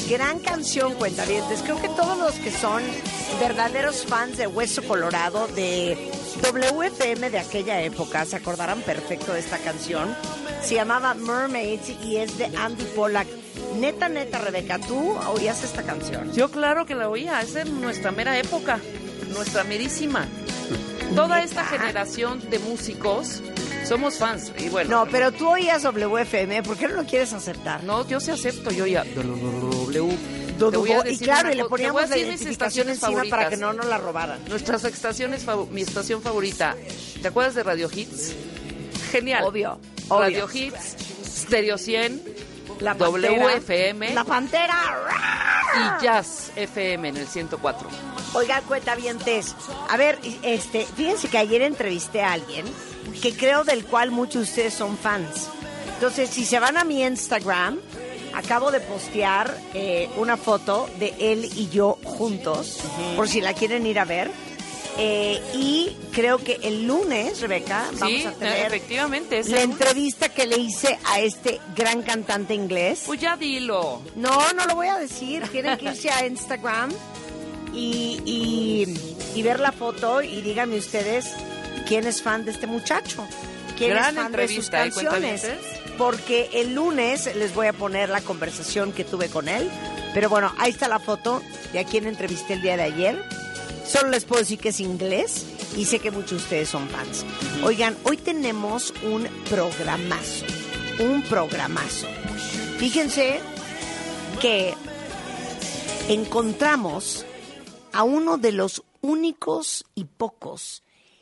Gran canción, cuentavientes. Creo que todos los que son verdaderos fans de Hueso Colorado, de WFM de aquella época, se acordarán perfecto de esta canción. Se llamaba Mermaids y es de Andy Pollack. Neta, Rebeca, ¿tú oías esta canción? Yo claro que la oía, es de nuestra mera época, nuestra merísima. Toda esta generación de músicos somos fans. Y bueno, no, pero tú oías WFM, ¿por qué no lo quieres aceptar? No, yo sí acepto, yo ya W. Y claro, y le poníamos la mis estaciones favoritas para que no nos la robaran. Nuestras estaciones, mi estación favorita. ¿Te acuerdas de Radio Hits? Genial. Obvio. Radio Hits, Stereo 100, La Pantera, WFM. La Pantera. Y Jazz FM en el 104. Oigan, cuentavientes, a ver, fíjense que ayer entrevisté a alguien que creo del cual muchos de ustedes son fans. Entonces, si se van a mi Instagram, acabo de postear una foto de él y yo juntos, por si la quieren ir a ver. Y creo que el lunes, Rebeca, vamos a tener efectivamente, la entrevista que le hice a este gran cantante inglés. Pues ya dilo. No lo voy a decir. Tienen que irse a Instagram y ver la foto y díganme ustedes quién es fan de este muchacho. ¿Quién gran es fan de sus canciones? Porque el lunes les voy a poner la conversación que tuve con él. Pero bueno, ahí está la foto de a quien entrevisté el día de ayer. Solo les puedo decir que es inglés y sé que muchos de ustedes son fans. Oigan, hoy tenemos un programazo. Fíjense que encontramos a uno de los únicos y pocos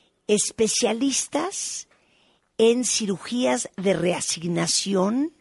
especialistas en cirugías de reasignación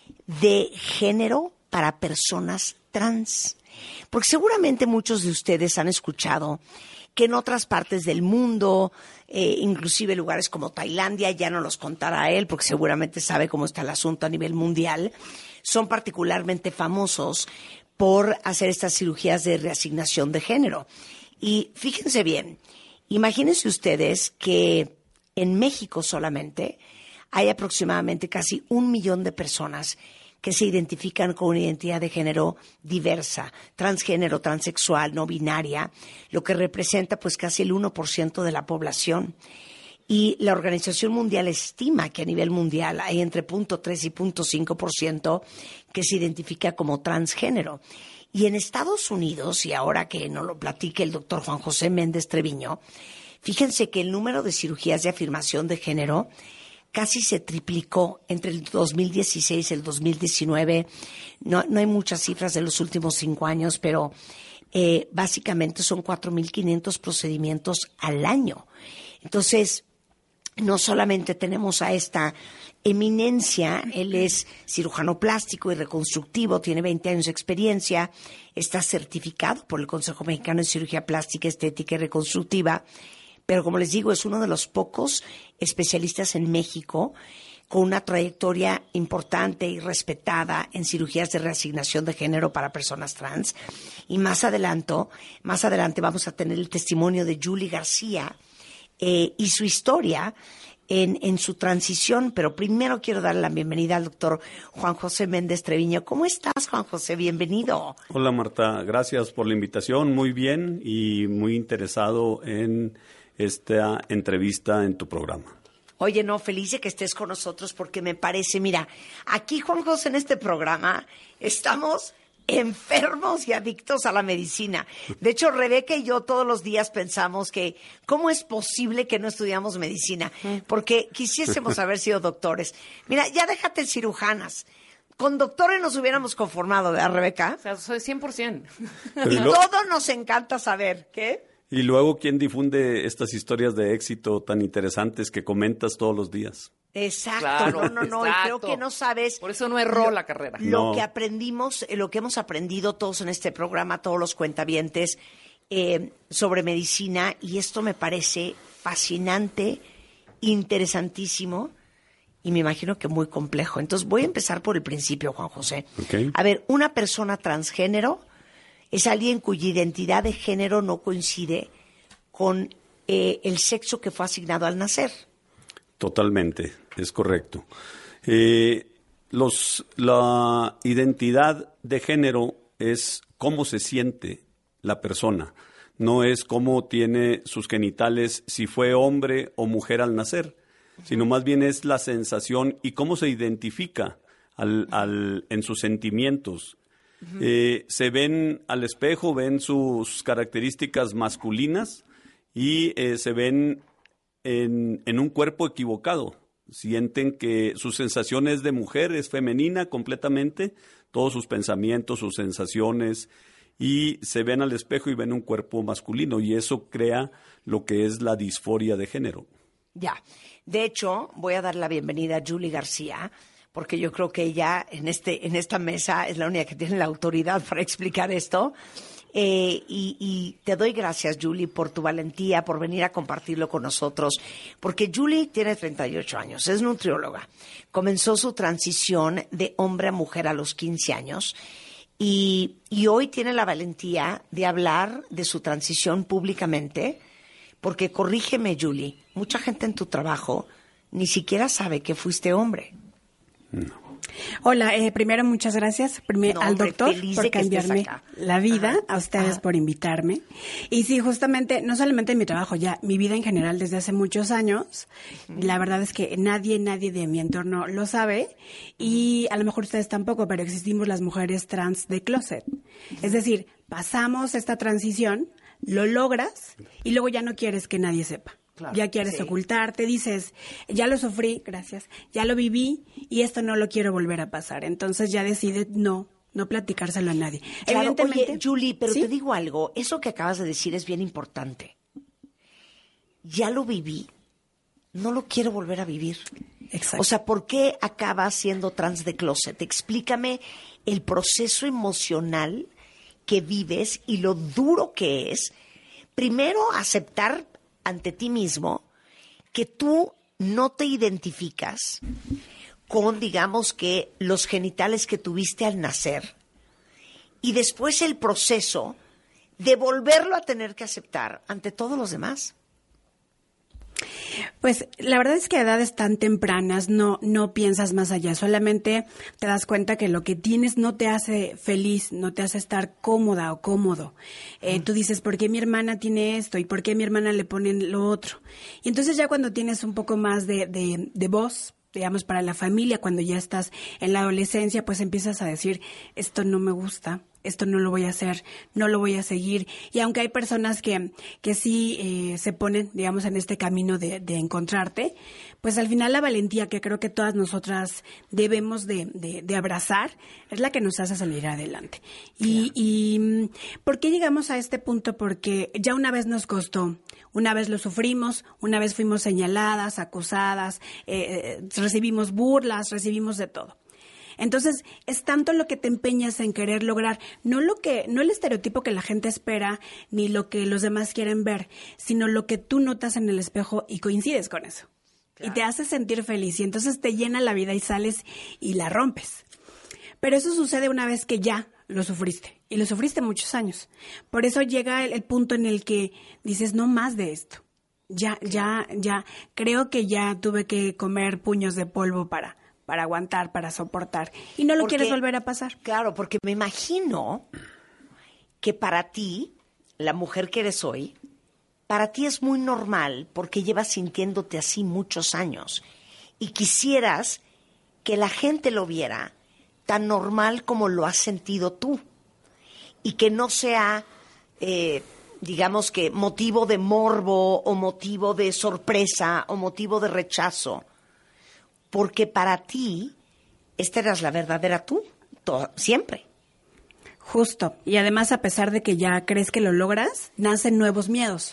de género para personas trans. Porque seguramente muchos de ustedes han escuchado que en otras partes del mundo, inclusive lugares como Tailandia, ya no los contará él porque seguramente sabe cómo está el asunto a nivel mundial, son particularmente famosos por hacer estas cirugías de reasignación de género. Y fíjense bien, imagínense ustedes que en México solamente hay aproximadamente casi 1 millón de personas que se identifican con una identidad de género diversa, transgénero, transexual, no binaria, lo que representa pues casi el 1% de la población. Y la Organización Mundial estima que a nivel mundial hay entre 0.3 y 0.5% que se identifica como transgénero. Y en Estados Unidos, y ahora que nos lo platique el doctor Juan José Méndez Treviño, fíjense que el número de cirugías de afirmación de género casi se triplicó entre el 2016 y el 2019. No hay muchas cifras de los últimos 5 años, pero básicamente son 4.500 procedimientos al año. Entonces, no solamente tenemos a esta eminencia, él es cirujano plástico y reconstructivo, tiene 20 años de experiencia, está certificado por el Consejo Mexicano de Cirugía Plástica, Estética y Reconstructiva, pero como les digo, es uno de los pocos especialistas en México con una trayectoria importante y respetada en cirugías de reasignación de género para personas trans. Y más adelante vamos a tener el testimonio de Julie García y su historia en su transición. Pero primero quiero darle la bienvenida al doctor Juan José Méndez Treviño. ¿Cómo estás, Juan José? Bienvenido. Hola, Marta. Gracias por la invitación. Muy bien y muy interesado en esta entrevista en tu programa. Oye, no, feliz de que estés con nosotros porque me parece, mira, aquí Juan José en este programa estamos enfermos y adictos a la medicina. De hecho, Rebeca y yo todos los días pensamos que ¿cómo es posible que no estudiamos medicina? Porque quisiésemos haber sido doctores. Mira, ya déjate cirujanas. Con doctores nos hubiéramos conformado, ¿verdad, Rebeca? O sea, soy 100%. Y todo nos encanta saber, ¿qué? Y luego, ¿quién difunde estas historias de éxito tan interesantes que comentas todos los días? Exacto, Claro, no, exacto. y creo que no sabes. Por eso no erró la carrera. Lo que aprendimos, lo que hemos aprendido todos en este programa, todos los cuentavientes, sobre medicina, y esto me parece fascinante, interesantísimo, y me imagino que muy complejo. Entonces voy a empezar por el principio, Juan José. Okay. A ver, una persona transgénero es alguien cuya identidad de género no coincide con el sexo que fue asignado al nacer. Totalmente, es correcto. La identidad de género es cómo se siente la persona. No es cómo tiene sus genitales, si fue hombre o mujer al nacer, sino más bien es la sensación y cómo se identifica en sus sentimientos. Se ven al espejo, ven sus características masculinas y se ven en un cuerpo equivocado. Sienten que su sensación es de mujer, es femenina completamente, todos sus pensamientos, sus sensaciones, y se ven al espejo y ven un cuerpo masculino, y eso crea lo que es la disforia de género. Ya. De hecho, voy a dar la bienvenida a Julie García, porque yo creo que ella en esta mesa es la única que tiene la autoridad para explicar esto. Y te doy gracias, Julie, por tu valentía, por venir a compartirlo con nosotros, porque Julie tiene 38 años, es nutrióloga. Comenzó su transición de hombre a mujer a los 15 años y hoy tiene la valentía de hablar de su transición públicamente, porque corrígeme, Julie, mucha gente en tu trabajo ni siquiera sabe que fuiste hombre. No. Hola, primero muchas gracias al doctor por cambiarme la vida, a ustedes por invitarme. Y sí, justamente, no solamente en mi trabajo, ya mi vida en general desde hace muchos años, la verdad es que nadie de mi entorno lo sabe y a lo mejor ustedes tampoco, pero existimos las mujeres trans de closet. Es decir, pasamos esta transición, lo logras y luego ya no quieres que nadie sepa. Claro, ya quieres ocultarte, dices, ya lo sufrí, gracias, ya lo viví y esto no lo quiero volver a pasar. Entonces ya decides no platicárselo a nadie. Claro, oye, Julie, pero ¿sí? Te digo algo, eso que acabas de decir es bien importante. Ya lo viví, no lo quiero volver a vivir. Exacto. O sea, ¿por qué acabas siendo trans de closet? Explícame el proceso emocional que vives y lo duro que es, primero aceptar ante ti mismo que tú no te identificas con, digamos que, los genitales que tuviste al nacer y después el proceso de volverlo a tener que aceptar ante todos los demás. Pues la verdad es que a edades tan tempranas no piensas más allá, solamente te das cuenta que lo que tienes no te hace feliz, no te hace estar cómoda o cómodo. Tú dices, ¿por qué mi hermana tiene esto? ¿Y por qué mi hermana le ponen lo otro? Y entonces ya cuando tienes un poco más de voz, digamos, para la familia, cuando ya estás en la adolescencia, pues empiezas a decir, esto no me gusta, esto no lo voy a hacer, no lo voy a seguir. Y aunque hay personas que sí se ponen, digamos, en este camino de encontrarte, pues al final la valentía que creo que todas nosotras debemos de abrazar es la que nos hace salir adelante. Claro. Y ¿por qué llegamos a este punto? Porque ya una vez nos costó, una vez lo sufrimos, una vez fuimos señaladas, acusadas, recibimos burlas, recibimos de todo. Entonces, es tanto lo que te empeñas en querer lograr, no el estereotipo que la gente espera, ni lo que los demás quieren ver, sino lo que tú notas en el espejo y coincides con eso. Claro. Y te hace sentir feliz y entonces te llena la vida y sales y la rompes. Pero eso sucede una vez que ya lo sufriste, y lo sufriste muchos años. Por eso llega el punto en el que dices, no más de esto. Ya, creo que ya tuve que comer puños de polvo para aguantar, para soportar. Y no lo quieres volver a pasar. Claro, porque me imagino que para ti, la mujer que eres hoy, para ti es muy normal porque llevas sintiéndote así muchos años. Y quisieras que la gente lo viera tan normal como lo has sentido tú. Y que no sea, digamos que, motivo de morbo o motivo de sorpresa o motivo de rechazo. Porque para ti, esta eras la verdadera tú, siempre. Justo. Y además, a pesar de que ya crees que lo logras, nacen nuevos miedos.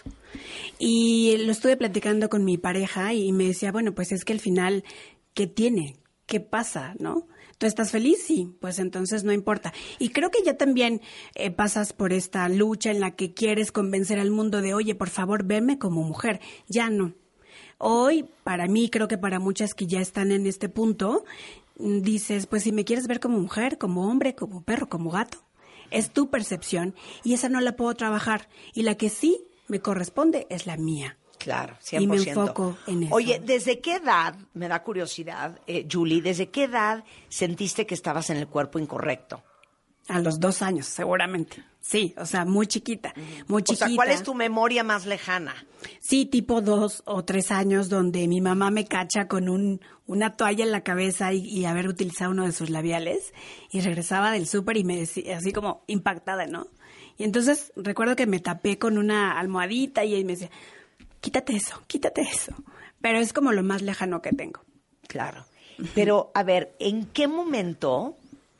Y lo estuve platicando con mi pareja y me decía, bueno, pues es que al final, ¿qué tiene? ¿Qué pasa? ¿No? ¿Tú estás feliz? Sí, pues entonces no importa. Y creo que ya también pasas por esta lucha en la que quieres convencer al mundo de, oye, por favor, veme como mujer. Ya no. Hoy, para mí, creo que para muchas que ya están en este punto, dices, pues si me quieres ver como mujer, como hombre, como perro, como gato, es tu percepción y esa no la puedo trabajar. Y la que sí me corresponde es la mía. Claro, 100%. Y me enfoco en eso. Oye, ¿desde qué edad, me da curiosidad, Julie, desde qué edad sentiste que estabas en el cuerpo incorrecto? A los 2 años, seguramente. Sí, o sea, muy chiquita, muy chiquita. O sea, ¿cuál es tu memoria más lejana? Sí, tipo 2 o 3 años, donde mi mamá me cacha con una toalla en la cabeza y haber utilizado uno de sus labiales, y regresaba del súper y me decía, así como impactada, ¿no? Y entonces recuerdo que me tapé con una almohadita y ella me decía, quítate eso. Pero es como lo más lejano que tengo. Claro. Pero, a ver, ¿en qué momento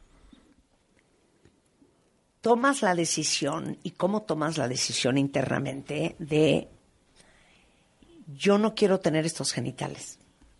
tomas la decisión y cómo tomas la decisión internamente de yo no quiero tener estos genitales?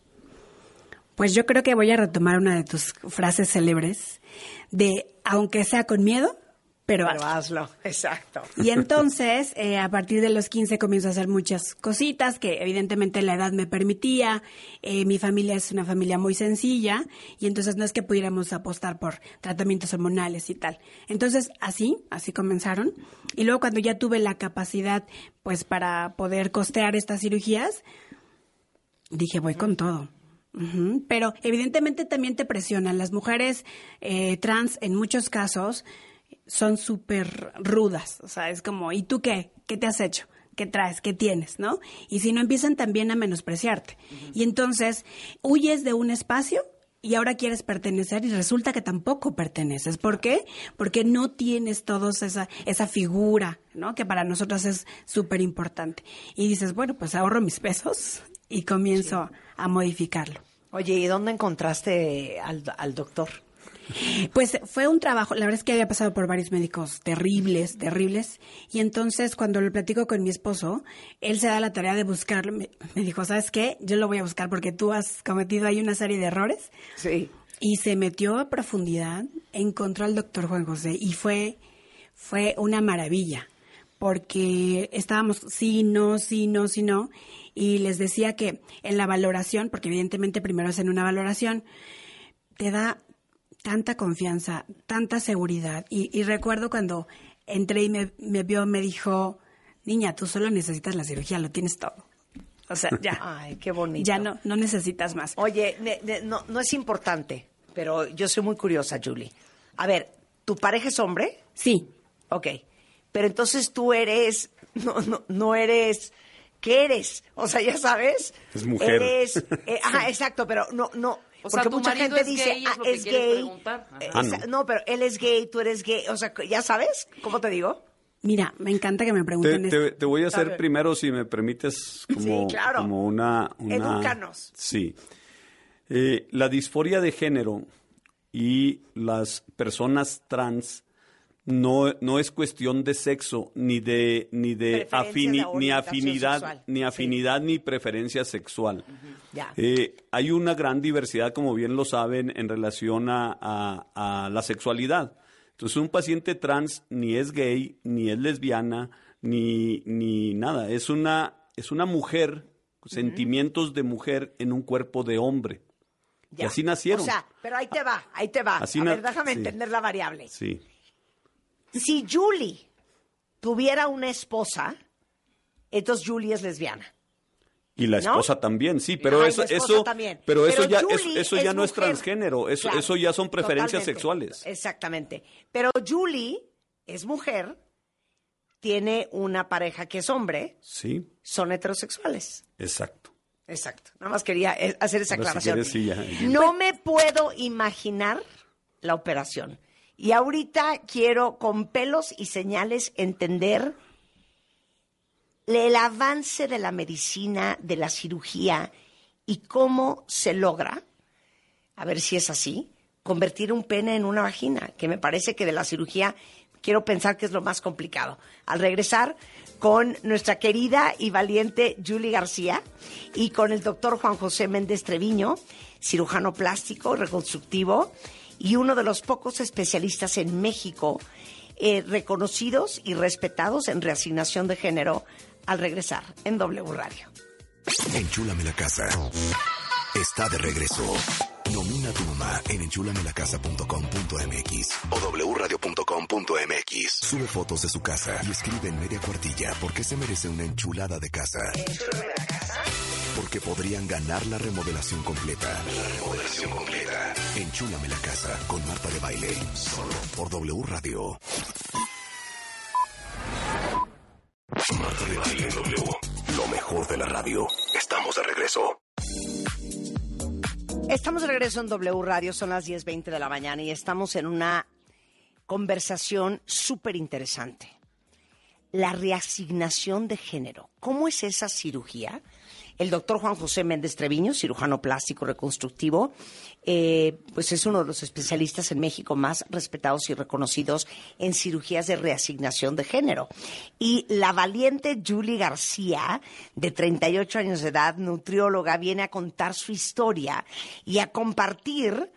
Pues yo creo que voy a retomar una de tus frases célebres de aunque sea con miedo, pero hazlo. Exacto. Y entonces, a partir de los 15 comienzo a hacer muchas cositas que evidentemente la edad me permitía. Mi familia es una familia muy sencilla y entonces no es que pudiéramos apostar por tratamientos hormonales y tal. Entonces, así comenzaron. Y luego cuando ya tuve la capacidad, pues, para poder costear estas cirugías, dije, voy con todo. Pero evidentemente también te presionan. Las mujeres trans, en muchos casos, son súper rudas, o sea, es como, ¿y tú qué? ¿Qué te has hecho? ¿Qué traes? ¿Qué tienes? ¿No? Y si no, empiezan también a menospreciarte. Y entonces, huyes de un espacio y ahora quieres pertenecer y resulta que tampoco perteneces. ¿Por qué? Porque no tienes todos esa figura, ¿no? Que para nosotros es súper importante. Y dices, bueno, pues ahorro mis pesos y comienzo a modificarlo. Oye, ¿y dónde encontraste al doctor? Pues fue un trabajo, la verdad es que había pasado por varios médicos terribles, y entonces cuando lo platico con mi esposo, él se da la tarea de buscarlo, me dijo, ¿sabes qué? Yo lo voy a buscar porque tú has cometido ahí una serie de errores. Sí. Y se metió a profundidad, encontró al doctor Juan José y fue una maravilla, porque estábamos sí, no, y les decía que en la valoración, porque evidentemente primero hacen una valoración, te da tanta confianza, tanta seguridad. Y recuerdo cuando entré y me vio, me dijo, niña, tú solo necesitas la cirugía, lo tienes todo. O sea, ya. Ay, qué bonito. Ya no necesitas más. Oye, no es importante, pero yo soy muy curiosa, Julie. A ver, ¿tu pareja es hombre? Sí. Ok. Pero entonces tú eres, no eres, ¿qué eres? O sea, ya sabes. Es mujer. Eres, exacto, pero no. O sea, porque tu mucha marido gente es dice, gay, es lo que es quieres gay. preguntar. No, pero él es gay, tú eres gay. O sea, ¿ya sabes? ¿Cómo te digo? Mira, me encanta que me pregunten esto. Te voy a hacer ver. primero, si me permites, como, Sí, claro. como una... Edúcanos. Sí. La disforia de género y las personas trans no es cuestión de sexo, ni de Preferencia de afinidad, sexual. ni afinidad ni preferencia sexual. Ya. Hay una gran diversidad, como bien lo saben, en relación a la sexualidad. Entonces, un paciente trans ni es gay, ni es lesbiana, ni nada. Es una mujer, sentimientos de mujer en un cuerpo de hombre. Ya. Y así nacieron. O sea, pero ahí te va. Así a ver, déjame sí. entender la variable. Sí. Si Julie tuviera una esposa, entonces Julie es lesbiana. Y la esposa también, sí, pero Ajá, y eso, la esposa eso, también. pero eso ya, Julie eso ya no es mujer. transgénero, eso, Claro, eso ya son preferencias totalmente. sexuales. Exactamente. Pero Julie es mujer, tiene una pareja que es hombre, Sí, son heterosexuales. exacto. Exacto. Nada más quería hacer esa Ahora, si aclaración. quieres, sí, ya. No me puedo imaginar la operación. Y ahorita quiero, con pelos y señales, entender el avance de la medicina, de la cirugía y cómo se logra, a ver si es así, convertir un pene en una vagina, que me parece que de la cirugía quiero pensar que es lo más complicado. Al regresar con nuestra querida y valiente Julie García y con el doctor Juan José Méndez Treviño, cirujano plástico, reconstructivo, y uno de los pocos especialistas en México reconocidos y respetados en reasignación de género, al regresar en W Radio. Enchúlame la casa. Está de regreso. Nomina a tu mamá en enchulamela.com.mx o wradio.com.mx. Sube fotos de su casa y escribe en media cuartilla por qué se merece una enchulada de casa. ¿Enchúlame la casa? Porque podrían ganar la remodelación completa. Enchúlame la casa con Marta de Baile. Solo por W Radio. Marta de Baile en W. Lo mejor de la radio. Estamos de regreso. Estamos de regreso en W Radio, son las 10:20 de la mañana y estamos en una conversación súper interesante. La reasignación de género. ¿Cómo es esa cirugía? El doctor Juan José Méndez Treviño, cirujano plástico reconstructivo, pues es uno de los especialistas en México más respetados y reconocidos en cirugías de reasignación de género. Y la valiente Julie García, de 38 años de edad, nutrióloga, viene a contar su historia y a compartir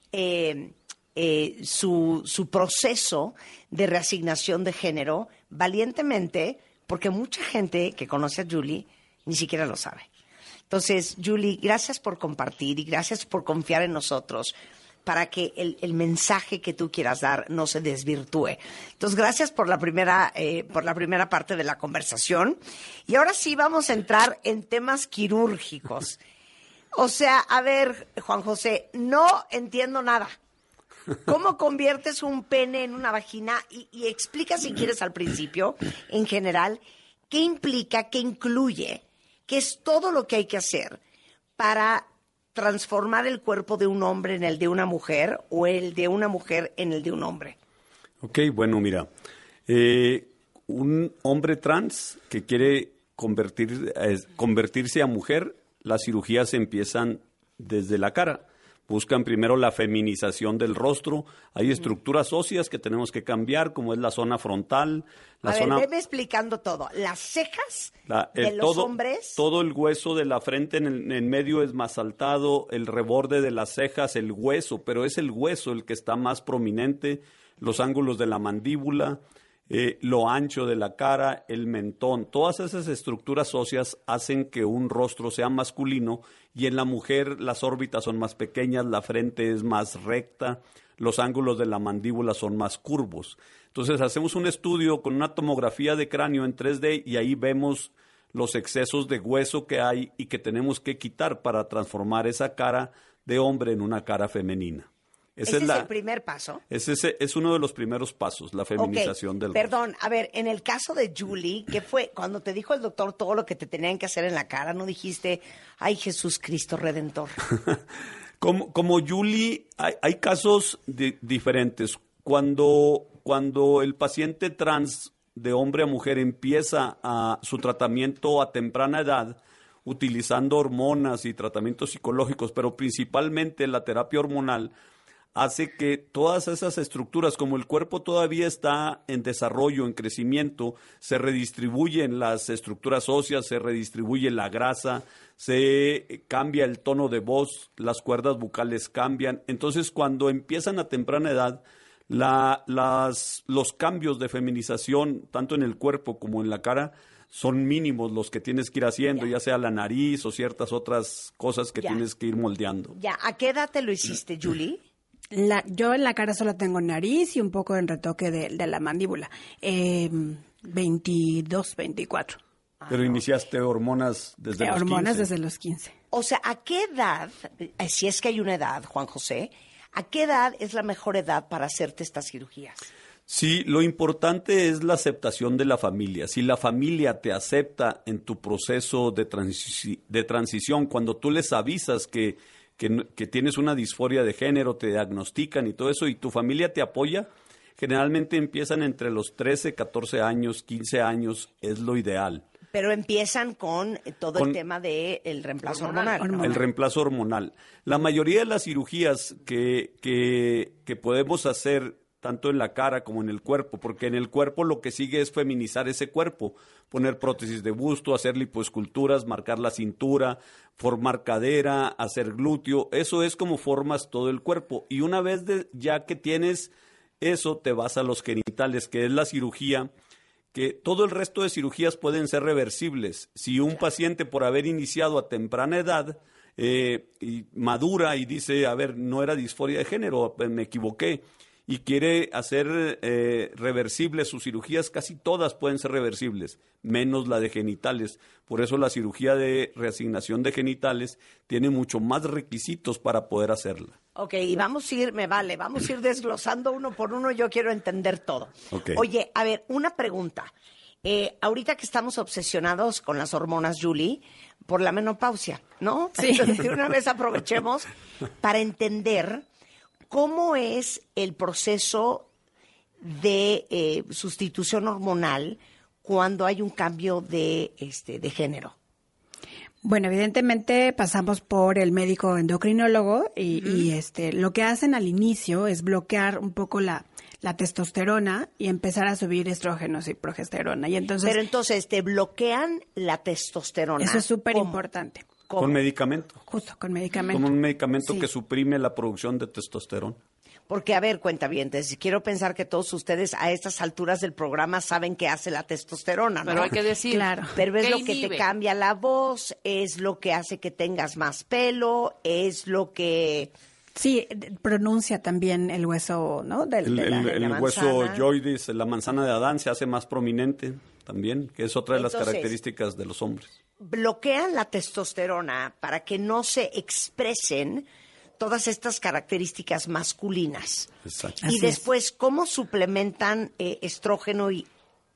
su proceso de reasignación de género valientemente, porque mucha gente que conoce a Julie ni siquiera lo sabe. Entonces, Julie, gracias por compartir y gracias por confiar en nosotros para que el mensaje que tú quieras dar no se desvirtúe. Entonces, gracias por la primera parte de la conversación. Y ahora sí vamos a entrar en temas quirúrgicos. O sea, a ver, Juan José, no entiendo nada. ¿Cómo conviertes un pene en una vagina? Y explica, si quieres, al principio, en general, qué implica, qué incluye, qué es todo lo que hay que hacer para transformar el cuerpo de un hombre en el de una mujer o el de una mujer en el de un hombre. Ok, bueno, mira, un hombre trans que quiere convertirse a mujer, las cirugías empiezan desde la cara. Buscan primero la feminización del rostro. Hay estructuras óseas que tenemos que cambiar, como es la zona frontal. Veme explicando todo. Las cejas de los hombres. Todo el hueso de la frente en medio es más saltado, el reborde de las cejas, el hueso, pero es el hueso el que está más prominente, los ángulos de la mandíbula, lo ancho de la cara, el mentón. Todas esas estructuras óseas hacen que un rostro sea masculino y en la mujer las órbitas son más pequeñas, la frente es más recta, los ángulos de la mandíbula son más curvos. Entonces hacemos un estudio con una tomografía de cráneo en 3D y ahí vemos los excesos de hueso que hay y que tenemos que quitar para transformar esa cara de hombre en una cara femenina. ¿Ese es el primer paso? Ese es uno de los primeros pasos, la feminización del rostro. Perdón, a ver, en el caso de Julie, ¿qué fue? Cuando te dijo el doctor todo lo que te tenían que hacer en la cara, ¿no dijiste, ay, Jesús Cristo Redentor? Como Julie, hay casos diferentes. Cuando el paciente trans de hombre a mujer empieza su tratamiento a temprana edad, utilizando hormonas y tratamientos psicológicos, pero principalmente la terapia hormonal, hace que todas esas estructuras, como el cuerpo todavía está en desarrollo, en crecimiento, se redistribuyen las estructuras óseas, se redistribuye la grasa, se cambia el tono de voz, las cuerdas bucales cambian. Entonces, cuando empiezan a temprana edad, los cambios de feminización, tanto en el cuerpo como en la cara, son mínimos los que tienes que ir haciendo, ya sea la nariz o ciertas otras cosas que tienes que ir moldeando. ¿A qué edad te lo hiciste, Julie? Yo en la cara solo tengo nariz y un poco en retoque de la mandíbula. 22, 24. Pero iniciaste hormonas desde los 15. Hormonas desde los 15. O sea, ¿a qué edad, si es que hay una edad, Juan José, a qué edad es la mejor edad para hacerte estas cirugías? Sí, lo importante es la aceptación de la familia. Si la familia te acepta en tu proceso de transición, cuando tú les avisas que tienes una disforia de género, te diagnostican y todo eso, y tu familia te apoya, generalmente empiezan entre los 13, 14 años, 15 años, es lo ideal. Pero empiezan con todo el tema del reemplazo hormonal. El reemplazo hormonal. La mayoría de las cirugías que podemos hacer tanto en la cara como en el cuerpo, porque en el cuerpo lo que sigue es feminizar ese cuerpo, poner prótesis de busto, hacer lipoesculturas, marcar la cintura, formar cadera, hacer glúteo, eso es como formas todo el cuerpo. Y una vez ya que tienes eso, te vas a los genitales, que es la cirugía, que todo el resto de cirugías pueden ser reversibles. Si un paciente por haber iniciado a temprana edad y madura y dice, a ver, no era disforia de género, me equivoqué, y quiere hacer reversibles sus cirugías, casi todas pueden ser reversibles, menos la de genitales. Por eso la cirugía de reasignación de genitales tiene mucho más requisitos para poder hacerla. Ok, y vamos a ir desglosando uno por uno, yo quiero entender todo. Okay. Oye, a ver, una pregunta. Ahorita que estamos obsesionados con las hormonas, Julie, por la menopausia, ¿no? Sí. Entonces, de una vez aprovechemos para entender cómo es el proceso de sustitución hormonal cuando hay un cambio de género. Bueno, evidentemente pasamos por el médico endocrinólogo y lo que hacen al inicio es bloquear un poco la testosterona y empezar a subir estrógenos y progesterona. Y entonces, Pero entonces te bloquean la testosterona. eso es súper ¿Cómo? importante. ¿Cómo? Con medicamento. Justo, con medicamento. Como un medicamento Sí. que suprime la producción de testosterona. Porque, a ver, cuentavientes, quiero pensar que todos ustedes a estas alturas del programa saben qué hace la testosterona, ¿no? Pero hay que decir. Claro. Pero es ¿qué lo que inhibe? te cambia la voz, es lo que hace que tengas más pelo, es lo que... Sí, pronuncia también el hueso, ¿no? De la- El la hueso manzana. yoides, la manzana de Adán, se hace más prominente también, que es otra de las Entonces, características de los hombres. bloquean la testosterona para que no se expresen todas estas características masculinas. Exacto. Y Así es. después, ¿cómo suplementan estrógeno y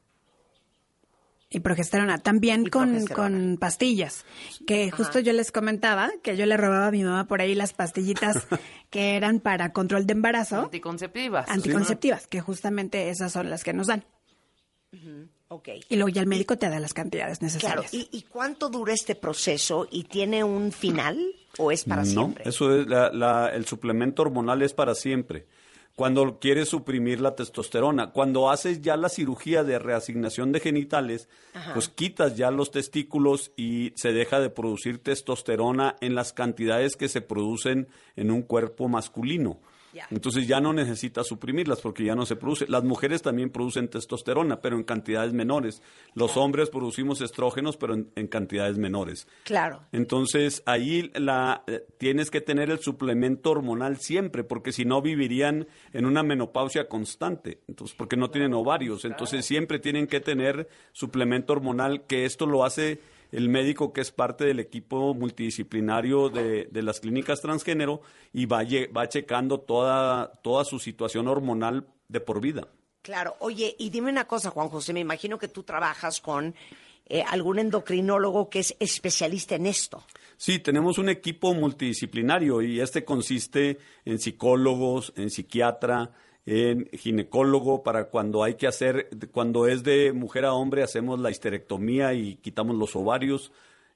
progesterona. También Y con progesterona. pastillas, que justo yo les comentaba que yo le robaba a mi mamá por ahí las pastillitas que eran para control de embarazo, Anticonceptivas. anticonceptivas, que justamente esas son las que nos dan. Ok. Y luego ya el médico te da las cantidades Claro, necesarias. ¿y cuánto dura este proceso? ¿Y tiene un final o es para No, siempre? eso es el suplemento hormonal es para siempre. Cuando quieres suprimir la testosterona, cuando haces ya la cirugía de reasignación de genitales, pues quitas ya los testículos y se deja de producir testosterona en las cantidades que se producen en un cuerpo masculino. Ya. Entonces ya no necesitas suprimirlas porque ya no se produce. Las mujeres también producen testosterona, pero en cantidades menores. Los hombres producimos estrógenos, pero en cantidades menores. Claro. Entonces, ahí tienes que tener el suplemento hormonal siempre, porque si no vivirían en una menopausia constante, entonces porque no tienen ovarios. Entonces, siempre tienen que tener suplemento hormonal, que esto lo hace el médico que es parte del equipo multidisciplinario de las clínicas transgénero y va checando toda su situación hormonal de por vida. Claro. Oye, y dime una cosa, Juan José, me imagino que tú trabajas con algún endocrinólogo que es especialista en esto. Sí, tenemos un equipo multidisciplinario y este consiste en psicólogos, en psiquiatra, en ginecólogo para cuando es de mujer a hombre hacemos la histerectomía y quitamos los ovarios.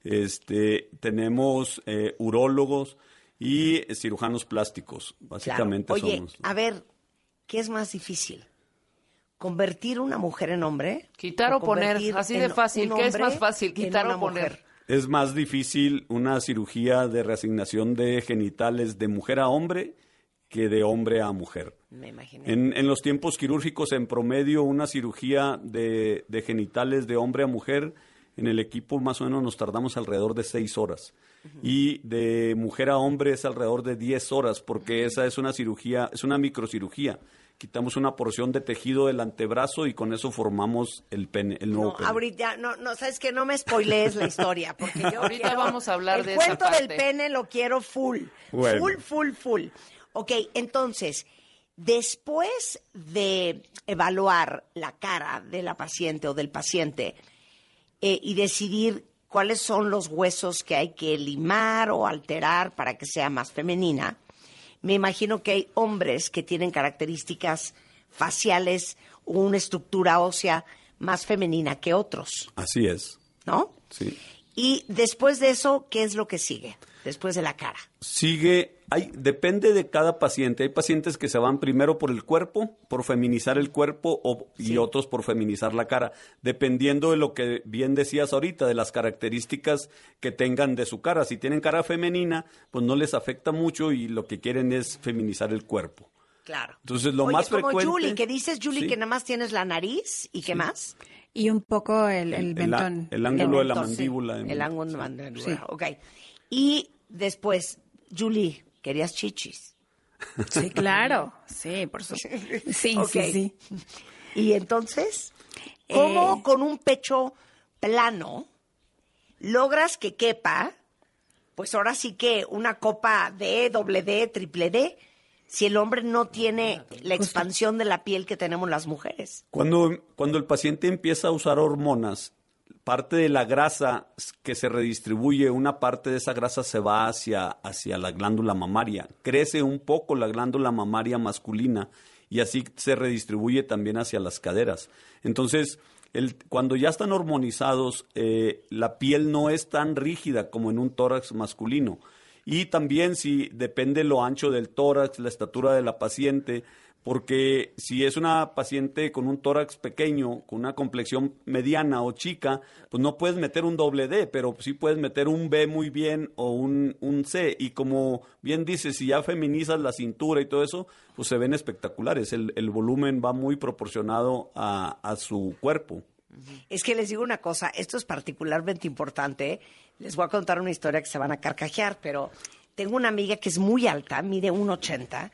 Tenemos urólogos y cirujanos plásticos. Básicamente Claro. Oye, somos. a ver, ¿qué es más difícil? ¿Convertir una mujer en hombre? Quitar o poner, convertir así de en fácil. un ¿Qué es hombre más fácil, en quitar una o poner? mujer? Es más difícil una cirugía de reasignación de genitales de mujer a hombre que de hombre a mujer. Me imaginé. En los tiempos quirúrgicos, en promedio, una cirugía de genitales de hombre a mujer, en el equipo más o menos nos tardamos alrededor de 6 horas. Y de mujer a hombre es alrededor de 10 horas, porque esa es una cirugía, es una microcirugía. Quitamos una porción de tejido del antebrazo y con eso formamos el pene, el nuevo No, pene. ahorita, no, sabes que no me spoilees la historia, porque yo Ahorita quiero- vamos a hablar el de esa cuento del parte. pene lo quiero full, Bueno. full. Ok, entonces, después de evaluar la cara de la paciente o del paciente y decidir cuáles son los huesos que hay que limar o alterar para que sea más femenina, me imagino que hay hombres que tienen características faciales o una estructura ósea más femenina que otros, Así es, ¿no? sí. Y después de eso, ¿qué es lo que sigue? Después de la cara. Depende de cada paciente. Hay pacientes que se van primero por el cuerpo, por feminizar el cuerpo, y otros por feminizar la cara, dependiendo de lo que bien decías ahorita, de las características que tengan de su cara. Si tienen cara femenina, pues no les afecta mucho y lo que quieren es feminizar el cuerpo. Claro. Entonces, lo Oye, más como frecuente... Julie, que dices, Julie, Sí. que nada más tienes la nariz y qué más. Y un poco el mentón. el ángulo de la Entonces, mandíbula. El ángulo de la mandíbula, Sí. ok. Y después, Julie, querías chichis. Sí, claro. Sí, por supuesto. Sí, Okay. sí. Y entonces, ¿cómo con un pecho plano logras que quepa, pues ahora sí que una copa D, doble D, triple D, si el hombre no tiene la expansión de la piel que tenemos las mujeres? Cuando el paciente empieza a usar hormonas, parte de la grasa que se redistribuye, una parte de esa grasa se va hacia la glándula mamaria. Crece un poco la glándula mamaria masculina y así se redistribuye también hacia las caderas. Entonces, cuando ya están hormonizados, la piel no es tan rígida como en un tórax masculino. Y también si depende lo ancho del tórax, la estatura de la paciente, porque si es una paciente con un tórax pequeño, con una complexión mediana o chica, pues no puedes meter un doble D, pero sí puedes meter un B muy bien o un C. Y como bien dices, si ya feminizas la cintura y todo eso, pues se ven espectaculares. El volumen va muy proporcionado a su cuerpo. Es que les digo una cosa, esto es particularmente importante. Les voy a contar una historia que se van a carcajear, pero tengo una amiga que es muy alta, mide 1.80,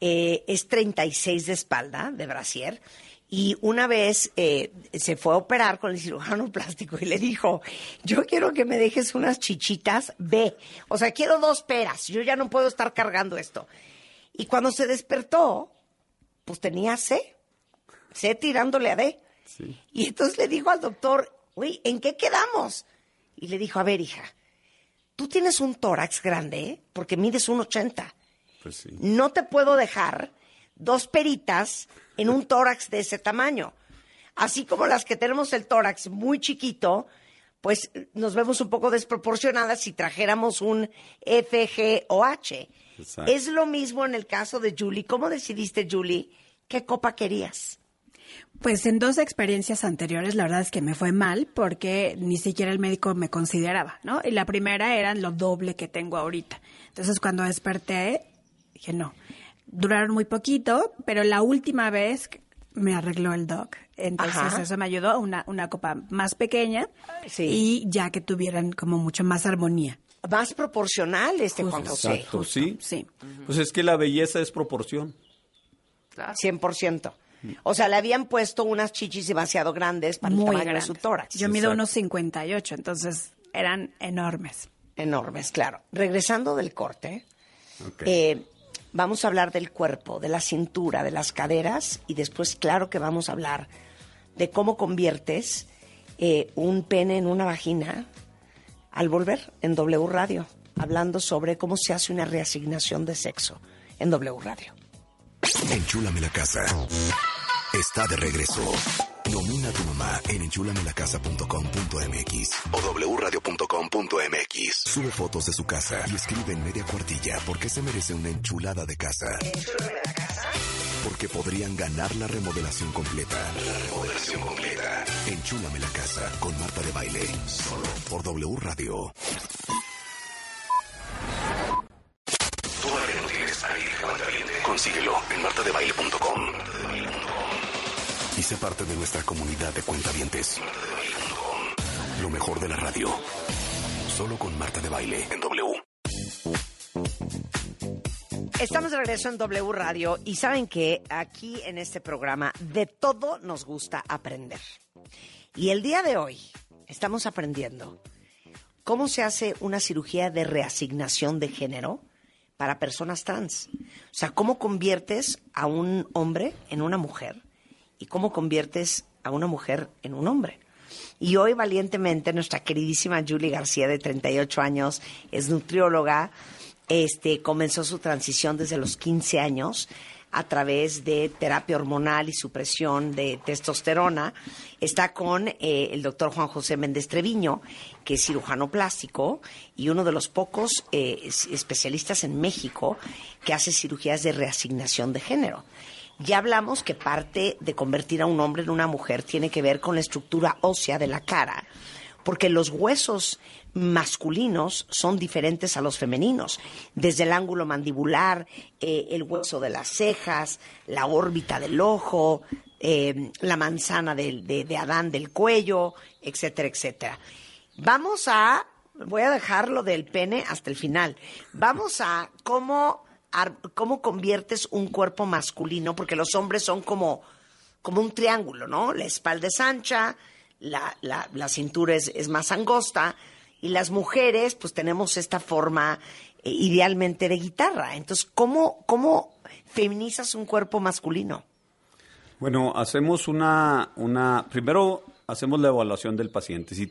es 36 de espalda, de brasier, y una vez se fue a operar con el cirujano plástico y le dijo, yo quiero que me dejes unas chichitas B, o sea, quiero 2 peras, yo ya no puedo estar cargando esto. Y cuando se despertó, pues tenía C tirándole a D. Sí. Y entonces le dijo al doctor, uy, ¿en qué quedamos? Y le dijo, a ver, hija, tú tienes un tórax grande, ¿eh? Porque mides 1.80. Pues sí. No te puedo dejar 2 peritas en un tórax de ese tamaño. Así como las que tenemos el tórax muy chiquito, pues nos vemos un poco desproporcionadas si trajéramos un F, G o H. Exacto. Es lo mismo en el caso de Julie. ¿Cómo decidiste, Julie, qué copa querías? Pues en 2 experiencias anteriores la verdad es que me fue mal porque ni siquiera el médico me consideraba, ¿no? Y la primera era lo doble que tengo ahorita. Entonces cuando desperté dije no. Duraron muy poquito, pero la última vez me arregló el doc. Entonces Ajá. eso me ayudó a una copa más pequeña Sí. y ya que tuvieran como mucho más armonía. Más proporcional, Juan Justo. José. Exacto, sí. Sí. Pues es que la belleza es proporción. Claro. 100%. O sea, le habían puesto unas chichis demasiado grandes para el Muy tamaño grandes. de su tórax. Yo mido Exacto. unos 58, entonces eran enormes. Enormes, claro. Regresando del corte, Ok. vamos a hablar del cuerpo, de la cintura, de las caderas y después, claro que vamos a hablar de cómo conviertes un pene en una vagina al volver en W Radio, hablando sobre cómo se hace una reasignación de sexo en W Radio. Enchúlame la casa. Está de regreso. Nomina a tu mamá en enchulamela.com.mx o wradio.com.mx. Sube fotos de su casa y escribe en media cuartilla por qué se merece una enchulada de casa. Porque podrían ganar la remodelación completa. Enchúlame la casa con Marta de Baile. Solo por W Radio. Todavía no tienes aire caliente. Consíguelo en martadebaile.com. Y sé parte de nuestra comunidad de cuentavientes. Lo mejor de la radio. Solo con Marta de Baile en W. Estamos de regreso en W Radio y saben que aquí en este programa de todo nos gusta aprender. Y el día de hoy estamos aprendiendo cómo se hace una cirugía de reasignación de género para personas trans. O sea, cómo conviertes a un hombre en una mujer y cómo conviertes a una mujer en un hombre. Y hoy, valientemente, nuestra queridísima Julie García, de 38 años, es nutrióloga, comenzó su transición desde los 15 años a través de terapia hormonal y supresión de testosterona. Está con el doctor Juan José Méndez Treviño, que es cirujano plástico y uno de los pocos especialistas en México que hace cirugías de reasignación de género. Ya hablamos que parte de convertir a un hombre en una mujer tiene que ver con la estructura ósea de la cara, porque los huesos masculinos son diferentes a los femeninos, desde el ángulo mandibular, el hueso de las cejas, la órbita del ojo, la manzana de Adán del cuello, etcétera, etcétera. Voy a dejar lo del pene hasta el final. Vamos a cómo cómo conviertes un cuerpo masculino, porque los hombres son como un triángulo, ¿no? La espalda es ancha, la cintura es más angosta, y las mujeres pues tenemos esta forma idealmente de guitarra. Entonces, ¿cómo feminizas un cuerpo masculino? Bueno, hacemos primero hacemos la evaluación del paciente. Si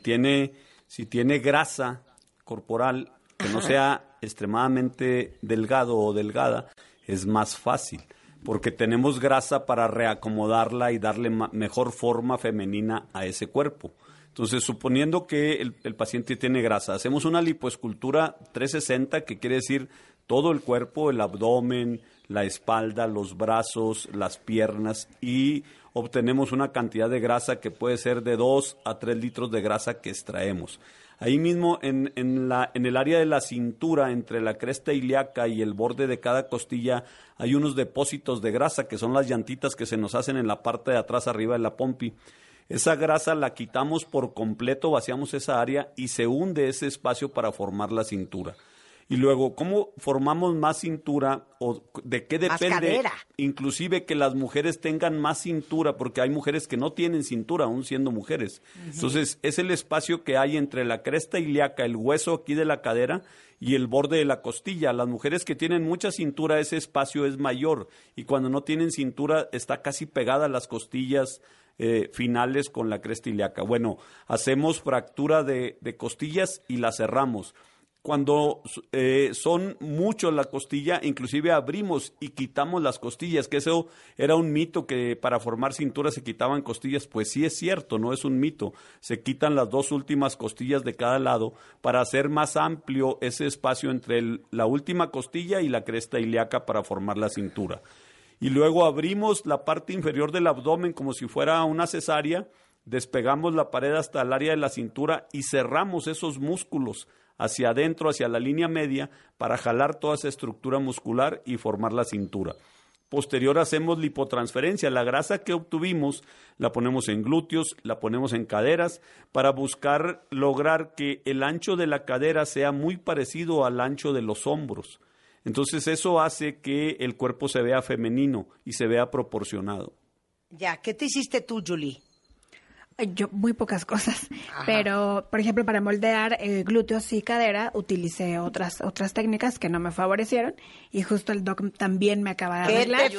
tiene grasa corporal que no sea extremadamente delgado o delgada, es más fácil, porque tenemos grasa para reacomodarla y darle mejor forma femenina a ese cuerpo. Entonces, suponiendo que el paciente tiene grasa, hacemos una lipoescultura 360, que quiere decir todo el cuerpo, el abdomen, la espalda, los brazos, las piernas, y obtenemos una cantidad de grasa que puede ser de 2 a 3 litros de grasa que extraemos. Ahí mismo en el área de la cintura, entre la cresta ilíaca y el borde de cada costilla, hay unos depósitos de grasa que son las llantitas que se nos hacen en la parte de atrás arriba de la pompi. Esa grasa la quitamos por completo, vaciamos esa área y se hunde ese espacio para formar la cintura. Y luego, ¿cómo formamos más cintura o de qué depende? Más cadera. Inclusive que las mujeres tengan más cintura, porque hay mujeres que no tienen cintura, aún siendo mujeres. Sí. Entonces, es el espacio que hay entre la cresta ilíaca, el hueso aquí de la cadera y el borde de la costilla. Las mujeres que tienen mucha cintura, ese espacio es mayor. Y cuando no tienen cintura, está casi pegada a las costillas finales con la cresta ilíaca. Bueno, hacemos fractura de costillas y la cerramos. Cuando son mucho la costilla, inclusive abrimos y quitamos las costillas, que eso era un mito, que para formar cintura se quitaban costillas. Pues sí es cierto, no es un mito. Se quitan las 2 últimas costillas de cada lado para hacer más amplio ese espacio entre la última costilla y la cresta ilíaca para formar la cintura. Y luego abrimos la parte inferior del abdomen como si fuera una cesárea, despegamos la pared hasta el área de la cintura y cerramos esos músculos hacia adentro, hacia la línea media, para jalar toda esa estructura muscular y formar la cintura. Posterior hacemos lipotransferencia. La grasa que obtuvimos la ponemos en glúteos, la ponemos en caderas, para buscar lograr que el ancho de la cadera sea muy parecido al ancho de los hombros. Entonces eso hace que el cuerpo se vea femenino y se vea proporcionado. Ya, ¿qué te hiciste tú, Julie? Yo muy pocas cosas, Ajá. Pero por ejemplo para moldear glúteos y cadera utilicé otras técnicas que no me favorecieron y justo el doc también me acaba de arreglar.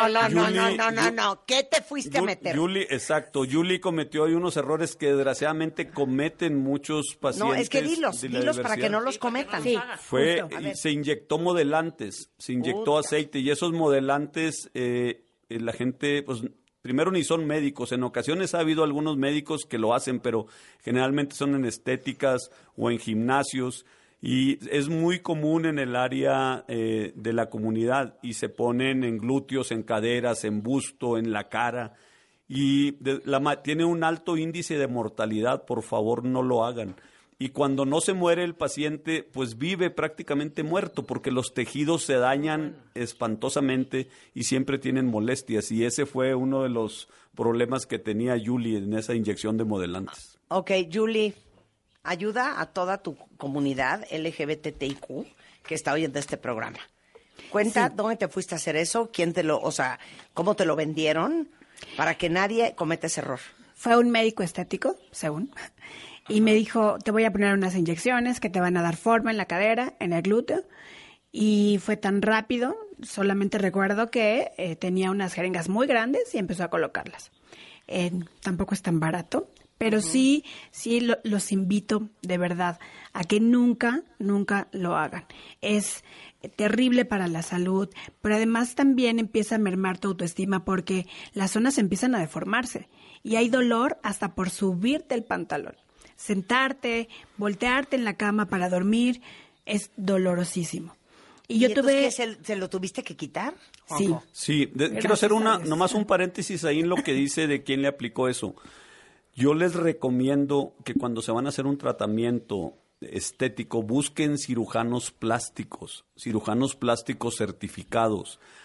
No, ¿qué te fuiste a meter? Exacto, Julie cometió ahí unos errores que desgraciadamente cometen muchos pacientes. No, es que dilos para que no los cometan. Sí, se inyectó modelantes, se inyectó aceite y esos modelantes la gente pues primero ni son médicos, en ocasiones ha habido algunos médicos que lo hacen, pero generalmente son en estéticas o en gimnasios y es muy común en el área de la comunidad y se ponen en glúteos, en caderas, en busto, en la cara y tiene un alto índice de mortalidad, por favor no lo hagan. Y cuando no se muere el paciente, pues vive prácticamente muerto porque los tejidos se dañan espantosamente y siempre tienen molestias. Y ese fue uno de los problemas que tenía Julie en esa inyección de modelantes. Ok, Julie, ayuda a toda tu comunidad LGBTIQ que está oyendo este programa. Cuenta dónde te fuiste a hacer eso, cómo te lo vendieron, para que nadie cometa ese error. Fue un médico estético, según. Y me dijo, te voy a poner unas inyecciones que te van a dar forma en la cadera, en el glúteo. Y fue tan rápido, solamente recuerdo que tenía unas jeringas muy grandes y empezó a colocarlas. Tampoco es tan barato, pero sí los invito de verdad a que nunca lo hagan. Es terrible para la salud, pero además también empieza a mermar tu autoestima porque las zonas empiezan a deformarse y hay dolor hasta por subirte el pantalón. Sentarte, voltearte en la cama para dormir, es dolorosísimo. Y yo tuve... ¿Se lo tuviste que quitar? Sí. Sí, quiero hacer nomás un paréntesis ahí en lo que dice de quién le aplicó eso. Yo les recomiendo que cuando se van a hacer un tratamiento estético, busquen cirujanos plásticos certificados.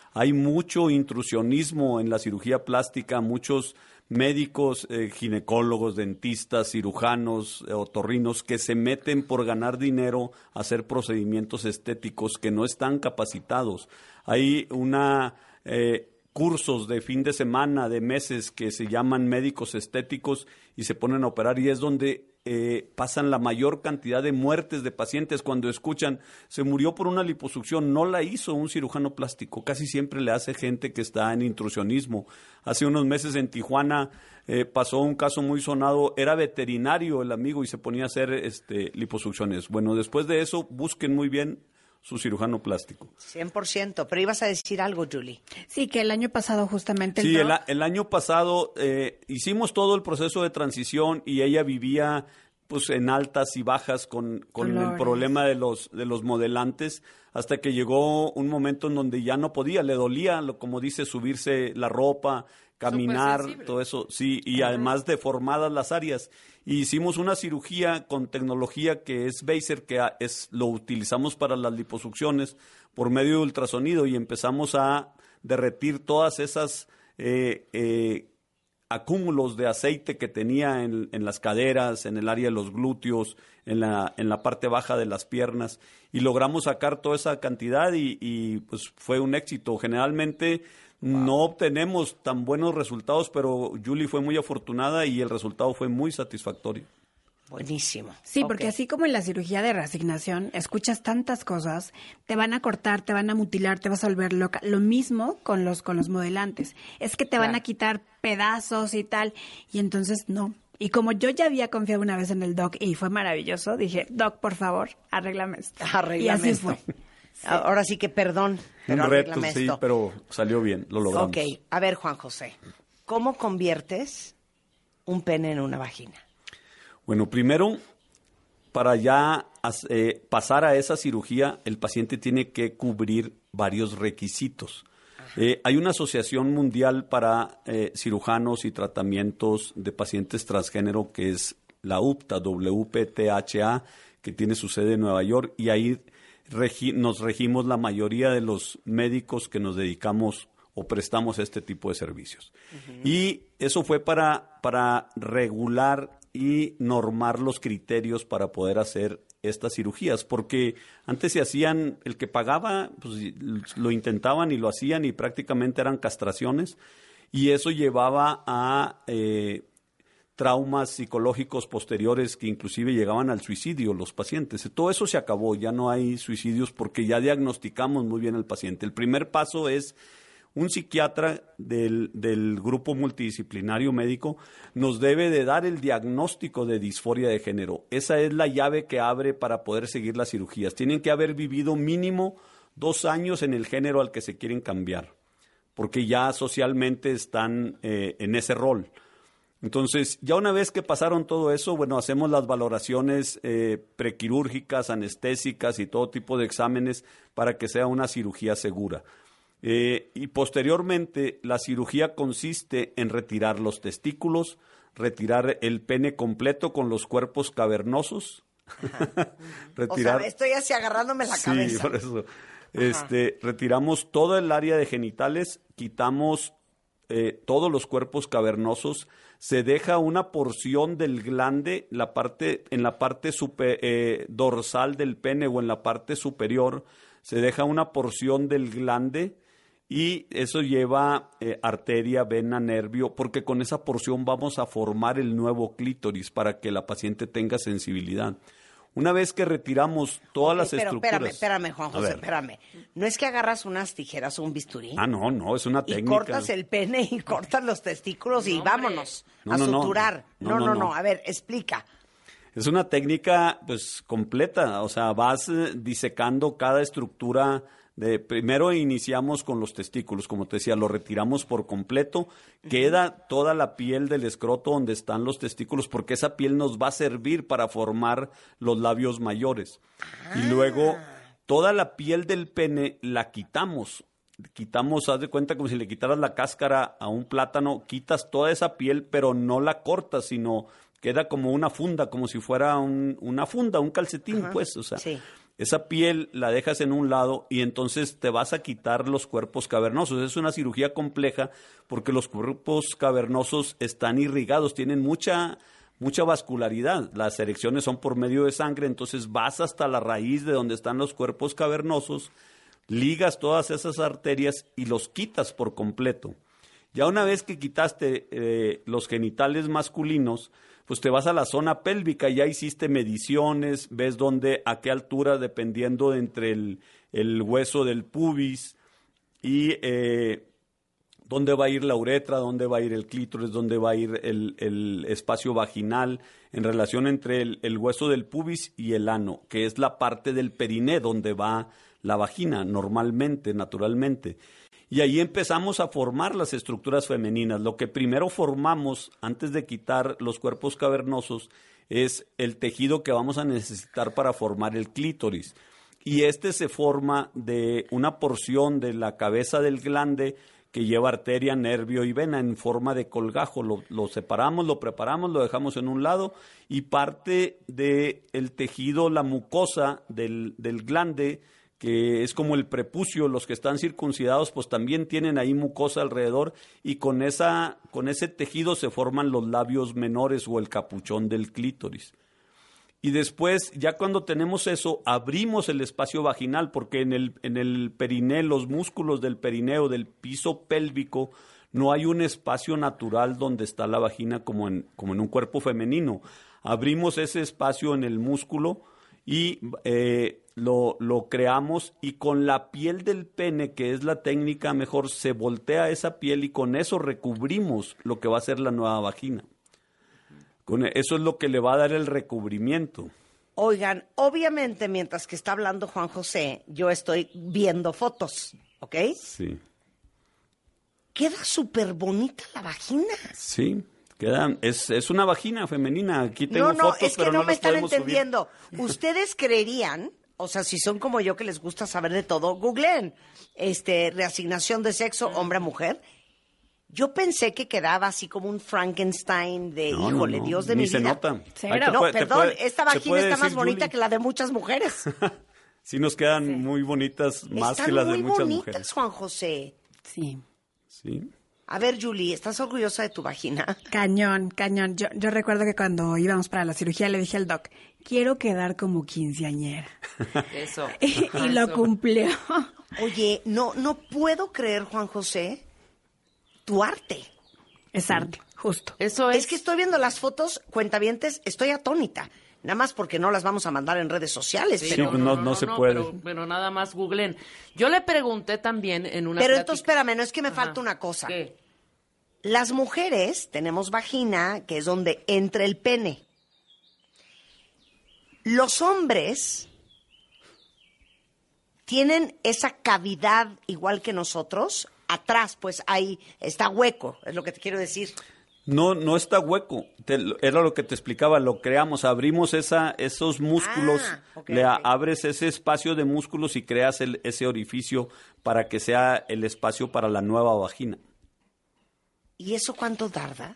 Hay mucho intrusionismo en la cirugía plástica, muchos médicos, ginecólogos, dentistas, cirujanos, otorrinos, que se meten por ganar dinero a hacer procedimientos estéticos que no están capacitados. Hay cursos de fin de semana, de meses, que se llaman médicos estéticos y se ponen a operar, y es donde pasan la mayor cantidad de muertes de pacientes cuando escuchan, se murió por una liposucción, no la hizo un cirujano plástico, casi siempre le hace gente que está en intrusionismo. Hace unos meses en Tijuana pasó un caso muy sonado, era veterinario el amigo y se ponía a hacer liposucciones. Bueno, después de eso, busquen muy bien su cirujano plástico. 100%, pero ibas a decir algo, Julie. Sí, que el año pasado justamente... Sí, el año pasado hicimos todo el proceso de transición y ella vivía pues en altas y bajas con el problema de los modelantes, hasta que llegó un momento en donde ya no podía, le dolía, como dice, subirse la ropa, caminar, todo eso, sí, y además deformadas las áreas. Y hicimos una cirugía con tecnología que es Baser, que lo utilizamos para las liposucciones por medio de ultrasonido, y empezamos a derretir todas esas acúmulos de aceite que tenía en las caderas, en el área de los glúteos, en la parte baja de las piernas, y logramos sacar toda esa cantidad y pues fue un éxito. Generalmente no obtenemos tan buenos resultados, pero Julie fue muy afortunada y el resultado fue muy satisfactorio. Buenísimo. Sí, porque así como en la cirugía de reasignación, escuchas tantas cosas, te van a cortar, te van a mutilar, te vas a volver loca. Lo mismo con los modelantes. Es que te van a quitar pedazos y tal, y entonces no. Y como yo ya había confiado una vez en el doc y fue maravilloso, dije, doc, por favor, arréglame esto. Y así fue. Sí. Ahora sí que perdón, pero un reto, arréglame sí, esto. pero salió bien, lo logramos. Ok, a ver, Juan José, ¿cómo conviertes un pene en una vagina? Bueno, primero, para ya pasar a esa cirugía, el paciente tiene que cubrir varios requisitos. Hay una asociación mundial para cirujanos y tratamientos de pacientes transgénero, que es la UPTA, WPTHA, que tiene su sede en Nueva York, y ahí nos regimos la mayoría de los médicos que nos dedicamos o prestamos este tipo de servicios. Uh-huh. Y eso fue para regular y normar los criterios para poder hacer estas cirugías, porque antes se hacían, el que pagaba, pues lo intentaban y lo hacían, y prácticamente eran castraciones, y eso llevaba a traumas psicológicos posteriores que inclusive llegaban al suicidio los pacientes. Todo eso se acabó, ya no hay suicidios porque ya diagnosticamos muy bien al paciente. El primer paso es un psiquiatra del grupo multidisciplinario médico nos debe de dar el diagnóstico de disforia de género. Esa es la llave que abre para poder seguir las cirugías. Tienen que haber vivido mínimo 2 años en el género al que se quieren cambiar, porque ya socialmente están en ese rol. Entonces, ya una vez que pasaron todo eso, bueno, hacemos las valoraciones prequirúrgicas, anestésicas y todo tipo de exámenes para que sea una cirugía segura. Y posteriormente, la cirugía consiste en retirar los testículos, retirar el pene completo con los cuerpos cavernosos. Retirar... O sea, estoy así agarrándome la cabeza. Sí, por eso. Retiramos todo el área de genitales, quitamos todos los cuerpos cavernosos, se deja una porción del glande en la parte dorsal del pene o en la parte superior, se deja una porción del glande, y eso lleva arteria, vena, nervio, porque con esa porción vamos a formar el nuevo clítoris para que la paciente tenga sensibilidad. Una vez que retiramos todas las estructuras... Espérame, Juan José, espérame. ¿No es que agarras unas tijeras o un bisturí? No, es una técnica. Y cortas el pene y cortas los testículos y vámonos a suturar. No. A ver, explica. Es una técnica, pues, completa. O sea, vas disecando cada estructura. Primero iniciamos con los testículos, como te decía, lo retiramos por completo, queda toda la piel del escroto donde están los testículos, porque esa piel nos va a servir para formar los labios mayores. Y luego toda la piel del pene la quitamos, haz de cuenta como si le quitaras la cáscara a un plátano, quitas toda esa piel, pero no la cortas, sino queda como una funda, como si fuera una funda, un calcetín, pues, o sea. Sí. Esa piel la dejas en un lado y entonces te vas a quitar los cuerpos cavernosos. Es una cirugía compleja porque los cuerpos cavernosos están irrigados, tienen mucha vascularidad. Las erecciones son por medio de sangre, entonces vas hasta la raíz de donde están los cuerpos cavernosos, ligas todas esas arterias y los quitas por completo. Ya una vez que quitaste los genitales masculinos, pues te vas a la zona pélvica, ya hiciste mediciones, ves a qué altura, dependiendo de entre el hueso del pubis y dónde va a ir la uretra, dónde va a ir el clítoris, dónde va a ir el espacio vaginal, en relación entre el hueso del pubis y el ano, que es la parte del periné donde va la vagina normalmente, naturalmente. Y ahí empezamos a formar las estructuras femeninas. Lo que primero formamos antes de quitar los cuerpos cavernosos es el tejido que vamos a necesitar para formar el clítoris. Y este se forma de una porción de la cabeza del glande que lleva arteria, nervio y vena en forma de colgajo. Lo separamos, lo preparamos, lo dejamos en un lado y parte del tejido, la mucosa del glande, que es como el prepucio, los que están circuncidados pues también tienen ahí mucosa alrededor y con ese tejido se forman los labios menores o el capuchón del clítoris. Y después, ya cuando tenemos eso, abrimos el espacio vaginal porque en el periné, los músculos del perineo, del piso pélvico, no hay un espacio natural donde está la vagina como en un cuerpo femenino. Abrimos ese espacio en el músculo y lo creamos y con la piel del pene, que es la técnica mejor, se voltea esa piel y con eso recubrimos lo que va a ser la nueva vagina. Eso es lo que le va a dar el recubrimiento. Oigan, obviamente mientras que está hablando Juan José, yo estoy viendo fotos, ¿ok? Sí. Queda súper bonita la vagina. Sí. Es una vagina femenina. Aquí tengo No, fotos, es que pero no me están podemos entendiendo. Ustedes creerían, o sea, si son como yo que les gusta saber de todo, googleen reasignación de sexo hombre-mujer. Yo pensé que quedaba así como un Frankenstein de, híjole, Dios de mi vida. Ni se nota. ¿Seguro? No, perdón, esta vagina está más bonita que la de muchas mujeres. Sí nos quedan muy bonitas, más que las de muchas mujeres. Están muy bonitas, Juan José. Sí. Sí. A ver, Julie, ¿estás orgullosa de tu vagina? Cañón. Yo recuerdo que cuando íbamos para la cirugía le dije al doc, quiero quedar como quinceañera. Eso. Y lo cumplió. Oye, no puedo creer, Juan José, tu arte. Es arte, justo. Eso Es que estoy viendo las fotos, cuentavientes, estoy atónita. Nada más porque no las vamos a mandar en redes sociales. Sí, pero no se puede. Pero nada más googleen. Yo le pregunté también en una Pero plática- entonces, espérame, no es que me falta una cosa. ¿Qué? Las mujeres tenemos vagina, que es donde entra el pene. Los hombres tienen esa cavidad igual que nosotros. Atrás, pues ahí está hueco, es lo que te quiero decir. No está hueco. Era lo que te explicaba, lo creamos, abrimos esos músculos, ok. abres ese espacio de músculos y creas ese orificio para que sea el espacio para la nueva vagina. ¿Y eso cuánto tarda?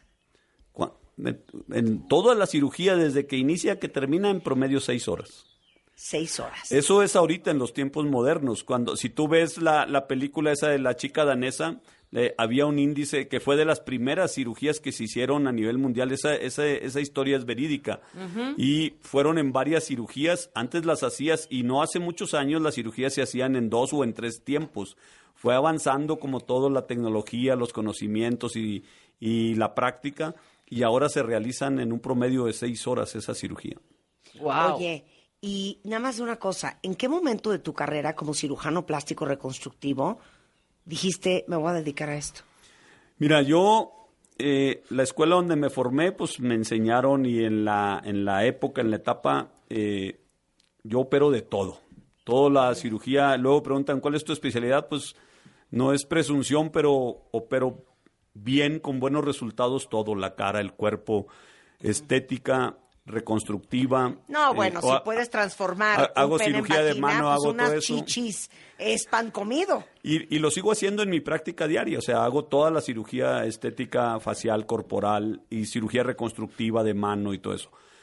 En toda la cirugía, desde que inicia que termina, en promedio 6 horas. 6 horas. Eso es ahorita en los tiempos modernos. Si tú ves la película esa de la chica danesa, había un índice que fue de las primeras cirugías que se hicieron a nivel mundial. Esa historia es verídica. Uh-huh. Y fueron en varias cirugías. Antes las hacías, y no hace muchos años las cirugías se hacían en 2 o en 3 tiempos. Fue avanzando como todo la tecnología, los conocimientos y la práctica, y ahora se realizan en un promedio de 6 horas esa cirugía. Wow. Oye, y nada más de una cosa, ¿en qué momento de tu carrera como cirujano plástico reconstructivo dijiste, me voy a dedicar a esto? Mira, yo, la escuela donde me formé, pues me enseñaron, y en la etapa, yo opero de todo. Toda la cirugía. Luego preguntan, ¿cuál es tu especialidad? Pues no es presunción, pero opero bien, con buenos resultados, todo: la cara, el cuerpo, estética, reconstructiva. No, bueno, si puedes transformar hago un pene cirugía en de vagina, mano, pues hago unas todo eso. chichis es pan comido. Y lo sigo haciendo en mi práctica diaria. O sea, hago toda la cirugía estética, facial, corporal, y cirugía reconstructiva de mano y todo eso.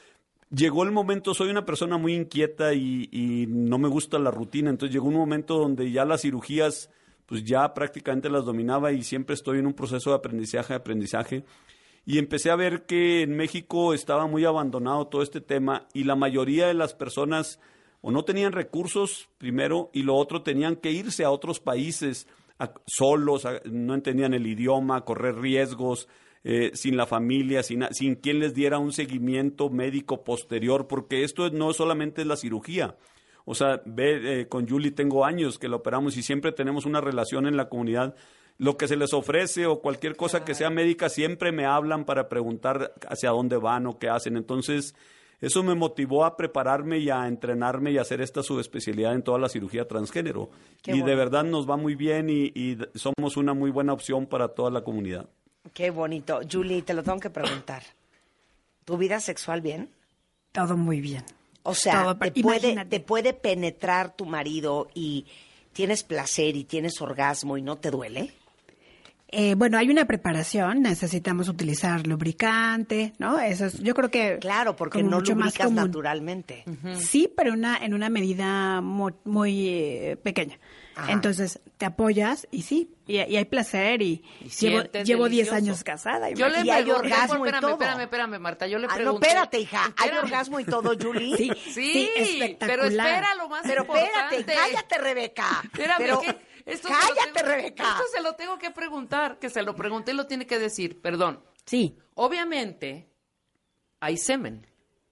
llegó el momento, soy una persona muy inquieta y no me gusta la rutina, entonces llegó un momento donde ya las cirugías, pues ya prácticamente las dominaba y siempre estoy en un proceso de aprendizaje. Y empecé a ver que en México estaba muy abandonado todo este tema y la mayoría de las personas o no tenían recursos, primero, y lo otro, tenían que irse a otros países solos, no entendían el idioma, correr riesgos, sin la familia, sin quien les diera un seguimiento médico posterior, porque esto no solamente es la cirugía. O sea, con Julie tengo años que la operamos y siempre tenemos una relación en la comunidad. Lo que se les ofrece o cualquier cosa que sea médica, siempre me hablan para preguntar hacia dónde van o qué hacen. Entonces, eso me motivó a prepararme y a entrenarme y a hacer esta subespecialidad en toda la cirugía transgénero. Qué y bonito. de verdad nos va muy bien y somos una muy buena opción para toda la comunidad. Qué bonito. Julie, te lo tengo que preguntar. ¿Tu vida sexual bien? Todo muy bien. O sea, Todo, te puede penetrar tu marido y tienes placer y tienes orgasmo y no te duele. Bueno, hay una preparación, necesitamos utilizar lubricante, ¿no? Eso es, yo creo que... Claro, porque como no mucho más lubricas común. naturalmente. Sí, pero en una medida muy pequeña. Ajá. Entonces, te apoyas y sí, y hay placer y sientes llevo 10 delicioso. años casada. Yo le Y hay pregunté, orgasmo y todo. espérame, Marta, yo le Ah, no, pregunté. espérate, hija. ¿Hay Espérame. orgasmo y todo, Julie? Sí, Sí, espectacular. pero espera lo más Pero importante. espérate, cállate, Rebeca. Espérame, Pero que esto se lo cállate, tengo- Rebeca. Esto se lo tengo que preguntar, que se lo pregunté y lo tiene que decir, perdón. Sí. Obviamente, hay semen.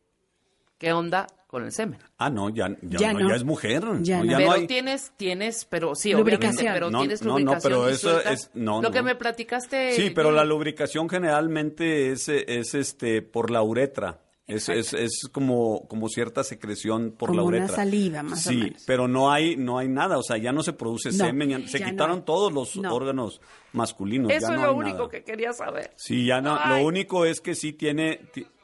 ¿Qué onda con el semen? Ah, no, ya no. es mujer. Ya no. Pero hay... tienes, pero sí, Lubricación. obviamente, pero No, tienes no, lubricación. pero y eso sueltas. es- no, Lo que no. me platicaste. Sí, pero la Julie. lubricación generalmente es por la uretra. Es como cierta secreción por Como la una uretra. saliva, más o sí, menos. pero no hay nada, o sea, ya no se produce No, semen, se ya no quitaron hay. todos los No. órganos masculinos. Eso ya es no lo hay único nada. que quería saber. Sí, ya no, Ay. lo único es que sí tiene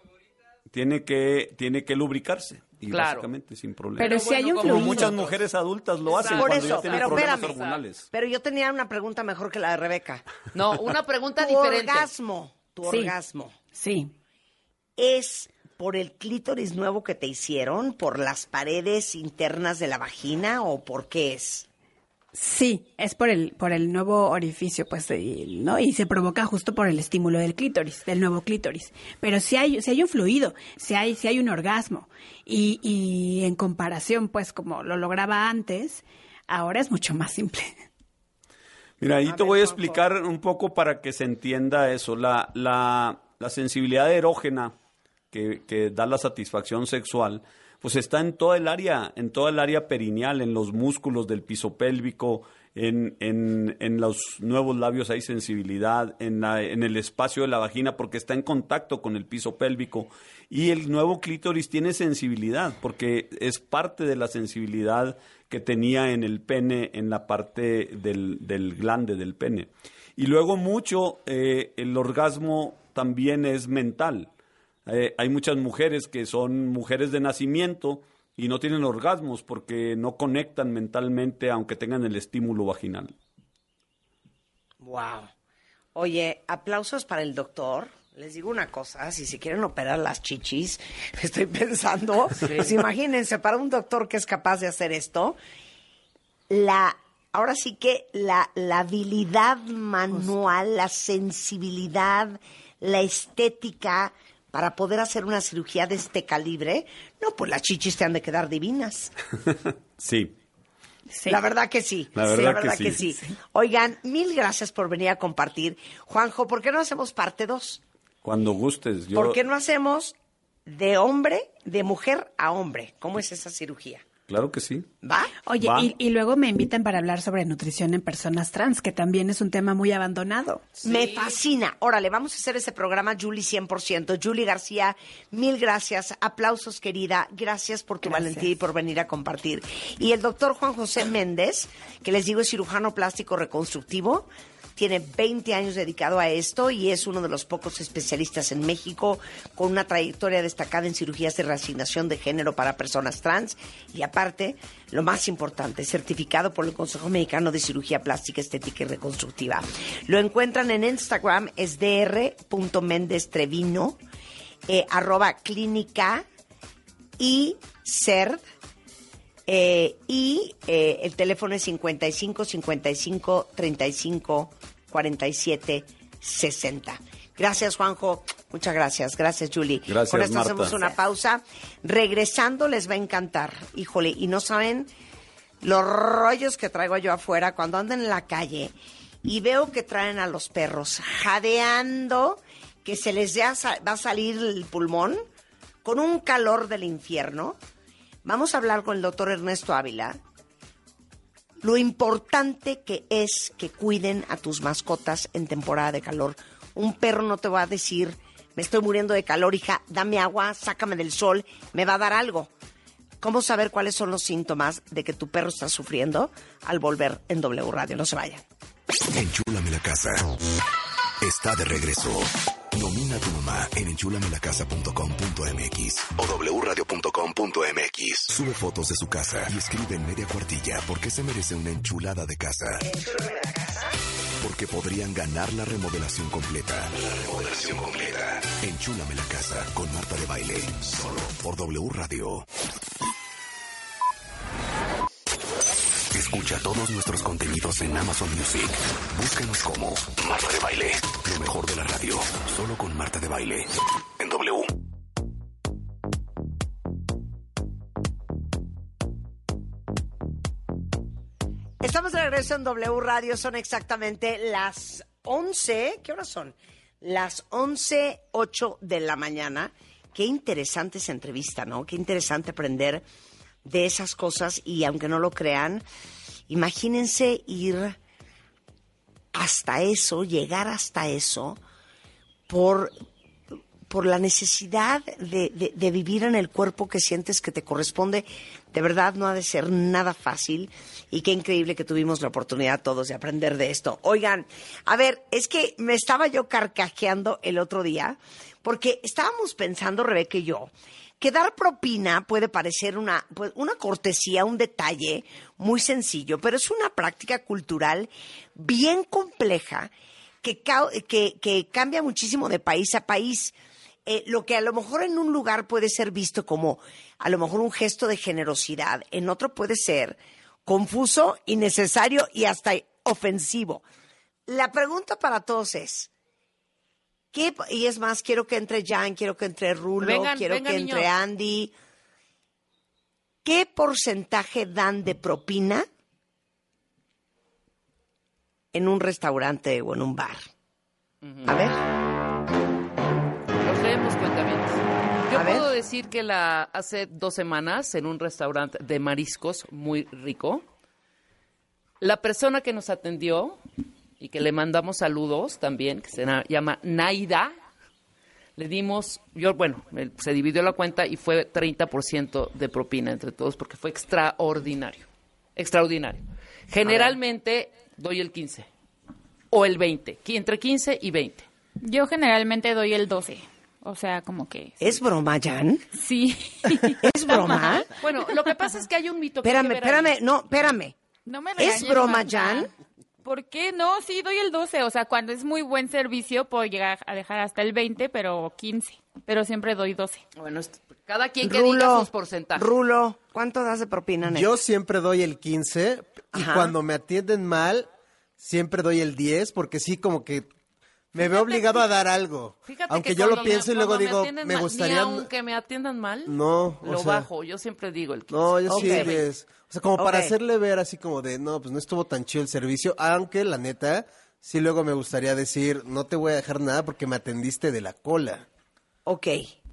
que lubricarse. Y Claro. básicamente sin problema. Pero si hay un como Como fluido. muchas mujeres adultas lo hacen Por cuando eso, ya tienen pero problemas espérame. hormonales. Pero yo tenía una pregunta mejor que la de Rebeca. No, una pregunta Tu diferente. Sí. orgasmo, Sí. ¿es por el clítoris nuevo que te hicieron, por las paredes internas de la vagina o por qué es? Sí, es por el nuevo orificio, pues, ¿no? Y se provoca justo por el estímulo del clítoris, del nuevo clítoris. Pero si hay un fluido, si hay un orgasmo. Y en comparación, pues, como lo lograba antes, ahora es mucho más simple. Mira, ahí te voy a explicar un poco para que se entienda eso. La sensibilidad erógena que da la satisfacción sexual, pues está en toda el área perineal, en los músculos del piso pélvico, en los nuevos labios hay sensibilidad, en el espacio de la vagina porque está en contacto con el piso pélvico. Y el nuevo clítoris tiene sensibilidad porque es parte de la sensibilidad que tenía en el pene, en la parte del glande del pene. Y luego el orgasmo también es mental. Hay muchas mujeres que son mujeres de nacimiento y no tienen orgasmos porque no conectan mentalmente aunque tengan el estímulo vaginal. Wow. Oye, aplausos para el doctor. Les digo una cosa, si se quieren operar las chichis, estoy pensando, pues imagínense, para un doctor que es capaz de hacer esto, ahora sí que la habilidad manual, la sensibilidad, la estética para poder hacer una cirugía de este calibre, no, pues las chichis te han de quedar divinas. Sí. Sí. La verdad que sí. La verdad que que sí. sí. Oigan, mil gracias por venir a compartir. Juanjo, ¿por qué no hacemos parte 2? Cuando gustes. ¿Por qué no hacemos de mujer a hombre? ¿Cómo es esa cirugía? Claro que sí. ¿Va? Oye, Va. y luego me invitan para hablar sobre nutrición en personas trans, que también es un tema muy abandonado. Me fascina. Órale, vamos a hacer ese programa Julie 100%. Julie García, mil gracias. Aplausos, querida. Gracias por tu Gracias. valentía y por venir a compartir. Y el doctor Juan José Méndez, que les digo es cirujano plástico reconstructivo, tiene 20 años dedicado a esto y es uno de los pocos especialistas en México con una trayectoria destacada en cirugías de reasignación de género para personas trans y aparte, lo más importante, certificado por el Consejo Mexicano de Cirugía Plástica, Estética y Reconstructiva. Lo encuentran en Instagram, es dr.mendestrevino, @clínica y CERD. El teléfono es 55 55 35 47 60. Gracias, Juanjo. Muchas gracias. Gracias, Julie. Gracias, Con esto Marta. hacemos una pausa. Regresando les va a encantar. Híjole, y no saben los rollos que traigo yo afuera cuando ando en la calle y veo que traen a los perros jadeando, que se les va a salir el pulmón con un calor del infierno. Vamos a hablar con el doctor Ernesto Ávila. Lo importante que es que cuiden a tus mascotas en temporada de calor. Un perro no te va a decir, me estoy muriendo de calor, hija, dame agua, sácame del sol, me va a dar algo. ¿Cómo saber cuáles son los síntomas de que tu perro está sufriendo? Al volver en W Radio. No se vayan. Enchúlame la casa. Está de regreso. Nomina a tu mamá en enchulamelacasa.com.mx o wradio.com.mx. Sube fotos de su casa y escribe en media cuartilla por qué se merece una enchulada de casa. ¿Enchúlame la casa? Porque podrían ganar la remodelación completa. Enchúlame la casa con Marta de Baile. Solo por W Radio. Escucha todos nuestros contenidos en Amazon Music. Búscanos como Marta de Baile. Lo mejor de la radio. Solo con Marta de Baile. En W. Estamos de regreso en W Radio. Son exactamente las 11. ¿Qué horas son? Las 11:08 de la mañana. Qué interesante esa entrevista, ¿no? Qué interesante aprender de esas cosas. Y aunque no lo crean, imagínense ir hasta eso, llegar hasta eso, por la necesidad de vivir en el cuerpo que sientes que te corresponde. De verdad no ha de ser nada fácil y qué increíble que tuvimos la oportunidad todos de aprender de esto. Oigan, a ver, es que me estaba yo carcajeando el otro día porque estábamos pensando, Rebeca y yo, que dar propina puede parecer una cortesía, un detalle muy sencillo, pero es una práctica cultural bien compleja que cambia muchísimo de país a país. Lo que a lo mejor en un lugar puede ser visto como a lo mejor un gesto de generosidad, en otro puede ser confuso, innecesario y hasta ofensivo. La pregunta para todos es, y es más, quiero que entre Jan, quiero que entre Rulo, quiero que entre niños. Andy. ¿Qué porcentaje dan de propina en un restaurante o en un bar? A ver. Los leemos, cuentamientos. Yo A ver. puedo decir que hace 2 semanas, en un restaurante de mariscos muy rico, la persona que nos atendió y que le mandamos saludos también, que se llama Naida, le dimos, se dividió la cuenta y fue 30% de propina entre todos porque fue extraordinario. Extraordinario. Generalmente doy el 15 o el 20, entre 15 y 20. Yo generalmente doy el 12. O sea, como que... ¿Es broma, Jan? Sí. ¿Es broma? Bueno, lo que pasa es que hay un mito que hay que ver ahí. Espérame. No me ¿Es regañes, broma, Marta. Jan? ¿Por qué no? Sí, doy el 12. O sea, cuando es muy buen servicio puedo llegar a dejar hasta el 20, pero 15. Pero siempre doy 12. Bueno, cada quien que diga sus porcentajes. Rulo, ¿cuánto das de propina, Ned? Yo siempre doy el 15 y Ajá. cuando me atienden mal, siempre doy el 10 porque sí, como que me veo obligado a dar algo. Fíjate Aunque que yo lo cuando pienso y luego cuando digo, atienden me mal, gustaría... ni aunque me atiendan mal, No, lo bajo. Yo siempre digo el 15. No, yo sí Ok. el 10. O sea, como para Ok. hacerle ver así como de, no, pues no estuvo tan chido el servicio, aunque la neta, sí luego me gustaría decir, no te voy a dejar nada porque me atendiste de la cola. Ok.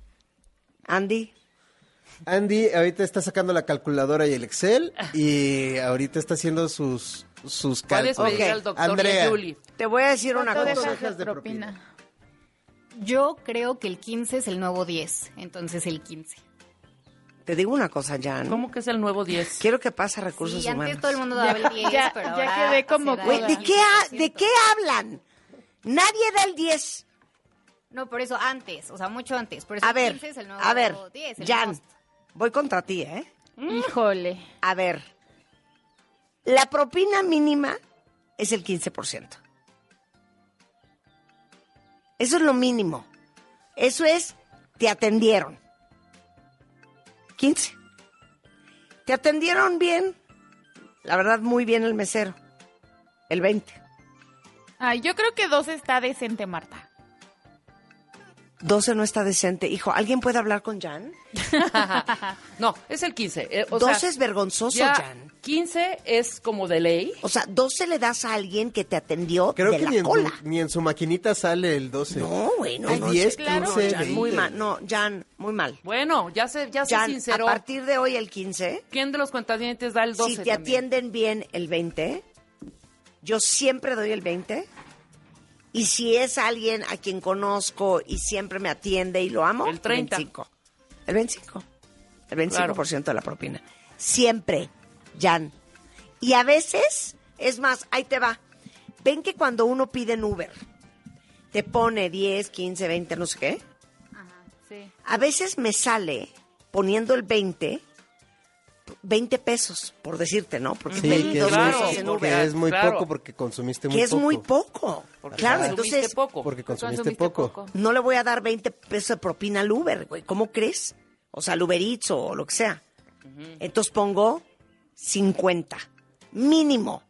Andy, Andy ahorita está sacando la calculadora y el Excel y ahorita está haciendo sus Puedes cálculos. pedir Ok. al doctor Andrea. de Julie. te voy a decir una ¿Cuánto cosa. dejas de de propina? Yo creo que el 15 es el nuevo 10, entonces el 15. Te digo una cosa, Jan. ¿Cómo que es el nuevo 10? Quiero que pase a Recursos Sí, Humanos. antes todo el mundo daba el 10, ya- pero ya ahora quedé como se da Güey, el ¿de qué 15%. hablan? Nadie da el 10. No, por eso antes, o sea, mucho antes. Por eso A el ver, 15 es el nuevo a ver, 10. el Jan, most. voy contra ti, ¿eh? Híjole. A ver, la propina mínima es el 15%. Eso es lo mínimo. Eso es, te atendieron. 15. ¿Te atendieron bien? La verdad, muy bien el mesero. El 20. Ay, yo creo que 12 está decente, Marta. 12 no está decente. Hijo, ¿alguien puede hablar con Jan? No, es el 15. 12 es vergonzoso, ya Jan. 15 es como de ley. O sea, 12 le das a alguien que te atendió Creo de que la ni en, cola. ni en su maquinita sale el 12. No, güey, no. El no, 10, claro. 15, Jan, 20. muy mal. No, Jan, muy mal. Bueno, ya se Jan, sinceró. a partir de hoy el 15, ¿Quién de los cuentavientes da el 12 si te también? atienden bien el 20, yo siempre doy el 20. Y si es alguien a quien conozco y siempre me atiende y lo amo, El 30. 25. El 25. El 25% de la propina. Siempre, Jan. Y a veces, es más, ahí te va. Ven que cuando uno pide en Uber, te pone 10, 15, 20, no sé qué. Sí. A veces me sale poniendo el 20 pesos, por decirte, ¿no? Porque Sí, pedí que, dos es muy, cosas en porque Uber. es muy Claro. poco porque consumiste muy Que es poco. muy poco. Porque Claro, consumiste entonces poco. Porque consumiste Consumiste poco. no le voy a dar 20 pesos de propina al Uber, güey. ¿Cómo crees? O sea, al Uber Eats o lo que sea. Entonces pongo 50. Mínimo.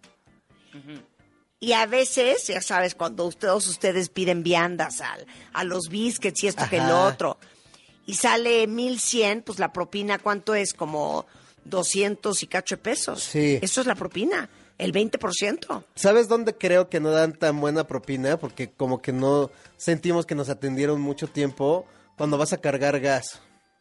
Y a veces, ya sabes, cuando todos ustedes piden viandas a los biscuits y esto que Ajá. lo otro, y sale 1,100, pues la propina, ¿cuánto es? Como 200 y cacho de pesos. Sí. Eso es la propina, el 20%. ¿Sabes dónde creo que no dan tan buena propina? Porque como que no sentimos que nos atendieron mucho tiempo cuando vas a cargar gas.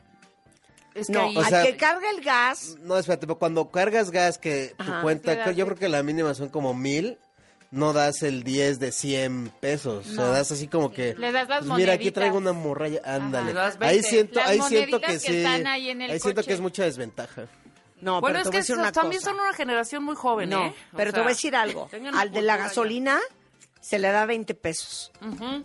Es que No, ahí- o sea- al que carga el gas, No, espérate, pero cuando cargas gas que tu Ajá. cuenta, Sí, das yo creo que la mínima son como 1,000, no das el 10 de 100 pesos. O sea, das así como que... Le das las mira, aquí moneditas. traigo una morralla, ándale. Le das Ahí 20. siento, Las ahí siento que moneditas que sí. están ahí en el ahí siento coche. que es mucha desventaja. no, bueno, pero es te voy que a decir una también cosa. son una generación muy joven, No, ¿eh? O pero te sea, voy a decir algo. tengan Al de la cultura ya. gasolina se le da 20 pesos. Ujú.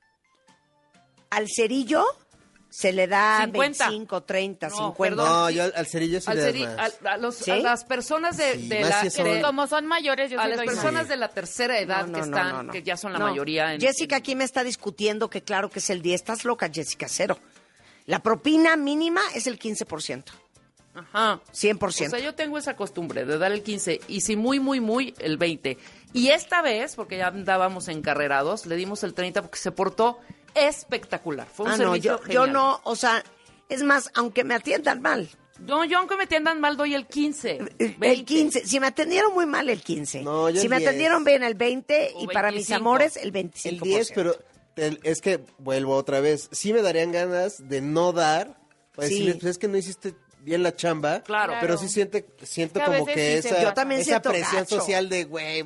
Al cerillo se le da 50. 25, 30, No, 50. perdón. No, sí. yo al cerillo sí Al le das seri- más. ¿Sí? a las personas de, Sí, de más la si son- de- Como son mayores, yo a sí las doy más. personas de la tercera edad No, que no, están, no, no. que ya son la No. mayoría. Jessica aquí me está discutiendo que claro que es el 10. Estás loca, Jessica, cero. La propina mínima es el 15%. Ajá. 100%. O sea, yo tengo esa costumbre de dar el 15 y si muy, el 20. Y esta vez, porque ya andábamos encarrerados, le dimos el 30 porque se portó espectacular. Fue un Ah, no, servicio yo genial. no, o sea, es más, aunque me atiendan mal. No, yo aunque me atiendan mal doy el 15. El 20. 15, si me atendieron muy mal el 15. No, yo si el me 10. atendieron bien el 20 O y para mis 25. amores el 25%. El 10, pero es que vuelvo otra vez. Sí me darían ganas de no dar. Para Sí. decirles, pues es que no hiciste bien la chamba. Claro. Pero sí siento Que a como veces que sí se esa, Yo también esa siento presión gacho. social de, güey,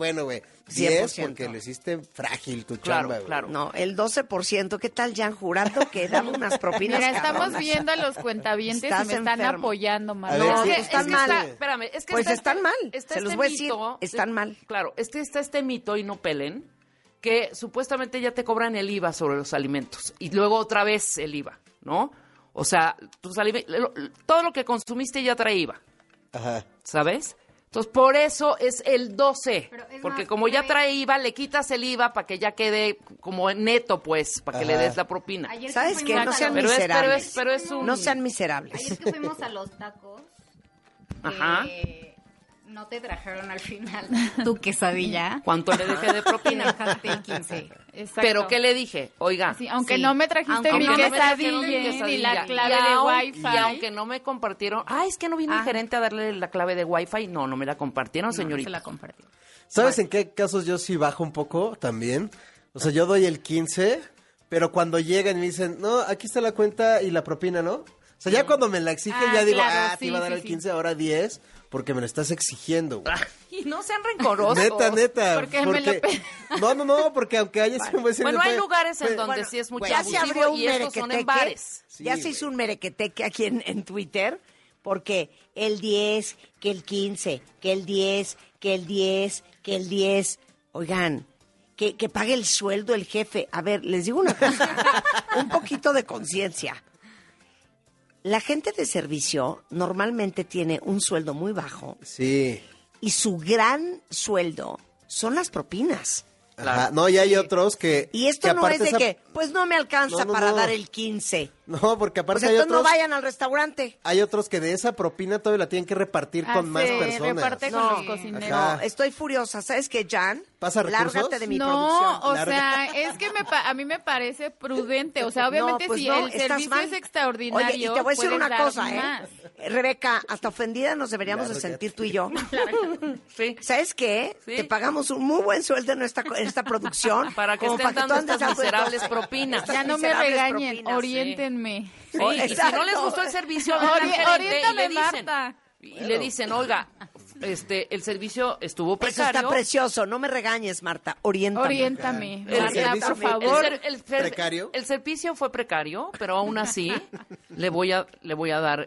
10 porque lo hiciste frágil tu Claro, chamba, güey. claro. No, el 12%, ¿qué tal, Jan? Jurando que dame unas propinas. Mira, estamos cabronas. viendo a los cuentavientes y Estás me están enfermo. apoyando, Marta. A ver, No, sí, están mal. Espérame, es que Pues está están mal. está Se los este voy a decir, mito- están mal. Claro, está este mito y no pelen, que supuestamente ya te cobran el IVA sobre los alimentos y luego otra vez el IVA, ¿no? O sea, todo lo que consumiste ya trae IVA, Ajá. ¿sabes? Entonces, por eso es el 12, Pero es porque más, como ya güey. trae IVA, le quitas el IVA para que ya quede como neto, pues, para que le Ajá. des la propina. Ayer ¿Sabes que qué? fuimos No a sean los- miserables. pero es un... No sean miserables. Ayer que fuimos a los tacos, Ajá. no te trajeron al final tu quesadilla. ¿Cuánto le dejé de Y propina? dejaste el 15. Exacto. Pero ¿qué le dije? Oiga, Sí, aunque Sí. no me trajiste Aunque mi no me trajeron mi quesadilla ni la quesadilla. clave Y de aun- Wi-Fi. Y aunque no me compartieron, es que no vino el Ah. gerente a darle la clave de Wi-Fi. No me la compartieron, No, se señorita. la compartí. ¿Sabes en qué casos yo sí bajo un poco también? O sea, yo doy el 15, pero cuando llegan y me dicen, no, aquí está la cuenta y la propina, ¿no? O sea, ya cuando me la exigen, Ah, ya digo, claro, te iba a dar sí, el sí. 15, ahora 10, porque me lo estás exigiendo, güey. Y no sean rencorosos. Neta. Porque me lo pe- No, porque aunque haya sido un buen Bueno, servicio, hay pues, lugares en pues, donde Bueno, sí es mucho ya se abusivo abrió un y estos son en merequeteque. bares. Sí, Ya se hizo un merequeteque aquí en Twitter, porque el 10, que el 15, que el 10, que el 10, que el 10. Oigan, que pague el sueldo el jefe. A ver, les digo una cosa, un poquito de conciencia. La gente de servicio normalmente tiene un sueldo muy bajo Sí. y su gran sueldo son las propinas. Ajá. No, y hay otros que... Y esto que no es aparte de esa- que, pues no me alcanza No, para no. dar el 15. No, porque Pues aparte hay entonces no otros, vayan al restaurante. hay otros que de esa propina todavía la tienen que repartir con más personas. reparte con No, los cocineros. Ajá. No, estoy furiosa. ¿Sabes qué, Jan? ¿Pasa recursos? Lárgate de mi No, producción. o Larga. sea, es que a mí me parece prudente. O sea, obviamente No, pues si no, el estás servicio mal. es extraordinario, Oye, y te voy a decir puedes una dar cosa, más. Rebeca, hasta ofendida nos deberíamos de sentir tú y yo. Sí. ¿Sabes qué? Sí. Te pagamos un muy buen sueldo en esta producción. Para que como estén tú dando andes estas dando miserables propinas. estas Ya no me miserables regañen, propinas. oriéntenme. Sí, Oh, y si exacto. no les gustó el servicio, hablan al gerente y Oriéntame, le dicen, Marta. y le dicen, oiga, el servicio estuvo Eso precario. está precioso. No me regañes, Marta. Oriéntame. Oriéntame, El Marta, servicio por fue- favor. ¿Precario? El servicio fue precario, pero aún así le voy a dar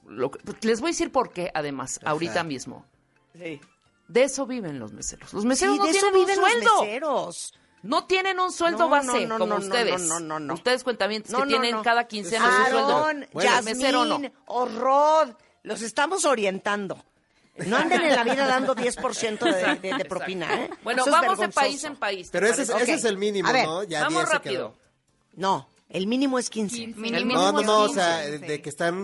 les voy a decir por qué, además, ahorita mismo. Sí. De eso viven los meseros. Los meseros Sí, no de eso tienen un viven los sueldo. meseros. No tienen un sueldo No, base no, no, como no, ustedes. no. Ustedes cuentavientes No, que tienen no. cada quincena su sueldo. Aarón, Bueno, mesero no. Yasmín, Rod, los estamos orientando. No anden en la vida dando 10% de propina, ¿eh? Bueno, Eso es vamos de vergonzoso. país en país. Pero ese, ¿parece? ese es el mínimo, A ver, ¿no? Ya vamos 10 se rápido. quedó. No, el mínimo es 15. El No, mínimo no, es no, o 15. sea, de que están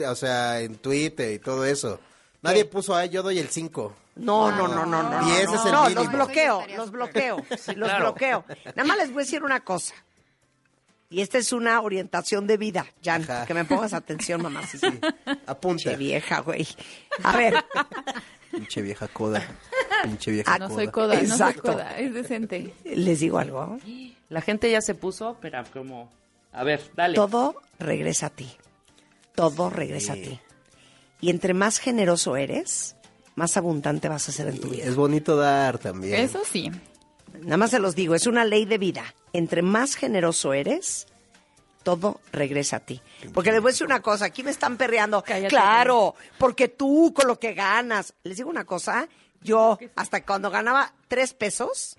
en Twitter y todo eso. Nadie puso, yo doy el 5. No. Y ese es el No, mínimo. los bloqueo. claro. Nada más les voy a decir una cosa. Y esta es una orientación de vida, Jan, Ajá. que me pongas atención, mamá. Sí. Apunta. Che vieja, güey. A ver, Pinche vieja coda. Pinche vieja No coda. soy coda, no soy Exacto. coda, es decente. les digo algo. La gente ya se puso, pero como... A ver, dale. Todo regresa a ti. Todo regresa a ti. Y entre más generoso eres, más abundante vas a ser en tu vida. Es bonito dar también. Eso sí. Nada más se los digo, es una ley de vida. Entre más generoso eres, todo regresa a ti. Porque les voy a decir una cosa, aquí me están perreando. Cállate, Claro, porque tú con lo que ganas. Les digo una cosa, yo hasta cuando ganaba 3 pesos,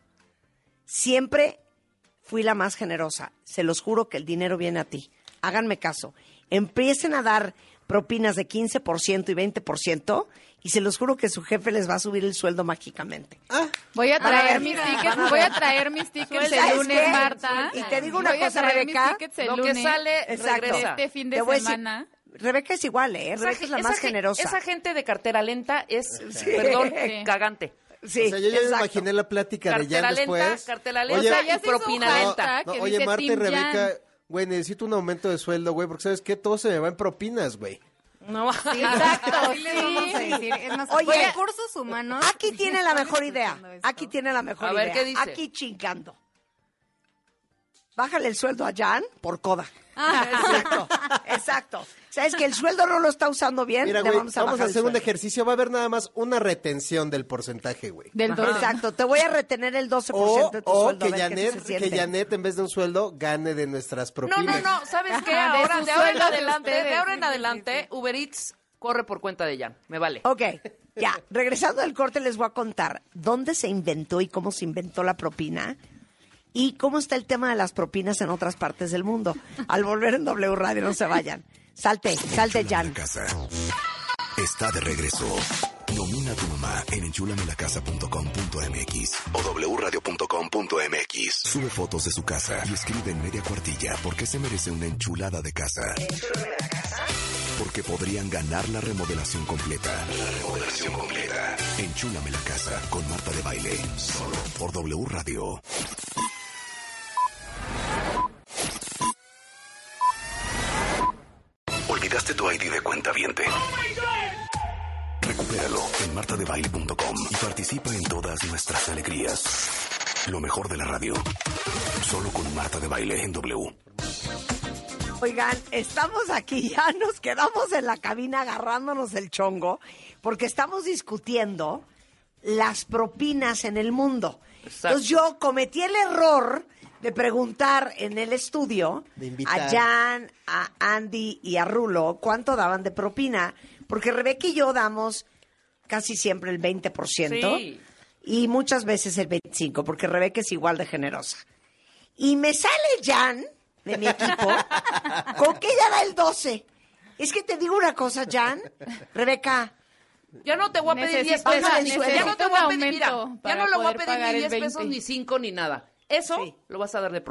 siempre fui la más generosa. Se los juro que el dinero viene a ti. Háganme caso. Empiecen a dar propinas de 15% y 20% y se los juro que su jefe les va a subir el sueldo mágicamente. Voy a A traer ver, mis mira, tickets, van a voy ver. a traer mis tickets ¿Sabes el lunes, qué? Marta. Y te digo una Voy a cosa, traer Rebeca, mis tickets el lo que lunes. sale Exacto. regresa. Este fin Te de voy a decir, semana. Rebeca es igual, ¿eh? Rebeca es la más generosa. Esa gente de cartera lenta es, Sí. perdón, Sí. cagante. Sí, O sea, yo ya me exacto. imaginé la plática de Cartera Jan lenta, después. cartera Oye, lenta ya y se hizo un propina hashtag. lenta. no, que oye, dice Marta y Team Rebeca, Jan. güey, necesito un aumento de sueldo, güey, porque ¿sabes qué? Todo se me va en propinas, güey. No. Exacto, Así les vamos a sí. decir. Es más, Oye, recursos humanos. Aquí tiene la mejor idea. Aquí tiene la mejor A idea. ver, ¿qué dice? Aquí chingando. Bájale el sueldo a Jan por coda. Ah. Exacto. ¿Sabes que el sueldo no lo está usando bien? Mira, Le güey, vamos a vamos a bajar el hacer un sueldo. ejercicio. Va a haber nada más una retención del porcentaje, güey. Del todo. Exacto. Te voy a retener el 12% O, de tu o sueldo. que a ver qué se Janet, siente. que Janet, en vez de un sueldo, gane de nuestras No, propinas. no, no, ¿sabes qué? Ajá, de Ahora, su de ahora en sueldo de adelante, ustedes. de ahora en Sí, sí, adelante, Uber Eats corre por cuenta de Jan. Me vale. Ok, ya. Regresando al corte les voy a contar dónde se inventó y cómo se inventó la propina y cómo está el tema de las propinas en otras partes del mundo. Al volver en W Radio, no se vayan. Salte, Jan. Casa está de regreso. Nomina a tu mamá en enchulamilacasa.com.mx o wradio.com.mx. Sube fotos de su casa y escribe en media cuartilla por qué se merece una enchulada de casa. Porque podrían ganar la remodelación completa. La remodelación completa. Enchúlame la casa con Marta de Baile. Solo por W Radio. ¿Olvidaste tu ID de cuentaviente? Recupéralo en martadebaile.com y participa en todas nuestras alegrías. Lo mejor de la radio. Solo con Marta de Baile en W. Oigan, estamos aquí, ya nos quedamos en la cabina agarrándonos el chongo porque estamos discutiendo las propinas en el mundo. Exacto. Entonces yo cometí el error de preguntar en el estudio De invitar. a Jan, a Andy y a Rulo cuánto daban de propina, porque Rebeca y yo damos casi siempre el 20% Sí. y muchas veces el 25%, porque Rebeca es igual de generosa. Y me sale Jan, de mi equipo, con que ella da el 12%. Es que te digo una cosa, Jan, Rebeca, Ya no te voy a pedir 10 Necesito- pesos. necesito Ya no te un voy a pedir, mira, aumento ya para no le voy a poder pedir pagar ni el 10 pesos, 20. ni 5, ni nada. Eso Sí. lo vas a dar de propina.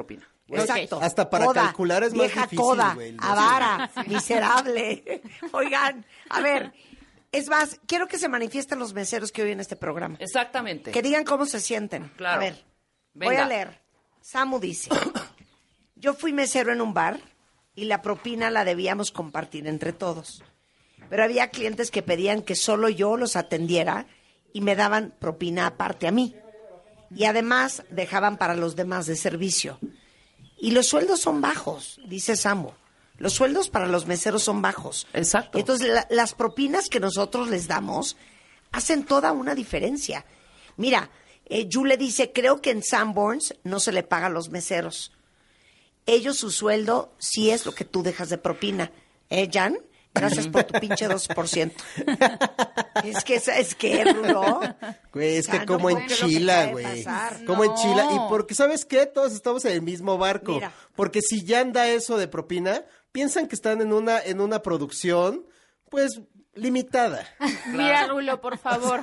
Exacto. Hasta para Coda, calcular es más vieja difícil, coda, güey, el avara, miserable. Oigan, a ver, es más, quiero que se manifiesten los meseros que hoy en este programa. Exactamente. Que digan cómo se sienten. Claro. A ver, Venga. voy a leer. Samu dice, yo fui mesero en un bar y la propina la debíamos compartir entre todos. Pero había clientes que pedían que solo yo los atendiera y me daban propina aparte a mí. Y además dejaban para los demás de servicio. Y los sueldos son bajos, dice Samu. Los sueldos para los meseros son bajos. Exacto. Entonces, las propinas que nosotros les damos hacen toda una diferencia. Mira, Yule dice, creo que en Sanborns no se le paga a los meseros. Ellos, su sueldo, sí es lo que tú dejas de propina. Jan? Gracias por tu pinche 2%. Es que, ¿sabes qué, Rulo? Güey, es O sea, que como no puedo creer lo que enchila, puede güey. pasar. Como No. enchila. Y porque, ¿sabes qué? Todos estamos en el mismo barco. Mira. Porque si Jan da eso de propina, piensan que están en una producción, pues, limitada. Mira, Rulo, por favor.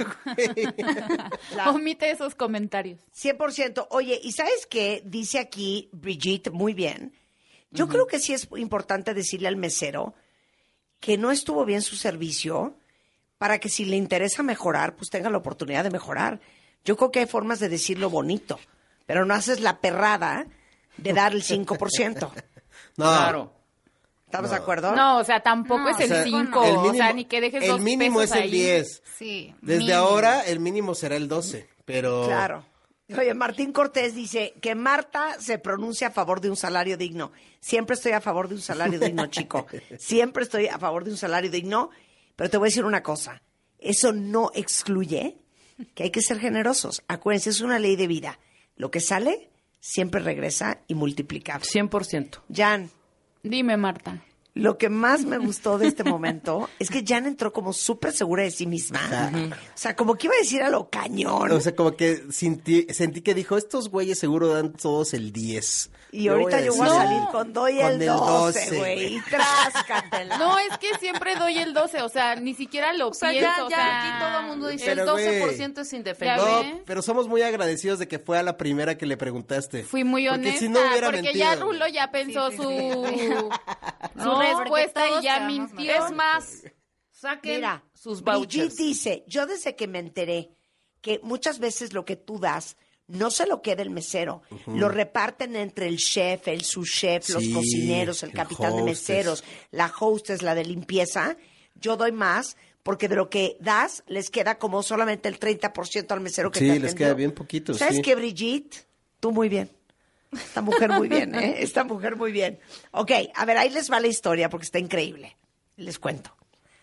Omite esos comentarios. 100%. Oye, ¿y sabes qué? Dice aquí Brigitte muy bien. Yo creo que sí es importante decirle al mesero que no estuvo bien su servicio para que si le interesa mejorar, pues tenga la oportunidad de mejorar. Yo creo que hay formas de decirlo bonito, pero no haces la perrada de dar el 5%. No. Claro. ¿Estamos de acuerdo? No, o sea, tampoco es o el sea, 5, el o sea, mínimo- ni que dejes el 2 mínimo pesos es el ahí. 10. Sí. Desde mínimo. ahora, el mínimo será el 12. Pero. Claro. Oye, Martín Cortés dice que Marta se pronuncia a favor de un salario digno. Siempre estoy a favor de un salario digno, chico. Siempre estoy a favor de un salario digno, pero te voy a decir una cosa. Eso no excluye que hay que ser generosos. Acuérdense, es una ley de vida. Lo que sale siempre regresa y multiplica. 100%. Jan, Dime, Marta. lo que más me gustó de este momento es que Jan entró como súper segura de sí misma. O sea, como que iba a decir a lo cañón. O sea, como que sentí que dijo, estos güeyes seguro dan todos el 10. Y ahorita yo voy a decir- salir con doy con el el 12, 12, güey. Y tráscatela. No, es que siempre doy el 12, o sea, ni siquiera lo O sea, pienso. ya, o ya sea, aquí todo el mundo dice, Pero, el 12% güey. es Ya indefendible. No, ves. pero somos muy agradecidos de que fue a la primera que le preguntaste. Fui muy Porque honesta, si no hubiera porque mentido, ya güey. Rulo ya pensó Sí, su, sí. su No, respuesta porque y todos ya quedamos mintió. Es más, saquen Mira, sus Brigitte vouchers. dice, yo desde que me enteré que muchas veces lo que tú das no se lo queda el mesero, lo reparten entre el chef, el sous-chef, los Sí, cocineros, el el capitán de hostess. meseros, la hostess, la de limpieza, yo doy más porque de lo que das les queda como solamente el 30% al mesero que Sí, te les atendió. queda bien poquito, ¿Sabes sí. qué, Brigitte? Tú muy bien. Esta mujer muy bien, ¿eh? Esta mujer muy bien. Ok, a ver, ahí les va la historia porque está increíble. Les cuento.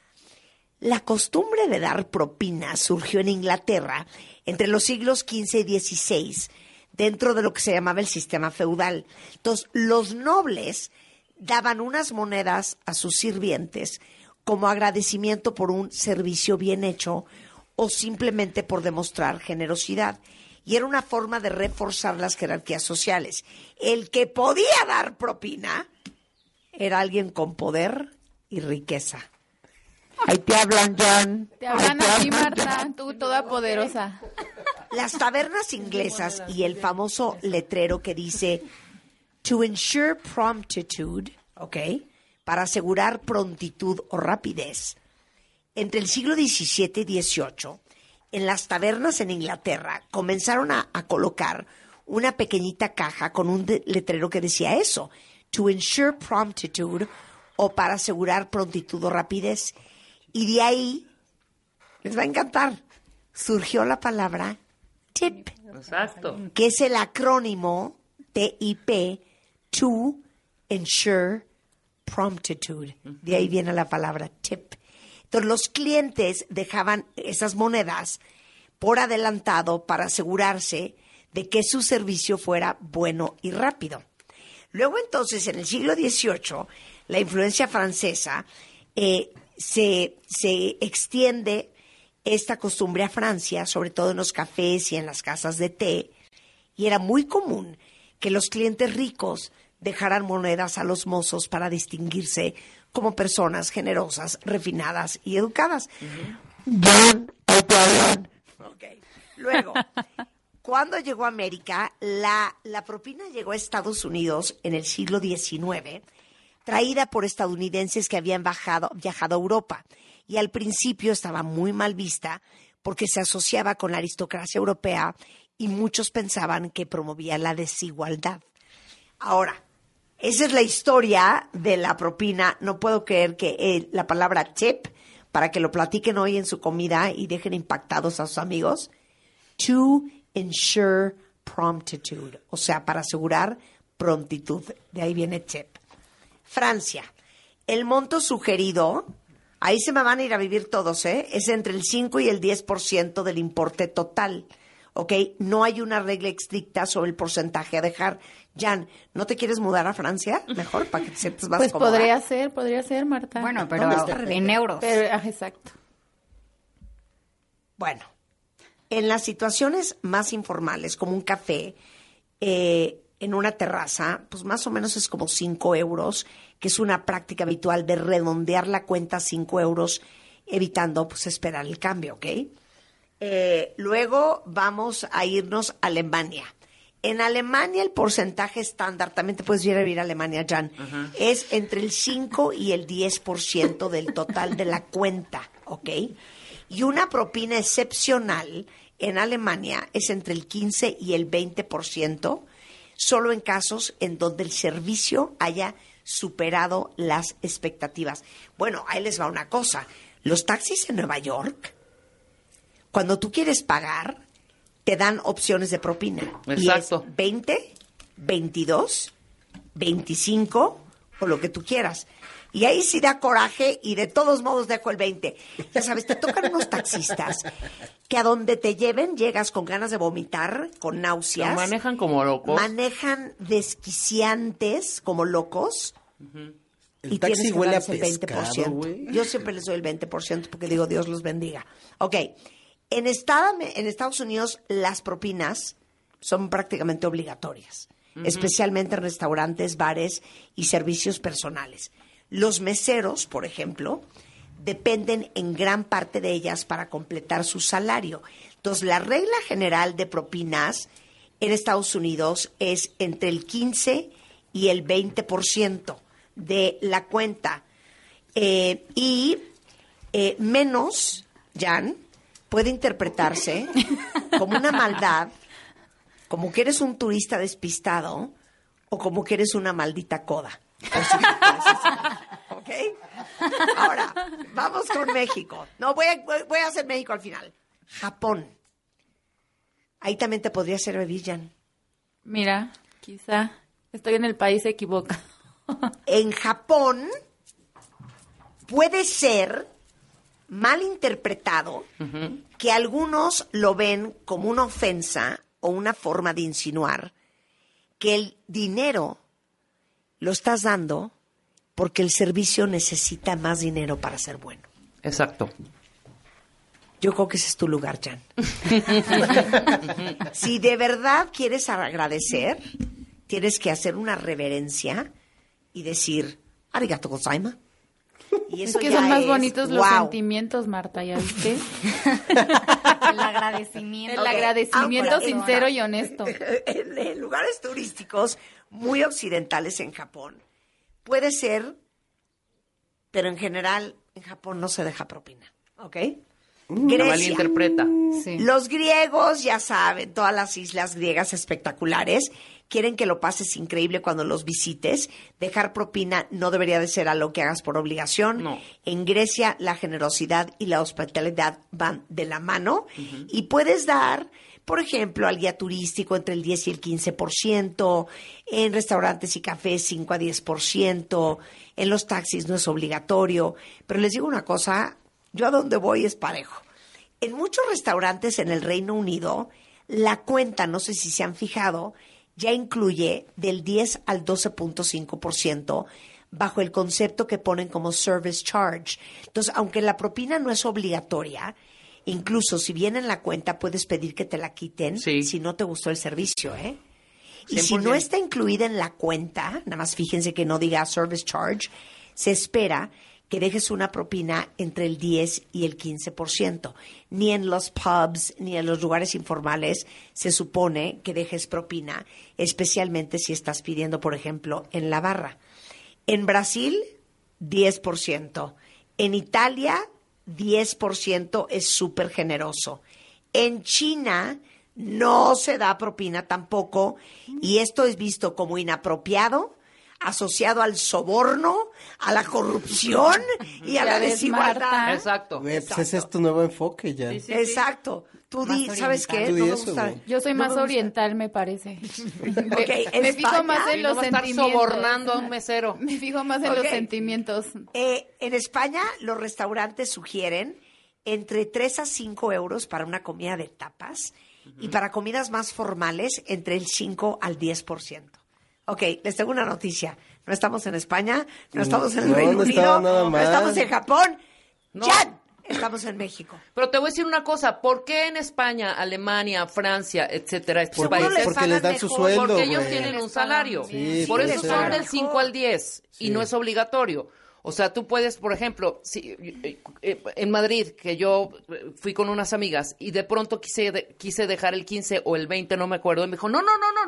La costumbre de dar propina surgió en Inglaterra entre los siglos XV y XVI, dentro de lo que se llamaba el sistema feudal. Entonces, los nobles daban unas monedas a sus sirvientes como agradecimiento por un servicio bien hecho o simplemente por demostrar generosidad. Y era una forma de reforzar las jerarquías sociales. El que podía dar propina era alguien con poder y riqueza. Ahí te hablan, Jan. Te hablan a ti, Marta, tú toda poderosa. Las tabernas inglesas y el famoso letrero que dice to ensure promptitude, ¿ok? Para asegurar prontitud o rapidez. Entre el siglo XVII y XVIII, en las tabernas en Inglaterra comenzaron a colocar una pequeñita caja con un letrero que decía eso, to ensure promptitude o para asegurar prontitud o rapidez. Y de ahí, les va a encantar, surgió la palabra tip, Exacto. que es el acrónimo TIP, to ensure promptitude. De ahí viene la palabra tip. Entonces, los clientes dejaban esas monedas por adelantado para asegurarse de que su servicio fuera bueno y rápido. Luego, entonces, en el siglo XVIII, la influencia francesa se extiende esta costumbre a Francia, sobre todo en los cafés y en las casas de té, y era muy común que los clientes ricos dejaran monedas a los mozos para distinguirse como personas generosas, refinadas y educadas. Ok. Luego, ¿Cuándo llegó a América? La propina llegó a Estados Unidos en el siglo XIX, traída por estadounidenses que habían viajado a Europa. Y al principio estaba muy mal vista porque se asociaba con la aristocracia europea y muchos pensaban que promovía la desigualdad. Ahora, esa es la historia de la propina. No puedo creer que la palabra tip, para que lo platiquen hoy en su comida y dejen impactados a sus amigos, to ensure promptitude, o sea, para asegurar prontitud. De ahí viene tip. Francia, el monto sugerido, ahí se me van a ir a vivir todos, es entre el 5 y el 10% del importe total, ¿ok? No hay una regla estricta sobre el porcentaje a dejar. Jan, ¿no te quieres mudar a Francia? Mejor, para que te sientas más Pues cómoda. podría ser, Marta. Bueno, pero ¿Dónde está la regla? en euros. Exacto. Bueno, en las situaciones más informales, como un café, en una terraza, pues más o menos es como 5 euros, que es una práctica habitual de redondear la cuenta a 5 euros, evitando pues esperar el cambio, ¿ok? Luego vamos a irnos a Alemania. En Alemania el porcentaje estándar, también te puedes ir a vivir a Alemania, Jan, es entre el 5 y el 10% del total de la cuenta, ¿ok? Y una propina excepcional en Alemania es entre el 15 y el 20%, solo en casos en donde el servicio haya superado las expectativas. Bueno, ahí les va una cosa. Los taxis en Nueva York, cuando tú quieres pagar, te dan opciones de propina. Exacto. Y es 20, 22, 25 o lo que tú quieras. Y ahí sí da coraje y de todos modos dejo el 20. Ya sabes, te tocan unos taxistas que a donde te lleven llegas con ganas de vomitar, con náuseas. Lo manejan como locos. Manejan desquiciantes como locos. El Y taxi tienes que huele a darles el pescado, 20%. güey. Yo siempre les doy el 20% porque digo, Dios los bendiga. Ok, en Estados Unidos las propinas son prácticamente obligatorias, especialmente en restaurantes, bares y servicios personales. Los meseros, por ejemplo, dependen en gran parte de ellas para completar su salario. Entonces, la regla general de propinas en Estados Unidos es entre el 15 y el 20% de la cuenta. Menos, Jan, puede interpretarse como una maldad, como que eres un turista despistado o como que eres una maldita coda. ¿Ok? Ahora, vamos con México. No, voy a hacer México al final. Japón. Ahí también te podría servir, Jan. Mira, quizá estoy en el país equivocado. En Japón puede ser mal interpretado que algunos lo ven como una ofensa o una forma de insinuar que el dinero lo estás dando porque el servicio necesita más dinero para ser bueno. Exacto. Yo creo que ese es tu lugar, Jan. Si de verdad quieres agradecer, tienes que hacer una reverencia y decir, arigato gozaimasu. Y Es eso que ya son más es, bonitos los wow. sentimientos, Marta, ¿ya viste? El agradecimiento. El agradecimiento Ahora, sincero y honesto. En lugares turísticos muy occidentales en Japón, puede ser, pero en general en Japón no se deja propina, ¿ok? Lo Grecia. malinterpreta. Sí. Los griegos, ya saben, todas las islas griegas espectaculares, quieren que lo pases increíble cuando los visites. Dejar propina no debería de ser algo que hagas por obligación. No. En Grecia, la generosidad y la hospitalidad van de la mano. Y puedes dar, por ejemplo, al guía turístico entre el 10 y el 15%, en restaurantes y cafés 5 a 10%, en los taxis no es obligatorio. Pero les digo una cosa, yo a donde voy es parejo. En muchos restaurantes en el Reino Unido, la cuenta, no sé si se han fijado, ya incluye del 10 al 12.5% bajo el concepto que ponen como service charge. Entonces, aunque la propina no es obligatoria, incluso si viene en la cuenta puedes pedir que te la quiten Sí. si no te gustó el servicio, ¿eh? Y si 100%. no está incluida en la cuenta, nada más fíjense que no diga service charge, se espera que dejes una propina entre el 10 y el 15%. Ni en los pubs, ni en los lugares informales se supone que dejes propina, especialmente si estás pidiendo, por ejemplo, en la barra. En Brasil, 10%. En Italia, 10% es súper generoso. En China no se da propina tampoco, y esto es visto como inapropiado, asociado al soborno, a la corrupción y a la desigualdad. Exacto. Güey, pues ese es tu nuevo enfoque ya. Sí, sí. Exacto. Tú di, Más ¿sabes qué? Tú di No me eso, gusta. güey. Yo soy No más me gusta. oriental, me parece. Ok, en Me fijo España, más en Y no los va a estar sentimientos. sobornando a un mesero. Me fijo más en Ok. los sentimientos. En España, los restaurantes sugieren entre 3 a 5 euros para una comida de tapas y para comidas más formales entre el 5 al 10%. Ok, les tengo una noticia. No estamos en España, no estamos en el No, Reino no Unido, estaba nada no mal. estamos en Japón. No. ¡Ya! Estamos en México. Pero te voy a decir una cosa, ¿por qué en España, Alemania, Francia, etcétera, estos Seguro países? les Porque pagan les dan su mejor. sueldo, Porque ellos güey. tienen un Les pagan salario. bien. Sí, Por puede eso ser. son del 5 al 10 y Sí. no es obligatorio. O sea, tú puedes, por ejemplo, si, en Madrid, que yo fui con unas amigas y de pronto quise dejar el 15 o el 20, no me acuerdo, y me dijo, no.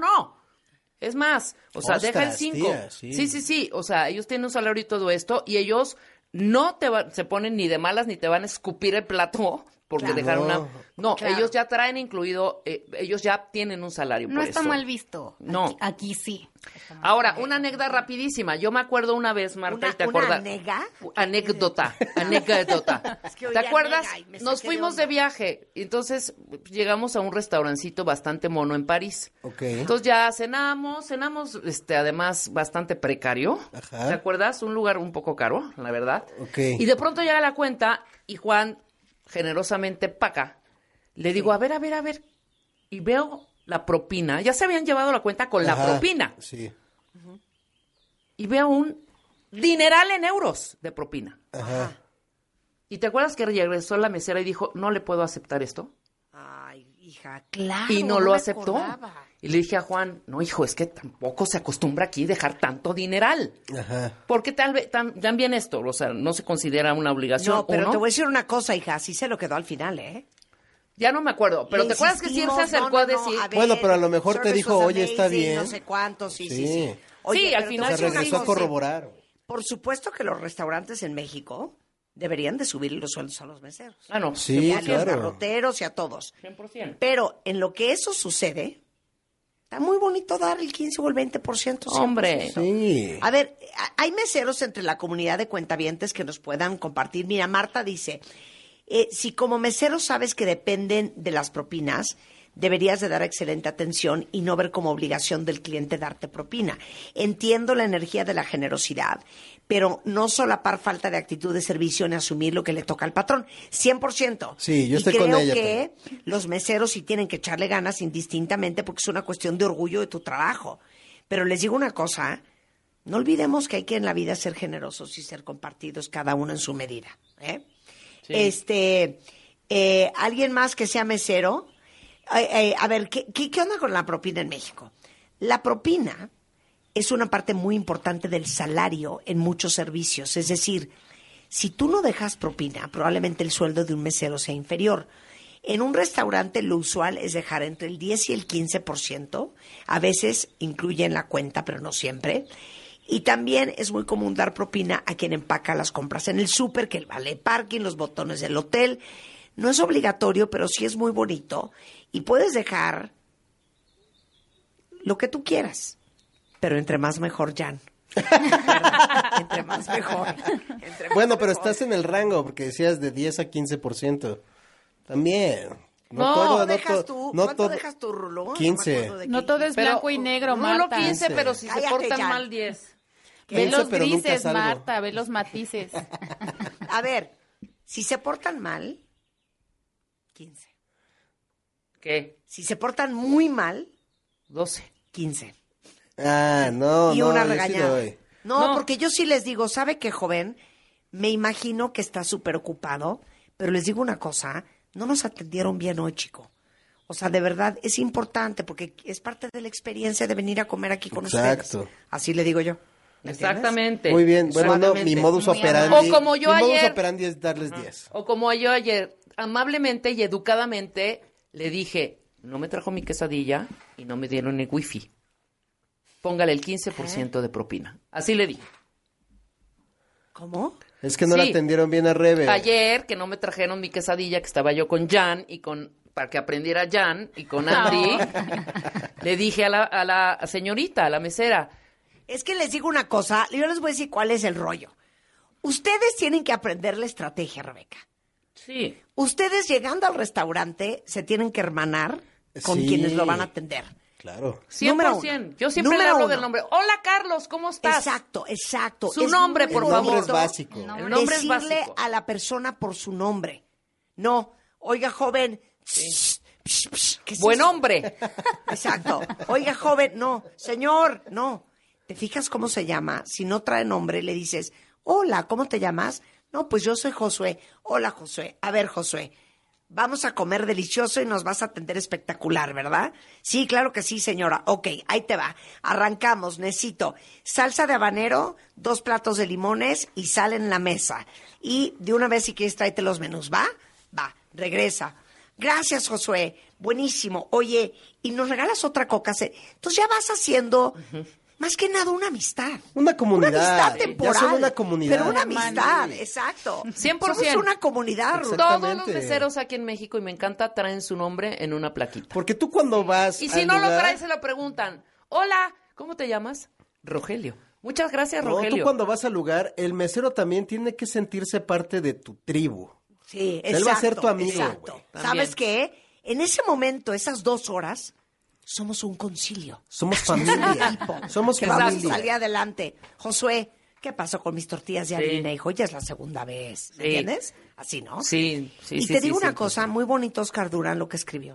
Es más, o sea, deja el Ostras, 5. tía, sí. Sí. O sea, ellos tienen un salario y todo esto y ellos no se ponen ni de malas ni te van a escupir el plato porque Claro. dejaron una... No, Claro. ellos ya traen incluido, ellos ya tienen un salario No por está eso. mal visto. No. Aquí sí. Está mal Ahora, visto. una anécdota rapidísima. Yo me acuerdo una vez, Marta, y te ¿Una acuerdas. nega? Anécdota. Es que ¿Te oía acuerdas? nega y me Nos saqué fuimos de de onda. viaje. Y entonces llegamos a un restaurancito bastante mono en París. Ok. Entonces ya cenamos, además bastante precario. Ajá. ¿Te acuerdas? Un lugar un poco caro, la verdad. Ok. Y de pronto llega la cuenta y Juan generosamente paga. Le digo, a ver. Y veo la propina. Ya se habían llevado la cuenta con la Ajá, propina. Sí. Y veo un dineral en euros de propina. Ajá. ¿Y te acuerdas que regresó la mesera y dijo, no le puedo aceptar esto? Ay, hija, claro. Y no lo me aceptó. acordaba. Y le dije a Juan, no, hijo, es que tampoco se acostumbra aquí dejar tanto dineral. Ajá. Porque tal vez también esto, o sea, no se considera una obligación. No, pero uno. te voy a decir una cosa, hija, sí se lo quedó al final, ¿eh? Ya no me acuerdo, pero Le ¿te acuerdas que sí él se insistimos, acercó a decir? ver, Bueno, pero a lo mejor te service dijo, was "Oye, está amazing", bien. No sé cuánto, sí. Sí. Oye, Sí, al pero te final voy a Se decir una regresó a cosa. corroborar. Por supuesto que los restaurantes en México deberían de subir los sueldos a los meseros. Ah, no. Sí, Y a los claro. garroteros y a todos. 100%. Pero en lo que eso sucede, está muy bonito dar el 15 o el 20%. 100%. Hombre. Sí. A ver, hay meseros entre la comunidad de cuentavientes que nos puedan compartir. Mira, Marta dice, si como mesero sabes que dependen de las propinas, deberías de dar excelente atención y no ver como obligación del cliente darte propina. Entiendo la energía de la generosidad, pero no solapar falta de actitud de servicio ni asumir lo que le toca al patrón. 100%. Sí, yo Y estoy con creo ella que los meseros sí tienen que echarle ganas indistintamente porque es una cuestión de orgullo de tu trabajo. Pero les digo una cosa, no olvidemos que hay que en la vida ser generosos y ser compartidos cada uno en su medida. ¿Eh? Sí. ¿Alguien más que sea mesero? A ver, ¿qué onda con la propina en México? La propina es una parte muy importante del salario en muchos servicios. Es decir, si tú no dejas propina, probablemente el sueldo de un mesero sea inferior. En un restaurante lo usual es dejar entre el 10 y el 15%. A veces incluyen la cuenta, pero no siempre. Y también es muy común dar propina a quien empaca las compras en el súper, que el vale parking, los botones del hotel. No es obligatorio, pero sí es muy bonito. Y puedes dejar lo que tú quieras. Pero entre más mejor, Jan. Entre más mejor. Entre más Bueno, pero mejor. estás en el rango, porque decías de 10 a 15%. También. No, ¿Cuánto dejas tú? ¿Cuánto dejas tú, Rulo? No me 15. acuerdo de No qué. todo es Pero, blanco y negro, Rulo Marta. 15, pero si Cállate, se portan Jan. mal 10. Ve 15, los pero nunca grises, salgo. Marta, ve los matices. A ver, si se portan mal, 15. ¿Qué? Si se portan muy mal, 12. 15. Ah, no, Y no, una yo sí regañada. doy. No, No. porque yo sí les digo, ¿sabe qué, joven? Me imagino que está súper ocupado, pero les digo una cosa, no nos atendieron bien hoy, chico. O sea, de verdad, es importante porque es parte de la experiencia de venir a comer aquí con Exacto. ustedes. Así le digo yo. Exactamente. Muy bien. Bueno, no, mi modus Muy operandi. O como yo mi modus ayer. operandi es darles 10. O como yo ayer, amablemente y educadamente, le dije, no me trajo mi quesadilla y no me dieron el wifi. Póngale el 15% de propina. Así le dije. ¿Cómo? Es que no la Sí. atendieron bien a Rebe. Ayer, que no me trajeron mi quesadilla, que estaba yo con Jan y para que aprendiera Jan y con Andy, le dije a la señorita, a la mesera, Es que les digo una cosa, yo les voy a decir cuál es el rollo. Ustedes tienen que aprender la estrategia, Rebeca. sí, Ustedes llegando al restaurante se tienen que hermanar con Sí. quienes lo van a atender. Claro. 100%. Número Yo siempre le Número hablo uno. del nombre. Hola, Carlos, ¿cómo estás? Exacto. Su Es nombre, muy por El nombre favor. es básico. El El nombre es Decirle básico. a la persona por su nombre. No, oiga, joven. ¿Qué es Buen eso? hombre. Exacto. Oiga, joven, no. Señor, no. ¿Te fijas cómo se llama? Si no trae nombre, le dices, hola, ¿cómo te llamas? No, pues yo soy Josué. Hola, Josué. A ver, Josué, vamos a comer delicioso y nos vas a atender espectacular, ¿verdad? Sí, claro que sí, señora. Ok, ahí te va. Arrancamos. Necesito salsa de habanero, 2 platos de limones y sal en la mesa. Y de una vez, si quieres, tráete los menús, ¿va? Va, regresa. Gracias, Josué. Buenísimo. Oye, ¿y nos regalas otra coca? Entonces ya vas haciendo, más que nada, una amistad. Una comunidad. Una amistad Ya temporal. son una comunidad. Pero una Una amistad, mano. exacto. 100%. Somos una comunidad, Ruth. Todos los Exactamente. meseros aquí en México, y me encanta, traen su nombre en una plaquita. Porque tú cuando vas Y si al no lo lugar- traes, se lo preguntan. Hola, ¿cómo te llamas? Rogelio. Muchas gracias, No, Rogelio. tú cuando vas al lugar, el mesero también tiene que sentirse parte de tu tribu. Sí, Él exacto. va a ser tu amigo, Exacto. güey. ¿Sabes qué? En ese momento, esas 2 horas, somos un concilio. Somos familia. Somos Que vamos a familia. salir adelante. Josué, ¿qué pasó con mis tortillas de Sí. harina? Hijo, ya es la segunda vez. ¿Me Sí. entiendes? Así, ¿no? Sí, sí, Y sí. te sí, digo una 100%. cosa, muy bonito Oscar Durán lo que escribió.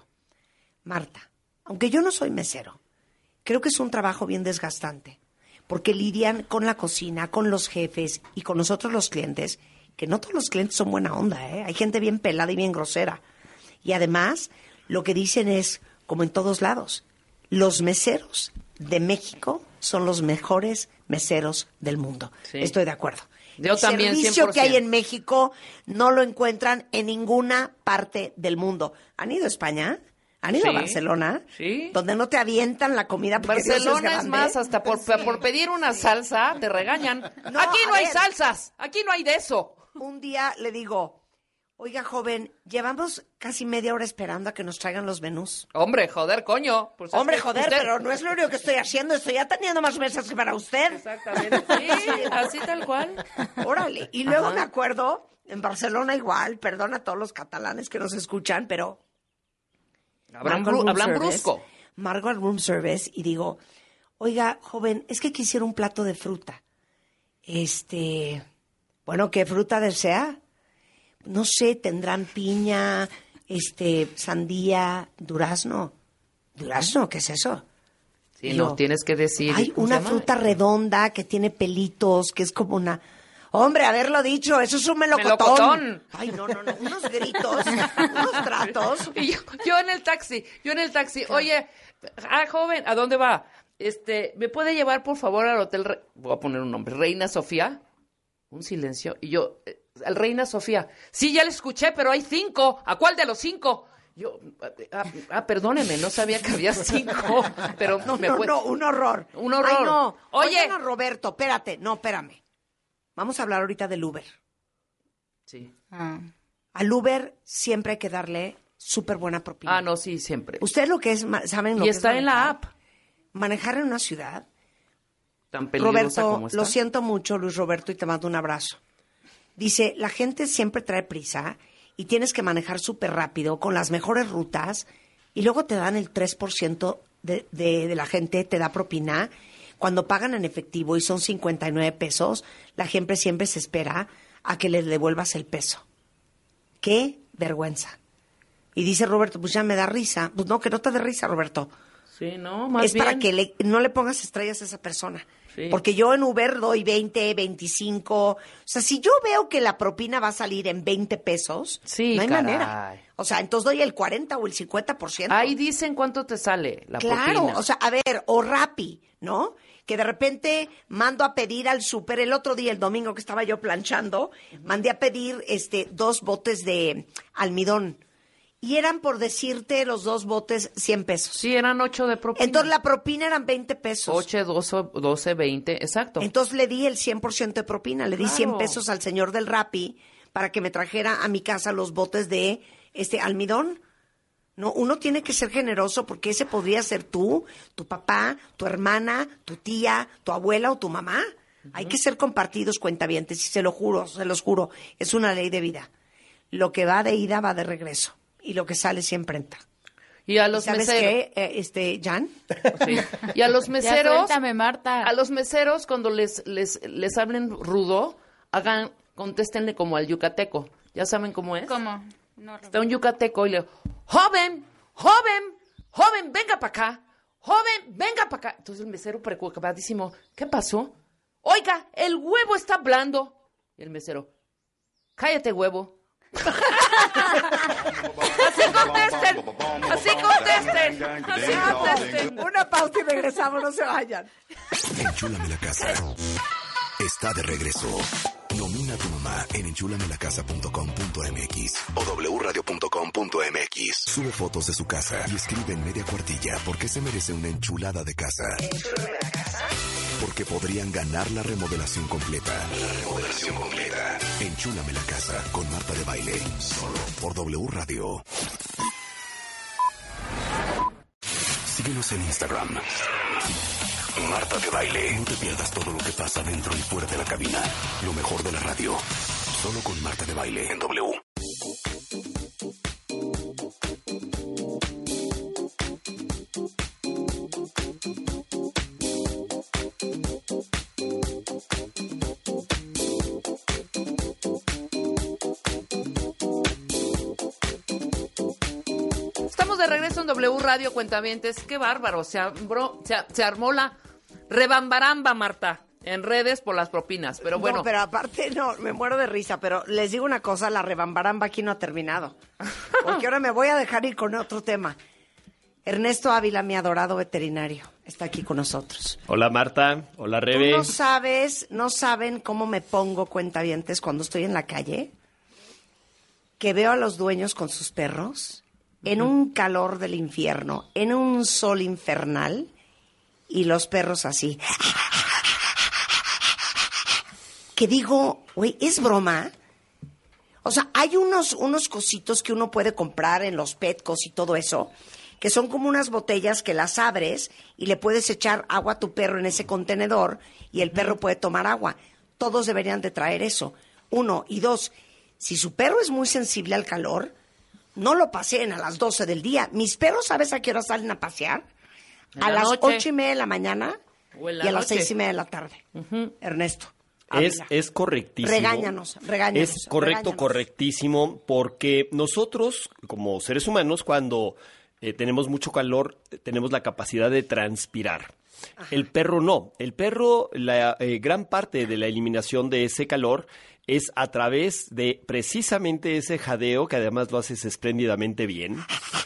Marta, aunque yo no soy mesero, creo que es un trabajo bien desgastante, porque lidian con la cocina, con los jefes y con nosotros los clientes, que no todos los clientes son buena onda, ¿eh? Hay gente bien pelada y bien grosera. Y además, lo que dicen es, como en todos lados, los meseros de México son los mejores meseros del mundo. Sí. Estoy de acuerdo. Yo El también, servicio que hay 100%. en México no lo encuentran en ninguna parte del mundo. ¿Han ido a España? ¿Han ido Sí. a Barcelona? Sí. Donde no te avientan la comida porque Dios Barcelona es grande. más, hasta por pedir una salsa te regañan. No, Aquí no a hay ver. salsas, aquí no hay de eso. Un día le digo, oiga, joven, llevamos casi media hora esperando a que nos traigan los menús. Hombre, joder, coño. Pues es Hombre, que joder, usted- pero no es lo único que estoy haciendo. Estoy atendiendo más mesas que para usted. Exactamente. Sí, así tal cual. Órale. Y luego Ajá. me acuerdo, en Barcelona igual, perdona a todos los catalanes que nos escuchan, pero Hablan, Marco al room hablan service, brusco. Marco al room service y digo, oiga, joven, es que quisiera un plato de fruta. Bueno, ¿qué fruta desea? No sé, tendrán piña, sandía, durazno. ¿Durazno? ¿Qué es eso? Sí, Digo, no, tienes que decir. Hay ¿cómo se una llama? fruta redonda que tiene pelitos, que es como una... Hombre, haberlo dicho, eso es un melocotón. Melocotón. Ay, no, unos gritos, unos tratos. Y yo en el taxi, oye, joven, ¿a dónde va? ¿Me puede llevar, por favor, al hotel? Voy a poner un nombre, Reina Sofía. Un silencio. Y yo, al Reina Sofía. Sí, ya le escuché, pero hay 5. ¿A cuál de los 5? Yo, perdóneme, no sabía que había 5. Pero No, me puede... un horror. Un horror. Ay, no. Oye. Oigan a Roberto, espérate. No, espérame. Vamos a hablar ahorita del Uber. Sí. Al Uber siempre hay que darle súper buena propina. No, sí, siempre. Ustedes lo que es, ¿saben lo Y que es está en la manejar? app. Manejar en una ciudad. Tan peligrosa Roberto, como está. lo siento mucho, Luis Roberto, y te mando un abrazo. Dice, la gente siempre trae prisa y tienes que manejar súper rápido con las mejores rutas y luego te dan el 3% de la gente, te da propina. Cuando pagan en efectivo y son 59 pesos, la gente siempre se espera a que le devuelvas el peso. ¡Qué vergüenza! Y dice Roberto, pues ya me da risa. Pues no, que no te dé risa, Roberto. Sí, no, más Es bien. para que no le pongas estrellas a esa persona. Sí. Porque yo en Uber doy 20, 25. O sea, si yo veo que la propina va a salir en 20 pesos, Sí, no hay caray. manera. O sea, entonces doy el 40 o el 50%. Ahí dicen cuánto te sale la Claro, propina. o sea, a ver, o Rappi, ¿no? que de repente mando a pedir al súper, el otro día, el domingo que estaba yo planchando, mandé a pedir 2 botes de almidón. Y eran, por decirte, los 2 botes, 100 pesos. Sí, eran 8 de propina. Entonces la propina eran 20 pesos. 8, 12, 20, exacto. Entonces le di el 100% de propina, le di Claro. 100 pesos al señor del Rappi para que me trajera a mi casa los botes de almidón. No, uno tiene que ser generoso porque ese podría ser tú, tu papá, tu hermana, tu tía, tu abuela o tu mamá. Hay que ser compartidos, cuentavientes, y se los juro, es una ley de vida. Lo que va de ida va de regreso y lo que sale siempre entra. Y a los ¿Sabes meseros. qué, Jan? Sí. Y a los Ya meseros. suéltame, Marta. A los meseros, cuando les hablen rudo, contéstenle como al yucateco. ¿Ya saben cómo es? ¿Cómo? No, Está un yucateco y le digo, joven, venga para acá. Joven, venga para acá. Entonces el mesero preocupadísimo, ¿qué pasó? Oiga, el huevo está hablando. Y el mesero, cállate, huevo. Así contesten. Una pausa y regresamos, no se vayan. Enchúlame la casa. Está de regreso. Nomina a tu mamá en enchulamelacasa.com.mx o wradio.com.mx. Sube fotos de su casa y escribe en media cuartilla por qué se merece una enchulada de casa. Porque podrían ganar la remodelación completa. Enchúlame la casa con Marta de Baile. Solo por W Radio. Síguenos en Instagram. Marta de Baile. No te pierdas todo lo que pasa dentro y fuera de la cabina. Lo mejor de la radio. Solo con Marta de Baile en W. Estamos de regreso en W Radio, cuentavientes. Qué bárbaro. Se armó la rebambaramba, Marta, en redes por las propinas. Pero bueno. No, pero aparte, me muero de risa, pero les digo una cosa, la rebambaramba aquí no ha terminado. Porque ahora me voy a dejar ir con otro tema. Ernesto Ávila, mi adorado veterinario, está aquí con nosotros. Hola Marta, hola Rebe. ¿Tú no saben cómo me pongo, cuentavientes, cuando estoy en la calle? Que veo a los dueños con sus perros en un calor del infierno, en un sol infernal, y los perros así. Que digo, güey, ¿es broma? O sea, hay unos cositos que uno puede comprar en los Petcos y todo eso, que son como unas botellas que las abres y le puedes echar agua a tu perro en ese contenedor y el perro puede tomar agua. Todos deberían de traer eso. 1. Y 2, si su perro es muy sensible al calor, no lo paseen a las 12 del día. Mis perros, ¿sabes a qué hora salen a pasear? A las 8:30 de la mañana y a las 6:30 de la tarde. Ernesto. Es correctísimo. Regáñanos. Es correcto, correctísimo, porque nosotros, como seres humanos, cuando tenemos mucho calor, tenemos la capacidad de transpirar. Ajá. El perro no. El perro, la gran parte de la eliminación de ese calor es a través de precisamente ese jadeo, que además lo haces espléndidamente bien.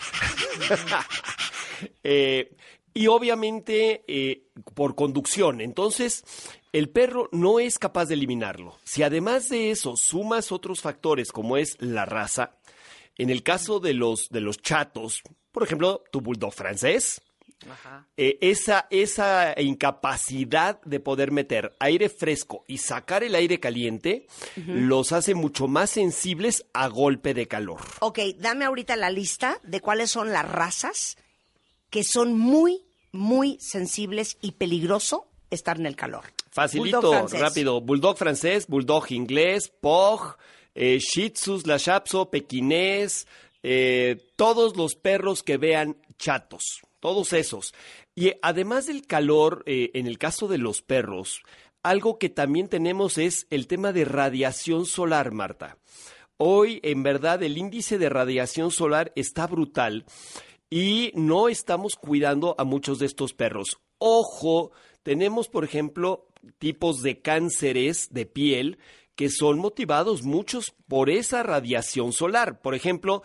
Y obviamente por conducción. Entonces, el perro no es capaz de eliminarlo. Si además de eso sumas otros factores como es la raza, en el caso de los chatos, por ejemplo, tu bulldog francés, ajá, esa incapacidad de poder meter aire fresco y sacar el aire caliente, los hace mucho más sensibles a golpe de calor. Ok, dame ahorita la lista de cuáles son las razas que son muy, muy sensibles y peligroso estar en el calor. Facilito, rápido. Bulldog francés, bulldog inglés, pug, shih tzus, lhasa, pequinés, todos los perros que vean chatos, todos esos. Y además del calor, en el caso de los perros, algo que también tenemos es el tema de radiación solar, Marta. Hoy, en verdad, el índice de radiación solar está brutal y no estamos cuidando a muchos de estos perros. Ojo, tenemos, por ejemplo, tipos de cánceres de piel que son motivados muchos por esa radiación solar. Por ejemplo,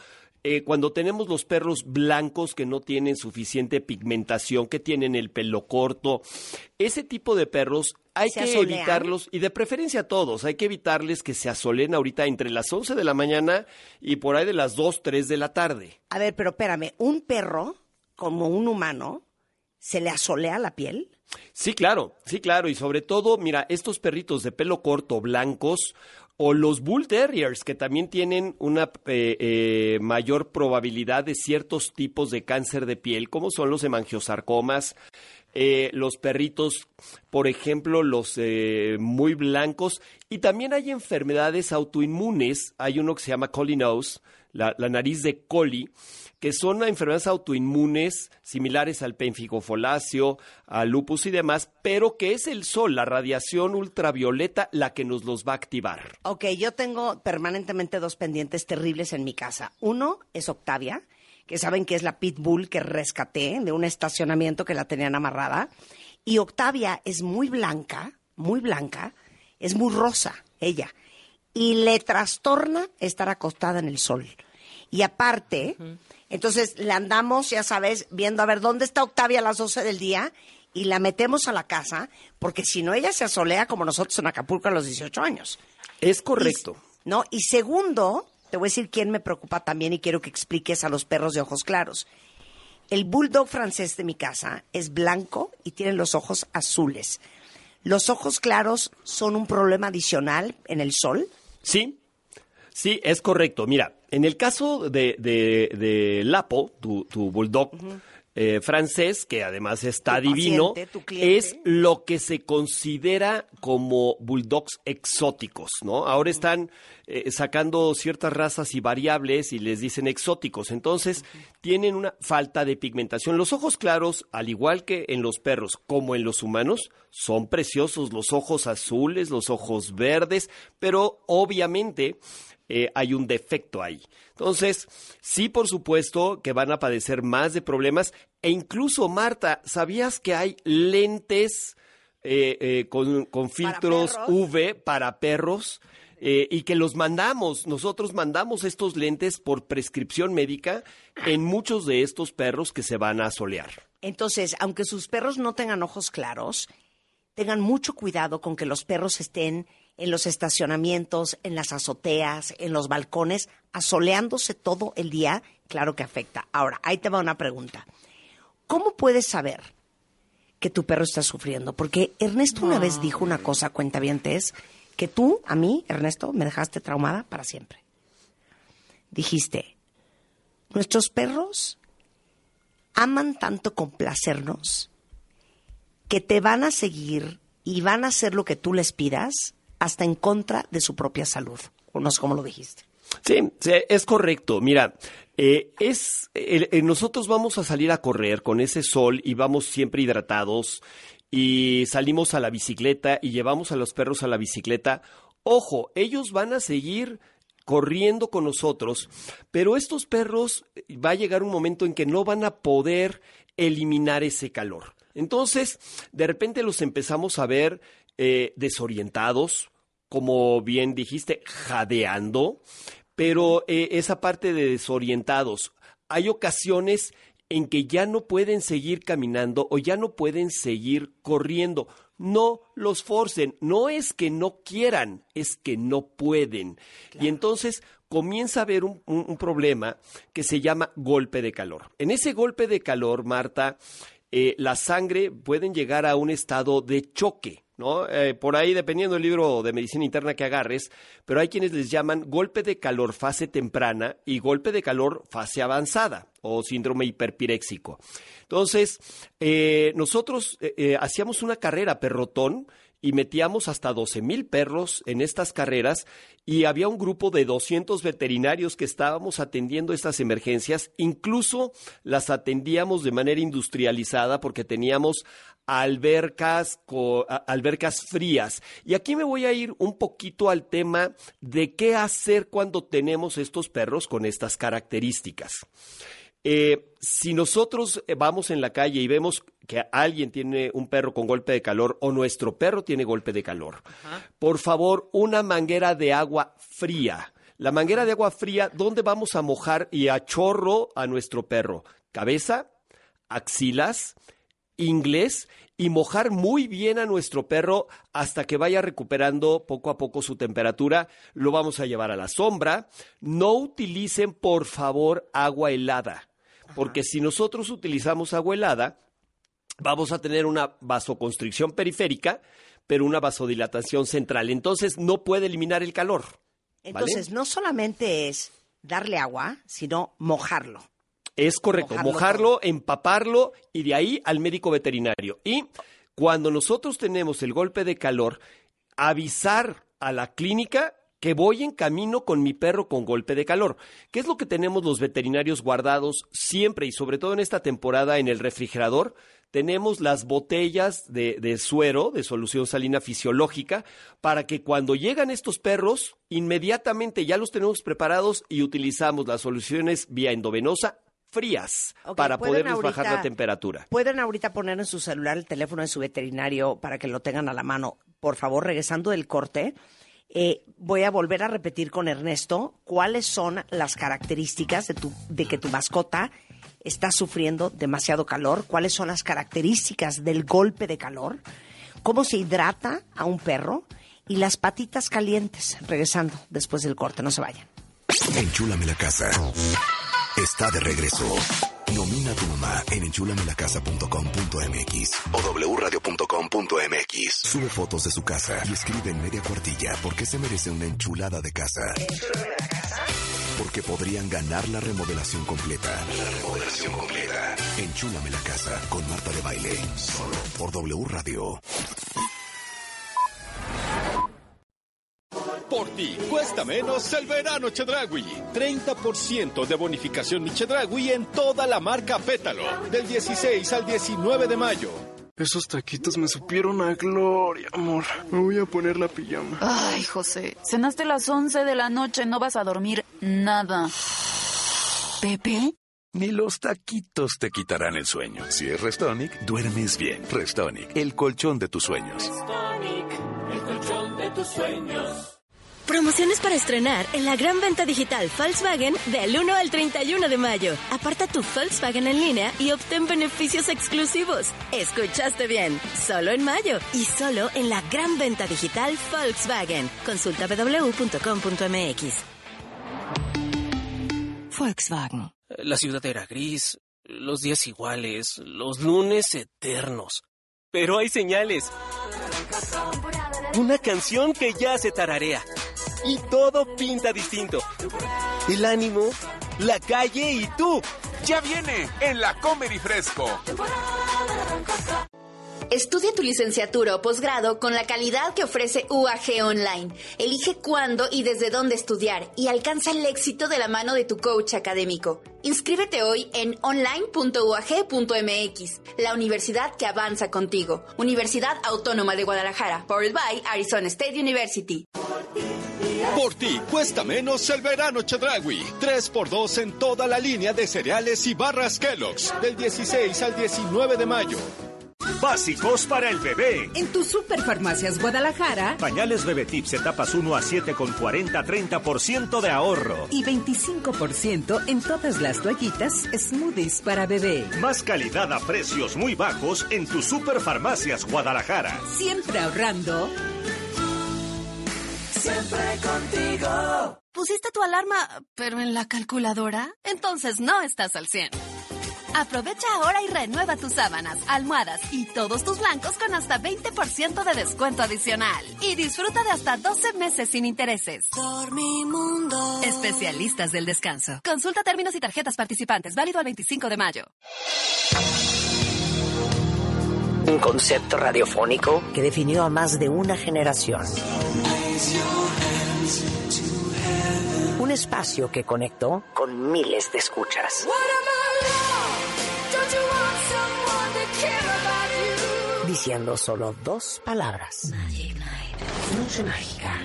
cuando tenemos los perros blancos que no tienen suficiente pigmentación, que tienen el pelo corto, ese tipo de perros hay que evitarlos, y de preferencia todos, hay que evitarles que se asoleen ahorita entre las 11 de la mañana y por ahí de las 2, 3 de la tarde. A ver, pero espérame, ¿un perro, como un humano, se le asolea la piel? Sí, claro, y sobre todo, mira, estos perritos de pelo corto, blancos, o los Bull Terriers, que también tienen una mayor probabilidad de ciertos tipos de cáncer de piel, como son los hemangiosarcomas, los perritos, por ejemplo, los muy blancos, y también hay enfermedades autoinmunes. Hay uno que se llama Collie Nose, la nariz de Collie, que son enfermedades autoinmunes similares al pénfigo foláceo, al lupus y demás, pero que es el sol, la radiación ultravioleta, la que nos los va a activar. Ok, yo tengo permanentemente 2 pendientes terribles en mi casa. Uno es Octavia, que saben que es la pitbull que rescaté de un estacionamiento que la tenían amarrada. Y Octavia es muy blanca, es muy rosa, ella. Y le trastorna estar acostada en el sol. Y aparte, entonces le andamos, ya sabes, viendo a ver dónde está Octavia a las 12 del día y la metemos a la casa, porque si no ella se asolea como nosotros en Acapulco a los 18 años. Es correcto. Y segundo, te voy a decir quién me preocupa también y quiero que expliques a los perros de ojos claros. El bulldog francés de mi casa es blanco y tiene los ojos azules. ¿Los ojos claros son un problema adicional en el sol? Sí, es correcto. Mira, en el caso de Lapo, tu bulldog francés, que además está divino, es lo que se considera como bulldogs exóticos, ¿no? Ahora están sacando ciertas razas y variables y les dicen exóticos. Entonces, tienen una falta de pigmentación. Los ojos claros, al igual que en los perros como en los humanos, son preciosos. Los ojos azules, los ojos verdes, pero obviamente hay un defecto ahí. Entonces, sí, por supuesto que van a padecer más de problemas. E incluso, Marta, ¿sabías que hay lentes con filtros UV para perros? Y que nosotros mandamos estos lentes por prescripción médica en muchos de estos perros que se van a asolear. Entonces, aunque sus perros no tengan ojos claros, tengan mucho cuidado con que los perros estén en los estacionamientos, en las azoteas, en los balcones, asoleándose todo el día. Claro que afecta. Ahora, ahí te va una pregunta. ¿Cómo puedes saber que tu perro está sufriendo? Porque Ernesto una vez dijo una cosa, cuentavientes, que tú, a mí, Ernesto, me dejaste traumada para siempre. Dijiste, nuestros perros aman tanto complacernos que te van a seguir y van a hacer lo que tú les pidas hasta en contra de su propia salud. O no sé cómo lo dijiste. Sí, es correcto. Mira, nosotros vamos a salir a correr con ese sol y vamos siempre hidratados y salimos a la bicicleta y llevamos a los perros a la bicicleta. Ojo, ellos van a seguir corriendo con nosotros, pero estos perros va a llegar un momento en que no van a poder eliminar ese calor. Entonces, de repente los empezamos a ver desorientados, como bien dijiste, jadeando, pero esa parte de desorientados, hay ocasiones en que ya no pueden seguir caminando o ya no pueden seguir corriendo. No los forcen, no es que no quieran, es que no pueden. Claro. Y entonces comienza a haber un problema que se llama golpe de calor. En ese golpe de calor, Marta, la sangre pueden llegar a un estado de choque, ¿no? Por ahí, dependiendo del libro de medicina interna que agarres, pero hay quienes les llaman golpe de calor fase temprana y golpe de calor fase avanzada o síndrome hiperpiréxico. Entonces, nosotros hacíamos una carrera perrotón y metíamos hasta 12,000 perros en estas carreras y había un grupo de 200 veterinarios que estábamos atendiendo estas emergencias. Incluso las atendíamos de manera industrializada porque teníamos albercas frías. Y aquí me voy a ir un poquito al tema de qué hacer cuando tenemos estos perros con estas características. Si nosotros vamos en la calle y vemos que alguien tiene un perro con golpe de calor o nuestro perro tiene golpe de calor, por favor, una manguera de agua fría. La manguera de agua fría, ¿dónde vamos a mojar y a chorro a nuestro perro? Cabeza, axilas, ingles, y mojar muy bien a nuestro perro hasta que vaya recuperando poco a poco su temperatura. Lo vamos a llevar a la sombra. No utilicen, por favor, agua helada, porque si nosotros utilizamos agua helada, vamos a tener una vasoconstricción periférica, pero una vasodilatación central. Entonces, no puede eliminar el calor. Entonces, no solamente es darle agua, sino mojarlo. Es correcto, mojarlo, empaparlo y de ahí al médico veterinario. Y cuando nosotros tenemos el golpe de calor, avisar a la clínica que voy en camino con mi perro con golpe de calor. ¿Qué es lo que tenemos los veterinarios guardados siempre y sobre todo en esta temporada en el refrigerador? Tenemos las botellas de suero, de solución salina fisiológica, para que cuando llegan estos perros, inmediatamente ya los tenemos preparados y utilizamos las soluciones vía endovenosa frías para poderles bajar la temperatura. ¿Pueden ahorita poner en su celular el teléfono de su veterinario para que lo tengan a la mano? Por favor, regresando del corte, voy a volver a repetir con Ernesto cuáles son las características de que tu mascota está sufriendo demasiado calor, cuáles son las características del golpe de calor, cómo se hidrata a un perro y las patitas calientes. Regresando después del corte, no se vayan. Enchúlame la casa. Está de regreso. Nomina a tu mamá en enchulamela.com.mx o wradio.com.mx. Sube fotos de su casa y escribe en media cuartilla por qué se merece una enchulada de casa. ¿Enchúlame la casa? Porque podrían ganar la remodelación completa. Enchúlame la casa con Marta de Baile. Solo por W Radio. Por ti, cuesta menos el verano Chedraui. 30% de bonificación mi Chedraui en toda la marca Pétalo. Del 16 al 19 de mayo. Esos taquitos me supieron a gloria, amor. Me voy a poner la pijama. Ay, José, cenaste a las 11 de la noche, no vas a dormir nada. ¿Pepe? Ni los taquitos te quitarán el sueño. Si es Restonic, duermes bien. Restonic, el colchón de tus sueños. Restonic, el colchón de tus sueños. Promociones para estrenar en la gran venta digital Volkswagen del 1 al 31 de mayo. Aparta tu Volkswagen en línea y obtén beneficios exclusivos. Escuchaste bien, solo en mayo y solo en la gran venta digital Volkswagen. Consulta www.com.mx. Volkswagen. La ciudad era gris, los días iguales, los lunes eternos. Pero hay señales. Una canción que ya se tararea. Y todo pinta distinto. El ánimo, la calle y tú. ¡Ya viene! En la Comer y Fresco. Estudia tu licenciatura o posgrado con la calidad que ofrece UAG Online. Elige cuándo y desde dónde estudiar y alcanza el éxito de la mano de tu coach académico. Inscríbete hoy en online.uag.mx, la universidad que avanza contigo. Universidad Autónoma de Guadalajara, powered by Arizona State University. Por ti, cuesta menos el verano Chedraui. 3x2 en toda la línea de cereales y barras Kellogg's. Del 16 al 19 de mayo. Básicos para el bebé. En tu Superfarmacias Guadalajara. Pañales Bebé Tips etapas 1 a 7 con 40-30% de ahorro. Y 25% en todas las toallitas Smoothies para bebé. Más calidad a precios muy bajos en tu Superfarmacias Guadalajara. Siempre ahorrando. Siempre contigo. ¿Pusiste tu alarma, pero en la calculadora? Entonces no estás al 100. Aprovecha ahora y renueva tus sábanas, almohadas y todos tus blancos con hasta 20% de descuento adicional. Y disfruta de hasta 12 meses sin intereses. Dormimundo. Especialistas del descanso. Consulta términos y tarjetas participantes. Válido al 25 de mayo. Un concepto radiofónico que definió a más de una generación. Un espacio que conectó con miles de escuchas. Diciendo solo 2 palabras. Noche Mágica.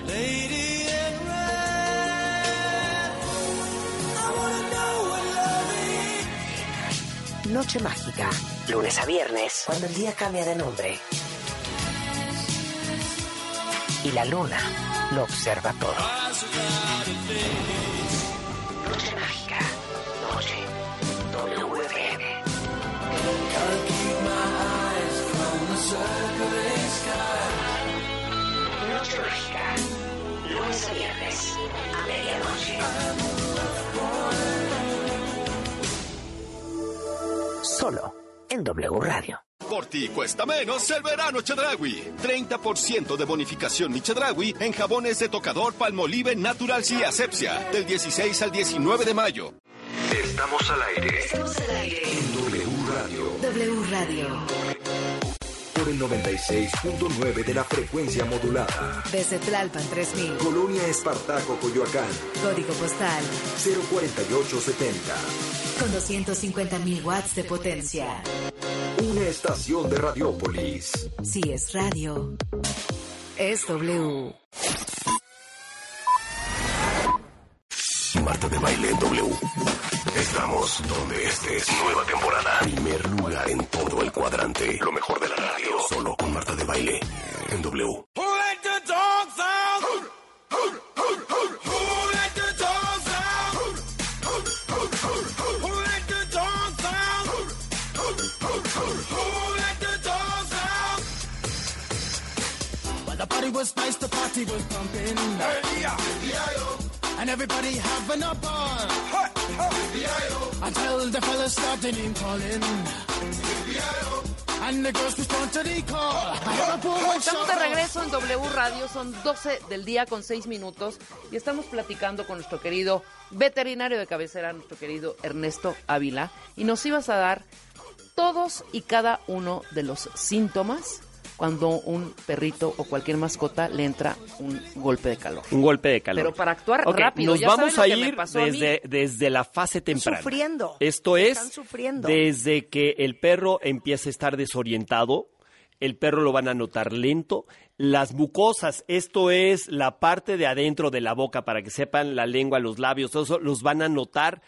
Noche Mágica. Lunes a viernes, cuando el día cambia de nombre. Y la luna lo observa todo. a viernes, a medianoche. Solo en W Radio. Por ti cuesta menos el verano Chedraui. 30% de bonificación mi Chedraui en jabones de tocador Palmolive Naturals y Asepsia. Del 16 al 19 de mayo. Estamos al aire. Estamos al aire. En W Radio. W Radio. Por el 96.9 de la frecuencia modulada. Desde Tlalpan 3000. Colonia Espartaco, Coyoacán. Código postal 04870. con 250.000 watts de potencia. Una estación de Radiópolis. Si es radio, es W. Marta de Baile en W. Estamos donde estés. Nueva temporada. Primer lugar en todo el cuadrante. Lo mejor de la radio. Solo con Marta de Baile en W. Who let the dogs out? Who let the dogs out? Who let the dogs out? Who let the dogs out? Well, the party was nice, the party was pumping. Hey, yeah. And everybody having a ball. Until the fellas started name calling. And the girls respond to the call. Estamos de regreso en W Radio, son 12 del día con 6 minutos y estamos platicando con nuestro querido veterinario de cabecera, nuestro querido Ernesto Ávila, y nos ibas a dar todos y cada uno de los síntomas cuando un perrito o cualquier mascota le entra un golpe de calor. Un golpe de calor. Pero para actuar Okay, rápido. nos ya vamos a saben lo que ir me pasó a mí. desde la fase temprana. Sufriendo. Esto Están es sufriendo. desde que el perro empieza a estar desorientado. El perro lo van a notar lento. Las mucosas, esto es la parte de adentro de la boca, para que sepan, la lengua, los labios, todo eso, los van a notar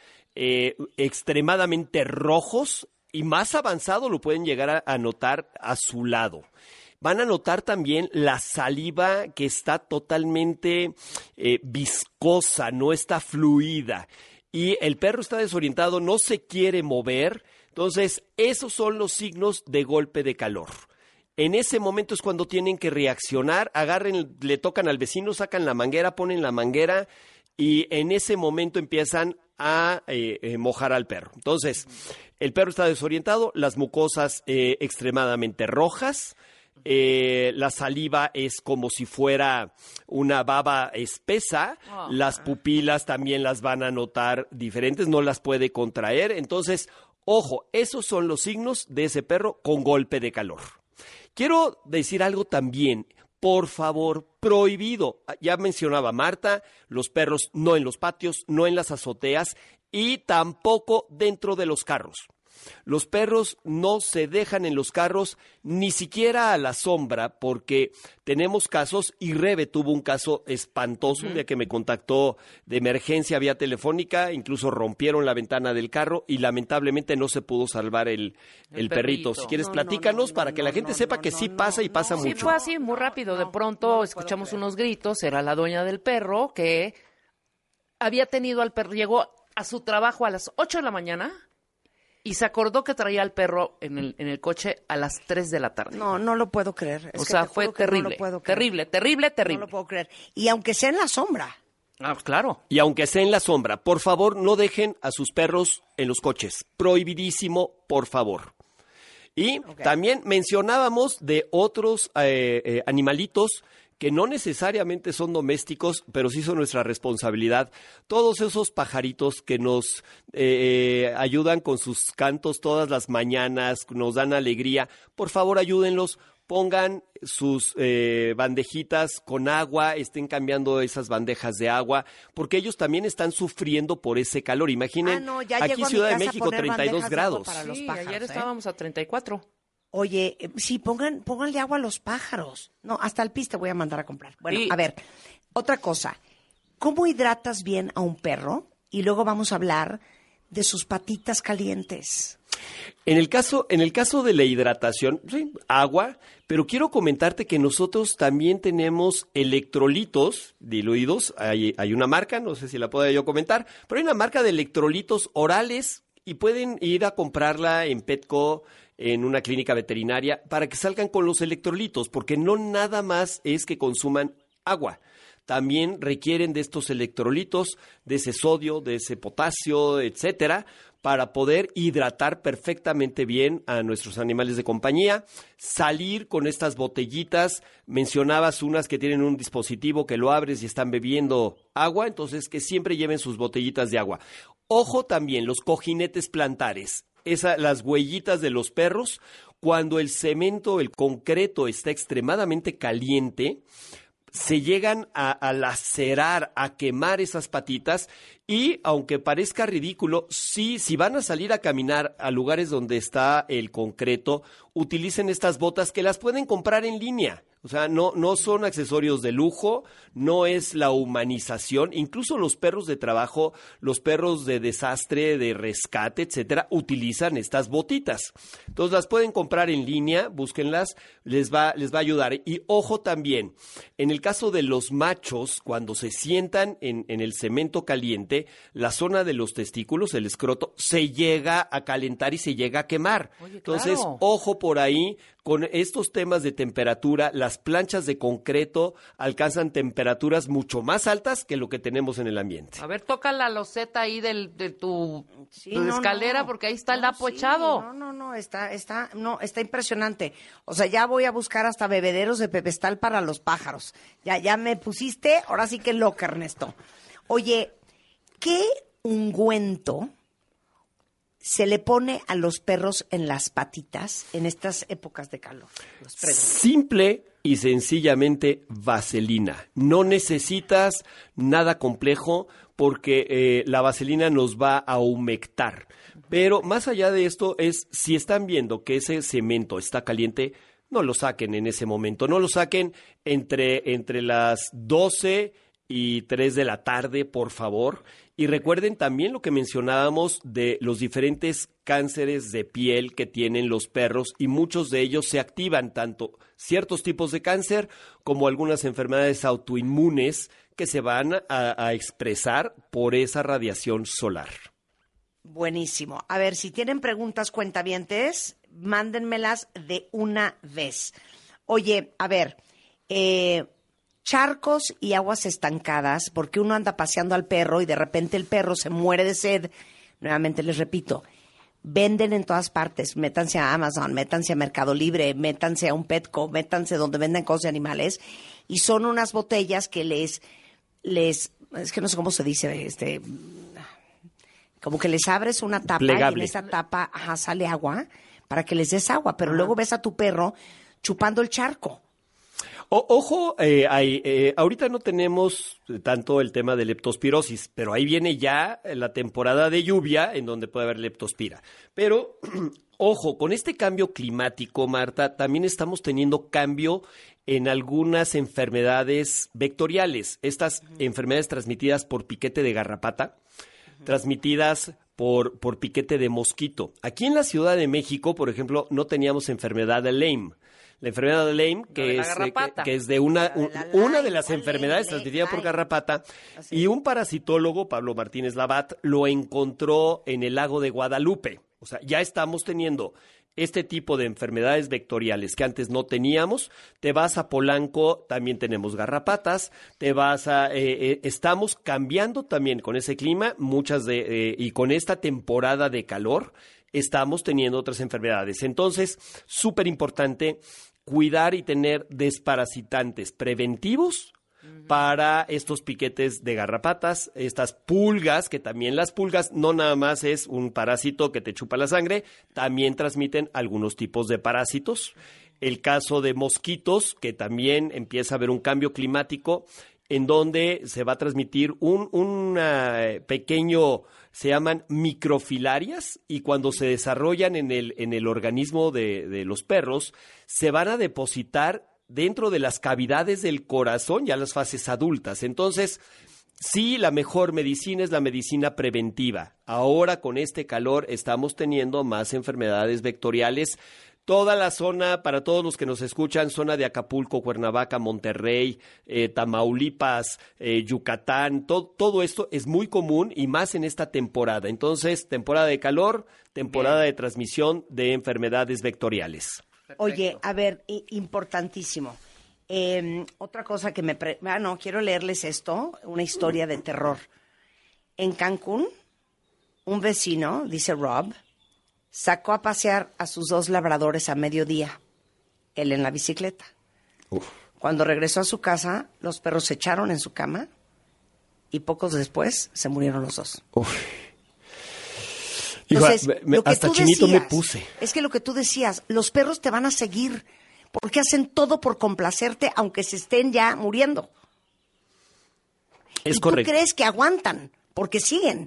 extremadamente rojos, y más avanzado lo pueden llegar a notar a su lado. Van a notar también la saliva que está totalmente viscosa, no está fluida. Y el perro está desorientado, no se quiere mover. Entonces, esos son los signos de golpe de calor. En ese momento es cuando tienen que reaccionar, agarren, le tocan al vecino, sacan la manguera, ponen la manguera y en ese momento empiezan a mojar al perro. Entonces, el perro está desorientado, las mucosas extremadamente rojas, la saliva es como si fuera una baba espesa, las pupilas también las van a notar diferentes, no las puede contraer. Entonces, ojo, esos son los signos de ese perro con golpe de calor. Quiero decir algo también, por favor, prohibido. Ya mencionaba Marta, los perros no en los patios, no en las azoteas y tampoco dentro de los carros. Los perros no se dejan en los carros, ni siquiera a la sombra, porque tenemos casos, y Rebe tuvo un caso espantoso, un día que me contactó de emergencia vía telefónica, incluso rompieron la ventana del carro y lamentablemente no se pudo salvar el perrito. Si quieres, platícanos para que la gente sepa que sí pasa y pasa mucho. Sí, fue así, muy rápido. De pronto escuchamos unos gritos, era la dueña del perro que había tenido al perro, llegó a su trabajo a las 8 de la mañana, y se acordó que traía al perro en el coche a las 3 de la tarde. No lo puedo creer. O sea, fue terrible, terrible. No lo puedo creer. Y aunque sea en la sombra. Ah, claro. Y aunque sea en la sombra, por favor, no dejen a sus perros en los coches. Prohibidísimo, por favor. Y también mencionábamos de otros animalitos que no necesariamente son domésticos, pero sí son nuestra responsabilidad. Todos esos pajaritos que nos ayudan con sus cantos todas las mañanas, nos dan alegría, por favor ayúdenlos, pongan sus bandejitas con agua, estén cambiando esas bandejas de agua, porque ellos también están sufriendo por ese calor. Imaginen, aquí Ciudad de México 32 grados. Sí, ayer estábamos a 34. Oye, sí, pónganle agua a los pájaros. No, hasta el pis te voy a mandar a comprar. Bueno, a ver, otra cosa. ¿Cómo hidratas bien a un perro? Y luego vamos a hablar de sus patitas calientes. En el caso de la hidratación, sí, agua, pero quiero comentarte que nosotros también tenemos electrolitos diluidos. Hay una marca, no sé si la puedo yo comentar, pero hay una marca de electrolitos orales y pueden ir a comprarla en Petco, en una clínica veterinaria, para que salgan con los electrolitos, porque no nada más es que consuman agua. también requieren de estos electrolitos, de ese sodio, de ese potasio, etcétera, para poder hidratar perfectamente bien a nuestros animales de compañía. Salir con estas botellitas, mencionabas unas que tienen un dispositivo que lo abres y están bebiendo agua, entonces que siempre lleven sus botellitas de agua. Ojo también, los cojinetes plantares, las huellitas de los perros, cuando el cemento, el concreto está extremadamente caliente, se llegan a lacerar, a quemar esas patitas y, aunque parezca ridículo, si van a salir a caminar a lugares donde está el concreto, utilicen estas botas que las pueden comprar en línea. O sea, no son accesorios de lujo, no es la humanización. Incluso los perros de trabajo, los perros de desastre, de rescate, etcétera, utilizan estas botitas. Entonces las pueden comprar en línea, búsquenlas, les va a ayudar. Y ojo también, en el caso de los machos, cuando se sientan en el cemento caliente, la zona de los testículos, el escroto, se llega a calentar y se llega a quemar. Oye, entonces, claro. Ojo por ahí. Con estos temas de temperatura, las planchas de concreto alcanzan temperaturas mucho más altas que lo que tenemos en el ambiente. A ver, toca la loseta ahí de tu escalera, porque ahí está el napo echado. Está impresionante. O sea, ya voy a buscar hasta bebederos de Pepestal para los pájaros. Ya me pusiste, ahora sí que loca, Ernesto. Oye, ¿qué ungüento se le pone a los perros en las patitas en estas épocas de calor? Simple y sencillamente vaselina. No necesitas nada complejo porque la vaselina nos va a humectar. Pero más allá de esto es, si están viendo que ese cemento está caliente, no lo saquen en ese momento. No lo saquen entre las 12 y 3 de la tarde, por favor. Y recuerden también lo que mencionábamos de los diferentes cánceres de piel que tienen los perros y muchos de ellos se activan, tanto ciertos tipos de cáncer como algunas enfermedades autoinmunes que se van a expresar por esa radiación solar. Buenísimo. A ver, si tienen preguntas, cuentavientes, mándenmelas de una vez. Oye, a ver, charcos y aguas estancadas, porque uno anda paseando al perro y de repente el perro se muere de sed. Nuevamente les repito, venden en todas partes. Métanse a Amazon, métanse a Mercado Libre, métanse a un Petco, métanse donde venden cosas de animales. Y son unas botellas que les es que no sé cómo se dice, como que les abres una tapa plegable. Y en esa tapa sale agua para que les des agua, pero luego ves a tu perro chupando el charco. Ojo, ahorita no tenemos tanto el tema de leptospirosis, pero ahí viene ya la temporada de lluvia en donde puede haber leptospira. Pero, ojo, con este cambio climático, Marta, también estamos teniendo cambio en algunas enfermedades vectoriales. Estas enfermedades transmitidas por piquete de garrapata, transmitidas por piquete de mosquito. Aquí en la Ciudad de México, por ejemplo, no teníamos enfermedad de Lyme. La enfermedad de Lyme, que es de una de las enfermedades transmitidas por garrapata, y un parasitólogo, Pablo Martínez Labat, lo encontró en el lago de Guadalupe. O sea, ya estamos teniendo este tipo de enfermedades vectoriales que antes no teníamos. Te vas a Polanco, también tenemos garrapatas. Estamos cambiando también con ese clima, y con esta temporada de calor, estamos teniendo otras enfermedades. Entonces, súper importante cuidar y tener desparasitantes preventivos para estos piquetes de garrapatas, estas pulgas, que también las pulgas no nada más es un parásito que te chupa la sangre, también transmiten algunos tipos de parásitos. El caso de mosquitos, que también empieza a haber un cambio climático en donde se va a transmitir un pequeño, se llaman microfilarias, y cuando se desarrollan en el organismo de los perros, se van a depositar dentro de las cavidades del corazón, ya las fases adultas. Entonces, sí, la mejor medicina es la medicina preventiva. Ahora, con este calor, estamos teniendo más enfermedades vectoriales. Toda la zona, para todos los que nos escuchan, zona de Acapulco, Cuernavaca, Monterrey, Tamaulipas, Yucatán, todo esto es muy común y más en esta temporada. Entonces, temporada de calor, temporada de transmisión de enfermedades vectoriales. Oye, a ver, importantísimo. Otra cosa que quiero leerles esto, una historia de terror. En Cancún, un vecino, dice Rob, sacó a pasear a sus 2 labradores a mediodía, él en la bicicleta. Uf. Cuando regresó a su casa, los perros se echaron en su cama y pocos después se murieron los 2. Uf. Entonces, hasta chinito me puse. Es que lo que tú decías, los perros te van a seguir porque hacen todo por complacerte aunque se estén ya muriendo. Es y correcto. tú crees que aguantan porque siguen.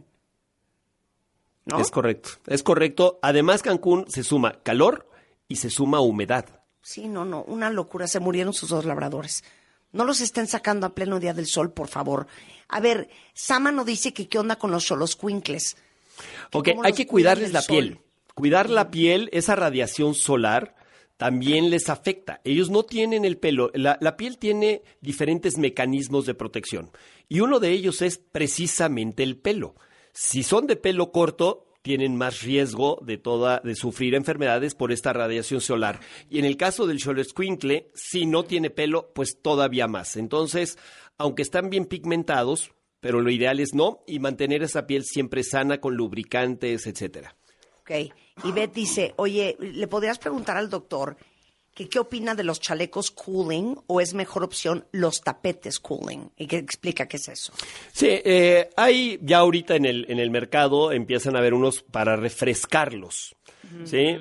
¿No? Es correcto. Además, Cancún se suma calor y se suma humedad. Sí, no, una locura. Se murieron sus 2 labradores. No los estén sacando a pleno día del sol, por favor. A ver, Sama nos dice que qué onda con los xoloscuincles. Ok, hay que cuidarles la piel. Cuidar la piel, esa radiación solar también les afecta. Ellos no tienen el pelo. La piel tiene diferentes mecanismos de protección. Y uno de ellos es precisamente el pelo. Si son de pelo corto, tienen más riesgo de sufrir enfermedades por esta radiación solar. Y en el caso del xoloscuincle, si no tiene pelo, pues todavía más. Entonces, aunque están bien pigmentados, pero lo ideal es no, y mantener esa piel siempre sana con lubricantes, etcétera. Ok. Y Beth dice, oye, ¿le podrías preguntar al doctor que qué opina de los chalecos cooling o es mejor opción los tapetes cooling? Y que explica qué es eso. Sí, hay ya ahorita en el mercado empiezan a haber unos para refrescarlos, ¿sí?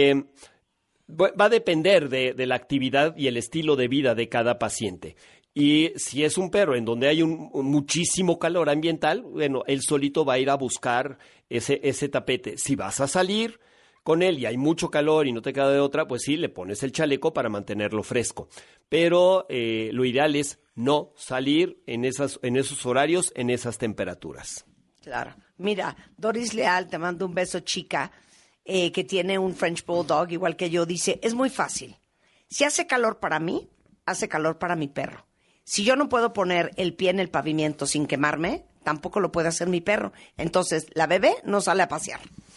Va a depender de la actividad y el estilo de vida de cada paciente. Y si es un perro en donde hay un muchísimo calor ambiental, bueno, él solito va a ir a buscar ese tapete. Si vas a salir con él y hay mucho calor y no te queda de otra, pues sí, le pones el chaleco para mantenerlo fresco. Pero lo ideal es no salir en esos horarios, en esas temperaturas. Claro. Mira, Doris Leal, te mando un beso, chica, que tiene un French Bulldog, igual que yo, dice, es muy fácil. Si hace calor para mí, hace calor para mi perro. Si yo no puedo poner el pie en el pavimento sin quemarme, tampoco lo puede hacer mi perro. Entonces, la bebé no sale a pasear.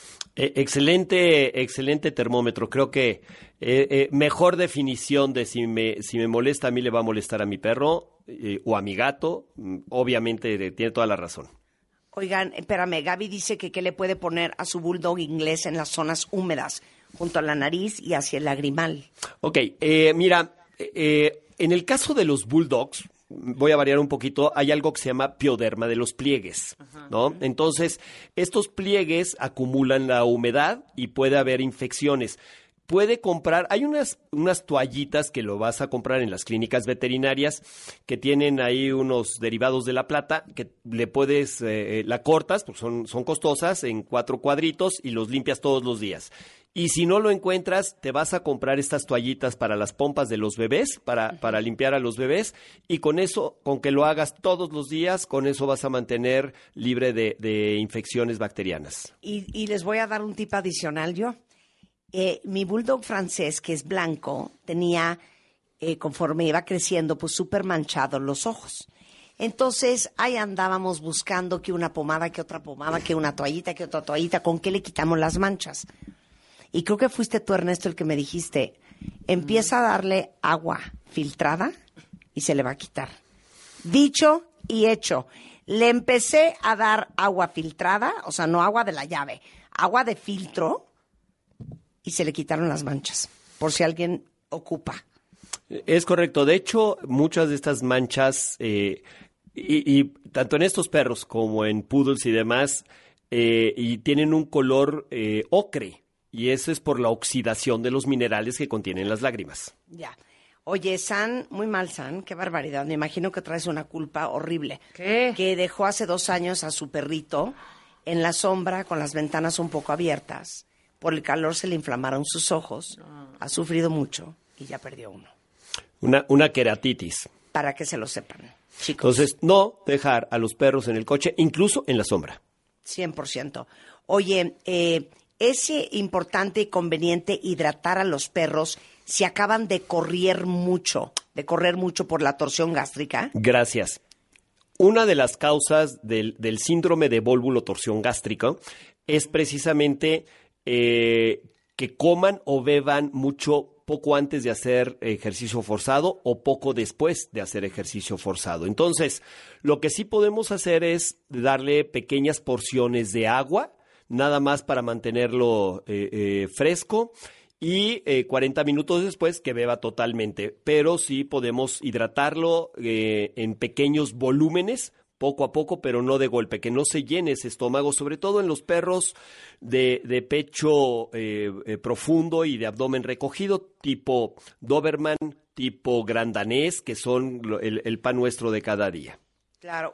Excelente termómetro. Creo que mejor definición de si me molesta a mí, le va a molestar a mi perro o a mi gato. Obviamente tiene toda la razón. Oigan, espérame, Gaby dice que qué le puede poner a su bulldog inglés en las zonas húmedas, junto a la nariz y hacia el lagrimal. Ok, mira, en el caso de los bulldogs, voy a variar un poquito, hay algo que se llama pioderma de los pliegues, ¿no? Entonces, estos pliegues acumulan la humedad y puede haber infecciones. Puede comprar, hay unas toallitas que lo vas a comprar en las clínicas veterinarias que tienen ahí unos derivados de la plata que le puedes, la cortas, porque son costosas, en 4 cuadritos y los limpias todos los días. Y si no lo encuentras, te vas a comprar estas toallitas para las pompas de los bebés, para limpiar a los bebés, y con eso, con que lo hagas todos los días, con eso vas a mantener libre de infecciones bacterianas. Y les voy a dar un tip adicional yo. Mi bulldog francés, que es blanco, tenía, conforme iba creciendo, pues súper manchados los ojos. Entonces, ahí andábamos buscando que una pomada, que otra pomada, que una toallita, que otra toallita, ¿con qué le quitamos las manchas? Y creo que fuiste tú, Ernesto, el que me dijiste, empieza a darle agua filtrada y se le va a quitar. Dicho y hecho. Le empecé a dar agua filtrada, o sea, no agua de la llave, agua de filtro, y se le quitaron las manchas, por si alguien ocupa. Es correcto. De hecho, muchas de estas manchas, y tanto en estos perros como en poodles y demás, y tienen un color ocre. Y eso es por la oxidación de los minerales que contienen las lágrimas. Ya. Oye, San, muy mal, San, qué barbaridad. Me imagino que traes una culpa horrible. ¿Qué? Que dejó hace 2 años a su perrito en la sombra con las ventanas un poco abiertas. Por el calor se le inflamaron sus ojos. Ha sufrido mucho y ya perdió uno. Una queratitis. Para que se lo sepan, chicos. Entonces, no dejar a los perros en el coche, incluso en la sombra. 100%. Oye, ¿es importante y conveniente hidratar a los perros si acaban de correr mucho por la torsión gástrica? Gracias. Una de las causas del síndrome de volvulotorsión gástrica es precisamente que coman o beban mucho poco antes de hacer ejercicio forzado o poco después de hacer ejercicio forzado. Entonces, lo que sí podemos hacer es darle pequeñas porciones de agua, nada más para mantenerlo fresco, y 40 minutos después que beba totalmente. Pero sí podemos hidratarlo en pequeños volúmenes, poco a poco, pero no de golpe, que no se llene ese estómago, sobre todo en los perros de pecho profundo y de abdomen recogido, tipo Doberman, tipo Gran Danés, que son el pan nuestro de cada día. Claro.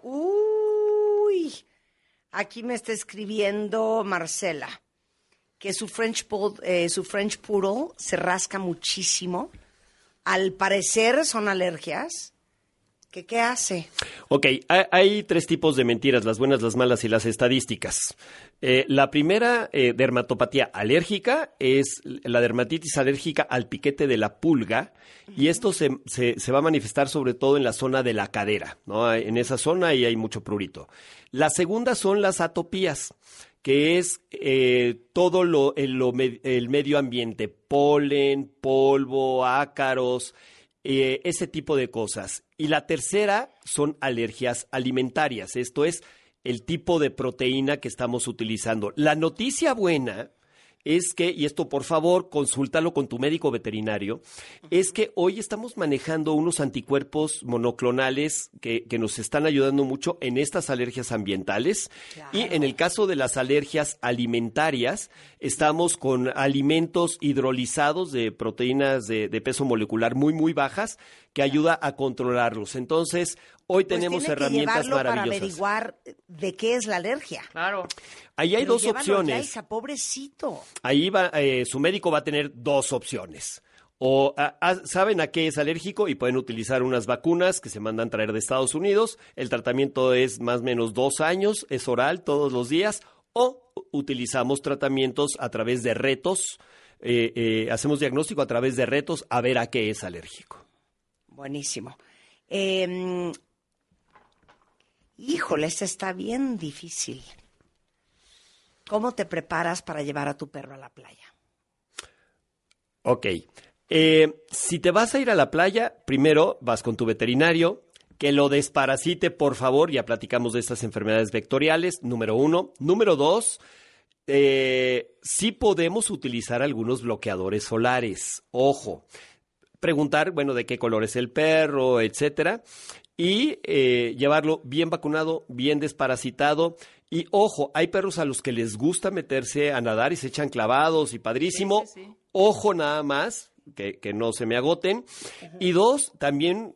Uy, aquí me está escribiendo Marcela que su French Poodle se rasca muchísimo. Al parecer son alergias. ¿Qué hace? Ok, hay 3 tipos de mentiras, las buenas, las malas y las estadísticas. La primera, dermatopatía alérgica, es la dermatitis alérgica al piquete de la pulga, y esto se va a manifestar sobre todo en la zona de la cadera, ¿no? En esa zona ahí hay mucho prurito. La segunda son las atopías, que es todo el medio ambiente, polen, polvo, ácaros, ese tipo de cosas. Y la tercera son alergias alimentarias, esto es el tipo de proteína que estamos utilizando. La noticia buena es que, y esto por favor consúltalo con tu médico veterinario, es que hoy estamos manejando unos anticuerpos monoclonales que nos están ayudando mucho en estas alergias ambientales. Claro. Y en el caso de las alergias alimentarias, estamos con alimentos hidrolizados de proteínas de peso molecular muy, muy bajas, que ayuda a controlarlos. Entonces, hoy tenemos herramientas maravillosas. Para averiguar de qué es la alergia. Claro. Ahí hay 2 opciones. Ya, hija, pobrecito. Ahí va, su médico va a tener 2 opciones. O saben a qué es alérgico y pueden utilizar unas vacunas que se mandan traer de Estados Unidos. El tratamiento es más o menos 2 años, es oral todos los días. O utilizamos tratamientos a través de retos. Hacemos diagnóstico a través de retos a ver a qué es alérgico. Buenísimo. Híjole, esta está bien difícil. ¿Cómo te preparas para llevar a tu perro a la playa? Ok. Si te vas a ir a la playa, primero vas con tu veterinario, que lo desparasite, por favor. Ya platicamos de estas enfermedades vectoriales, número 1. Número 2, sí podemos utilizar algunos bloqueadores solares. Ojo. Preguntar, bueno, de qué color es el perro, etcétera, y llevarlo bien vacunado, bien desparasitado. Y ojo, hay perros a los que les gusta meterse a nadar y se echan clavados y padrísimo. Sí. Ojo nada más, que no se me agoten. Uh-huh. Y 2, también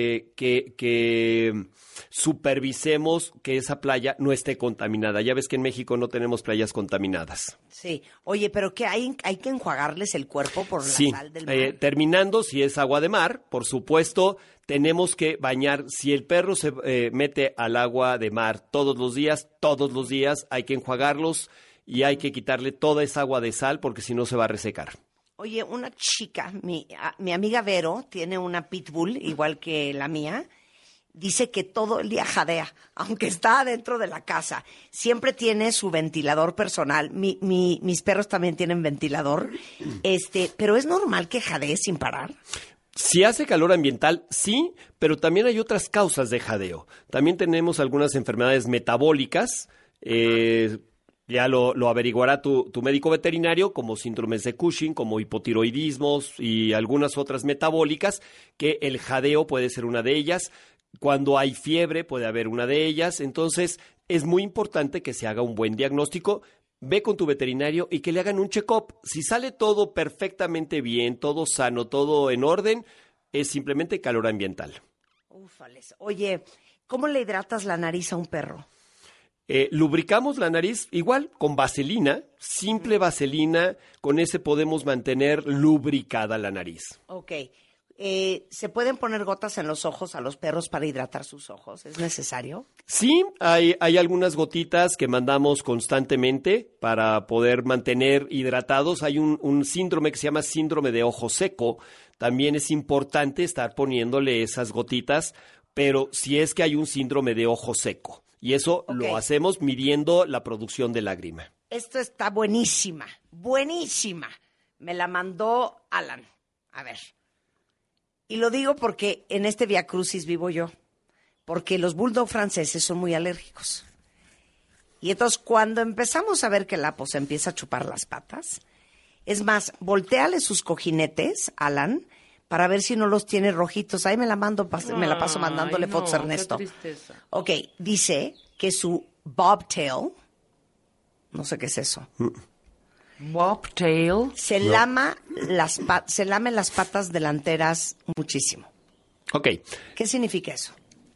que supervisemos que esa playa no esté contaminada. Ya ves que en México no tenemos playas contaminadas. Sí. Oye, ¿pero qué hay que enjuagarles el cuerpo por la sal del mar? Terminando, si es agua de mar, por supuesto, tenemos que bañar. Si el perro se mete al agua de mar todos los días, hay que enjuagarlos y hay que quitarle toda esa agua de sal porque si no se va a resecar. Oye, una chica, mi amiga Vero, tiene una pitbull igual que la mía. Dice que todo el día jadea, aunque está dentro de la casa. Siempre tiene su ventilador personal. Mis perros también tienen ventilador. Pero ¿es normal que jadee sin parar? Si hace calor ambiental, sí, pero también hay otras causas de jadeo. También tenemos algunas enfermedades metabólicas, ya lo averiguará tu médico veterinario, como síndromes de Cushing, como hipotiroidismos y algunas otras metabólicas, que el jadeo puede ser una de ellas. Cuando hay fiebre puede haber una de ellas. Entonces es muy importante que se haga un buen diagnóstico. Ve con tu veterinario y que le hagan un check-up. Si sale todo perfectamente bien, todo sano, todo en orden, es simplemente calor ambiental. Ufales. Oye, ¿cómo le hidratas la nariz a un perro? Lubricamos la nariz igual con vaselina, simple vaselina. Con ese podemos mantener lubricada la nariz. Ok. ¿Se pueden poner gotas en los ojos a los perros para hidratar sus ojos? ¿Es necesario? Sí, hay algunas gotitas que mandamos constantemente para poder mantener hidratados. Hay un síndrome que se llama síndrome de ojo seco. También es importante estar poniéndole esas gotitas, pero si es que hay un síndrome de ojo seco. Y eso lo hacemos midiendo la producción de lágrima. Esto está buenísima, buenísima. Me la mandó Alan. A ver. Y lo digo porque en este Via Crucis vivo yo. Porque los bulldog franceses son muy alérgicos. Y entonces cuando empezamos a ver que Lapo se empieza a chupar las patas, es más, volteale sus cojinetes, Alan, para ver si no los tiene rojitos. Ahí me la paso mandándole fotos a Ernesto. Qué tristeza. Ok, dice que su bobtail, no sé qué es eso. Bobtail. Se lame las patas delanteras muchísimo. Ok. ¿Qué significa eso?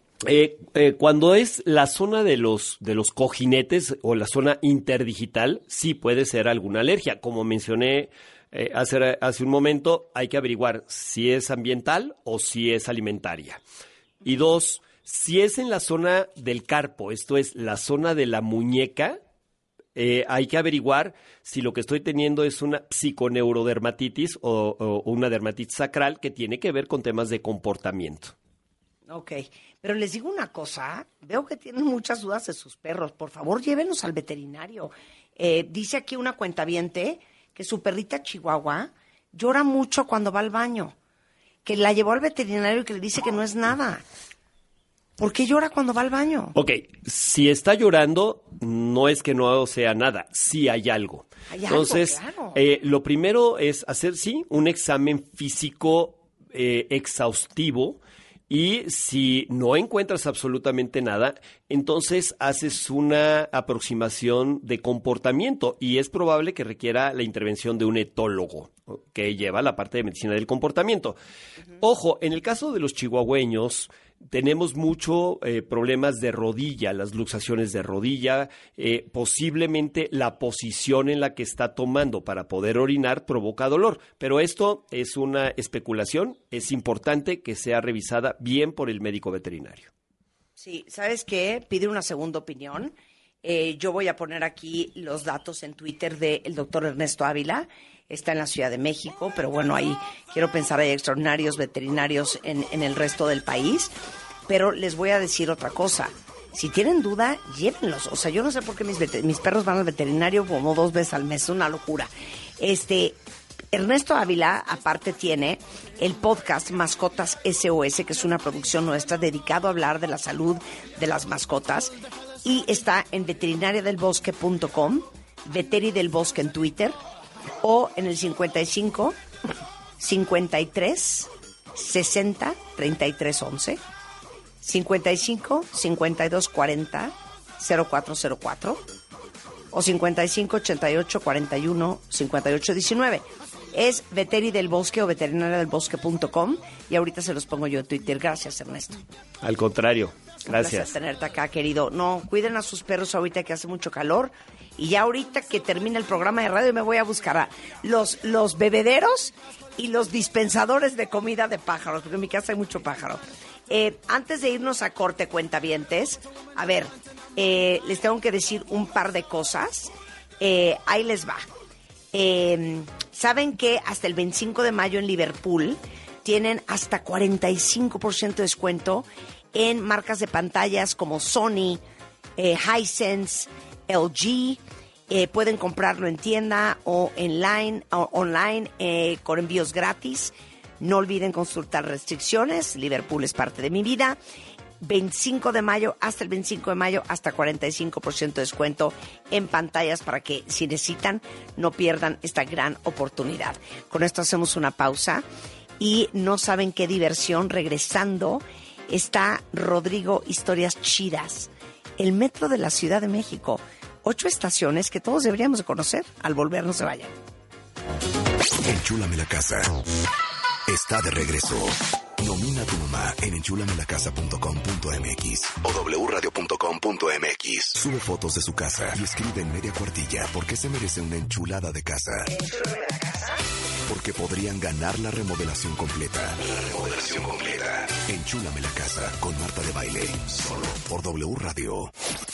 Cuando es la zona de los cojinetes o la zona interdigital, sí puede ser alguna alergia. Como mencioné hace un momento, hay que averiguar si es ambiental o si es alimentaria. Y 2, si es en la zona del carpo, esto es la zona de la muñeca, hay que averiguar si lo que estoy teniendo es una psiconeurodermatitis o una dermatitis sacral que tiene que ver con temas de comportamiento. Ok, pero les digo una cosa, veo que tienen muchas dudas de sus perros, por favor llévenlos al veterinario. Dice aquí una cuentaviente que su perrita chihuahua llora mucho cuando va al baño, que la llevó al veterinario y que le dice que no es nada. ¿Por qué llora cuando va al baño? Ok, si está llorando, no es que no sea nada, sí hay algo. Entonces, claro. Lo primero es hacer, sí, un examen físico exhaustivo. Y si no encuentras absolutamente nada, entonces haces una aproximación de comportamiento y es probable que requiera la intervención de un etólogo que lleva la parte de medicina del comportamiento. Ojo, en el caso de los chihuahueños, tenemos mucho problemas de rodilla, las luxaciones de rodilla, posiblemente la posición en la que está tomando para poder orinar provoca dolor, pero esto es una especulación, es importante que sea revisada bien por el médico veterinario. Sí, ¿sabes qué? Pide una segunda opinión. Yo voy a poner aquí los datos en Twitter del doctor Ernesto Ávila. Está en la Ciudad de México, pero bueno, ahí quiero pensar hay extraordinarios veterinarios en el resto del país. Pero les voy a decir otra cosa. Si tienen duda, llévenlos. O sea, yo no sé por qué mis perros van al veterinario como 2 veces al mes. Es una locura. Ernesto Ávila, aparte, tiene el podcast Mascotas SOS, que es una producción nuestra dedicado a hablar de la salud de las mascotas. Y está en veterinariadelbosque.com, Veteri del Bosque en Twitter, o en el 55 53 60 33 11, 55 52 40 0404 o 55 88 41 58 19. Es Veteri del Bosque o veterinariadelbosque.com y ahorita se los pongo yo en Twitter. Gracias, Ernesto. Al contrario, gracias. Un placer tenerte acá, querido. No, cuiden a sus perros ahorita que hace mucho calor. Y ya ahorita que termine el programa de radio me voy a buscar a los bebederos y los dispensadores de comida de pájaros, porque en mi casa hay mucho pájaro. Antes de irnos a corte, cuentavientes, a ver, les tengo que decir un par de cosas. Ahí les va. ¿Saben que hasta el 25 de mayo en Liverpool tienen hasta 45% de descuento en marcas de pantallas como Sony, Hisense, LG? Pueden comprarlo en tienda o online con envíos gratis. No olviden consultar restricciones. Liverpool es parte de mi vida. 25 de mayo, hasta el 25 de mayo, hasta 45% de descuento en pantallas para que, si necesitan, no pierdan esta gran oportunidad. Con esto hacemos una pausa y no saben qué diversión. Regresando está Rodrigo Historias Chidas, el metro de la Ciudad de México. 8 estaciones que todos deberíamos de conocer. Al volver, no se vayan. Enchúlame la casa está de regreso. Nomina tu mamá en enchulamelacasa.com.mx o wradio.com.mx. Sube fotos de su casa y escribe en media cuartilla por qué se merece una enchulada de casa. ¿Enchúlame la casa? Porque podrían ganar la remodelación completa. Enchúlame la casa con Marta de Baile. Solo por W Radio.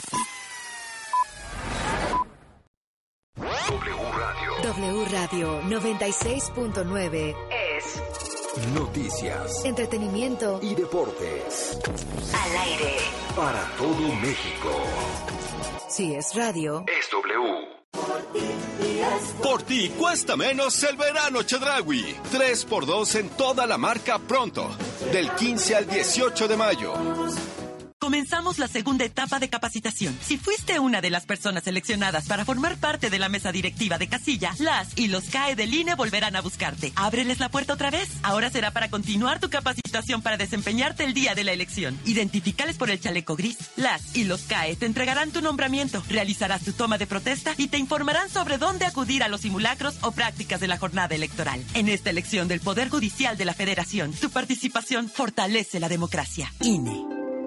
W Radio 96.9 es noticias, entretenimiento y deportes. Al aire Para todo México. Si es radio, es W. Por ti cuesta menos el verano Chedraui. 3x2 en toda la marca pronto. Del 15 al 18 de mayo. Comenzamos la segunda etapa de capacitación. Si fuiste una de las personas seleccionadas para formar parte de la mesa directiva de Casilla, las y los CAE del INE volverán a buscarte. Ábreles la puerta otra vez. Ahora será para continuar tu capacitación para desempeñarte el día de la elección. Identifícales por el chaleco gris. Las y los CAE te entregarán tu nombramiento, realizarás tu toma de protesta y te informarán sobre dónde acudir a los simulacros o prácticas de la jornada electoral. En esta elección del Poder Judicial de la Federación, tu participación fortalece la democracia. INE.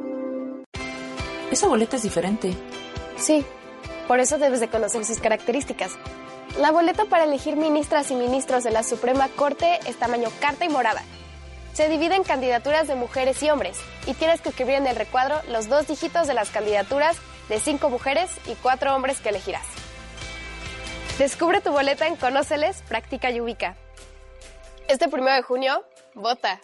Esa boleta es diferente. Sí, por eso debes de conocer sus características. La boleta para elegir ministras y ministros de la Suprema Corte es tamaño carta y morada. Se divide en candidaturas de mujeres y hombres y tienes que escribir en el recuadro los 2 dígitos de las candidaturas de 5 mujeres y 4 hombres que elegirás. Descubre tu boleta en Conóceles, Practica y Ubica. Este 1 de junio, vota.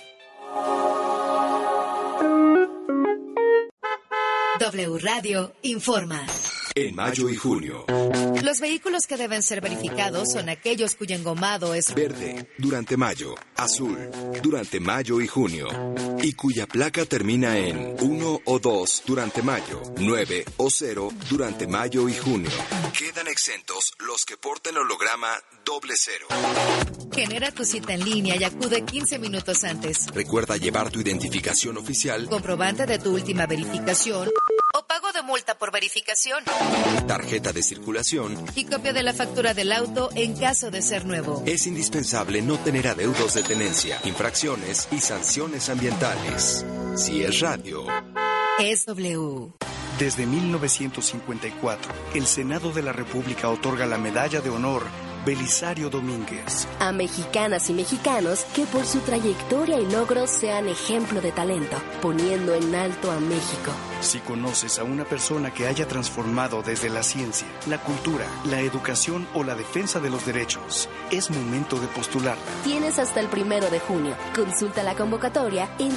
W Radio informa. En mayo y junio. Los vehículos que deben ser verificados son aquellos cuyo engomado es Verde, durante mayo. Azul, durante mayo y junio. Y cuya placa termina en 1 o 2 durante mayo. 9 o 0 durante mayo y junio. Quedan exentos los que porten holograma 00. Genera tu cita en línea y acude 15 minutos antes. Recuerda llevar tu identificación oficial, Comprobante de tu última verificación o pago de multa por verificación. tarjeta de circulación. Y copia de la factura del auto en caso de ser nuevo. Es indispensable no tener adeudos de tenencia, infracciones y sanciones ambientales. Si es radio, es W. Desde 1954, el Senado de la República otorga la Medalla de Honor Belisario Domínguez. A mexicanas y mexicanos que por su trayectoria y logros sean ejemplo de talento, poniendo en alto a México. Si conoces a una persona que haya transformado desde la ciencia, la cultura, la educación o la defensa de los derechos, es momento de postularla. Tienes hasta el 1 de junio. Consulta la convocatoria en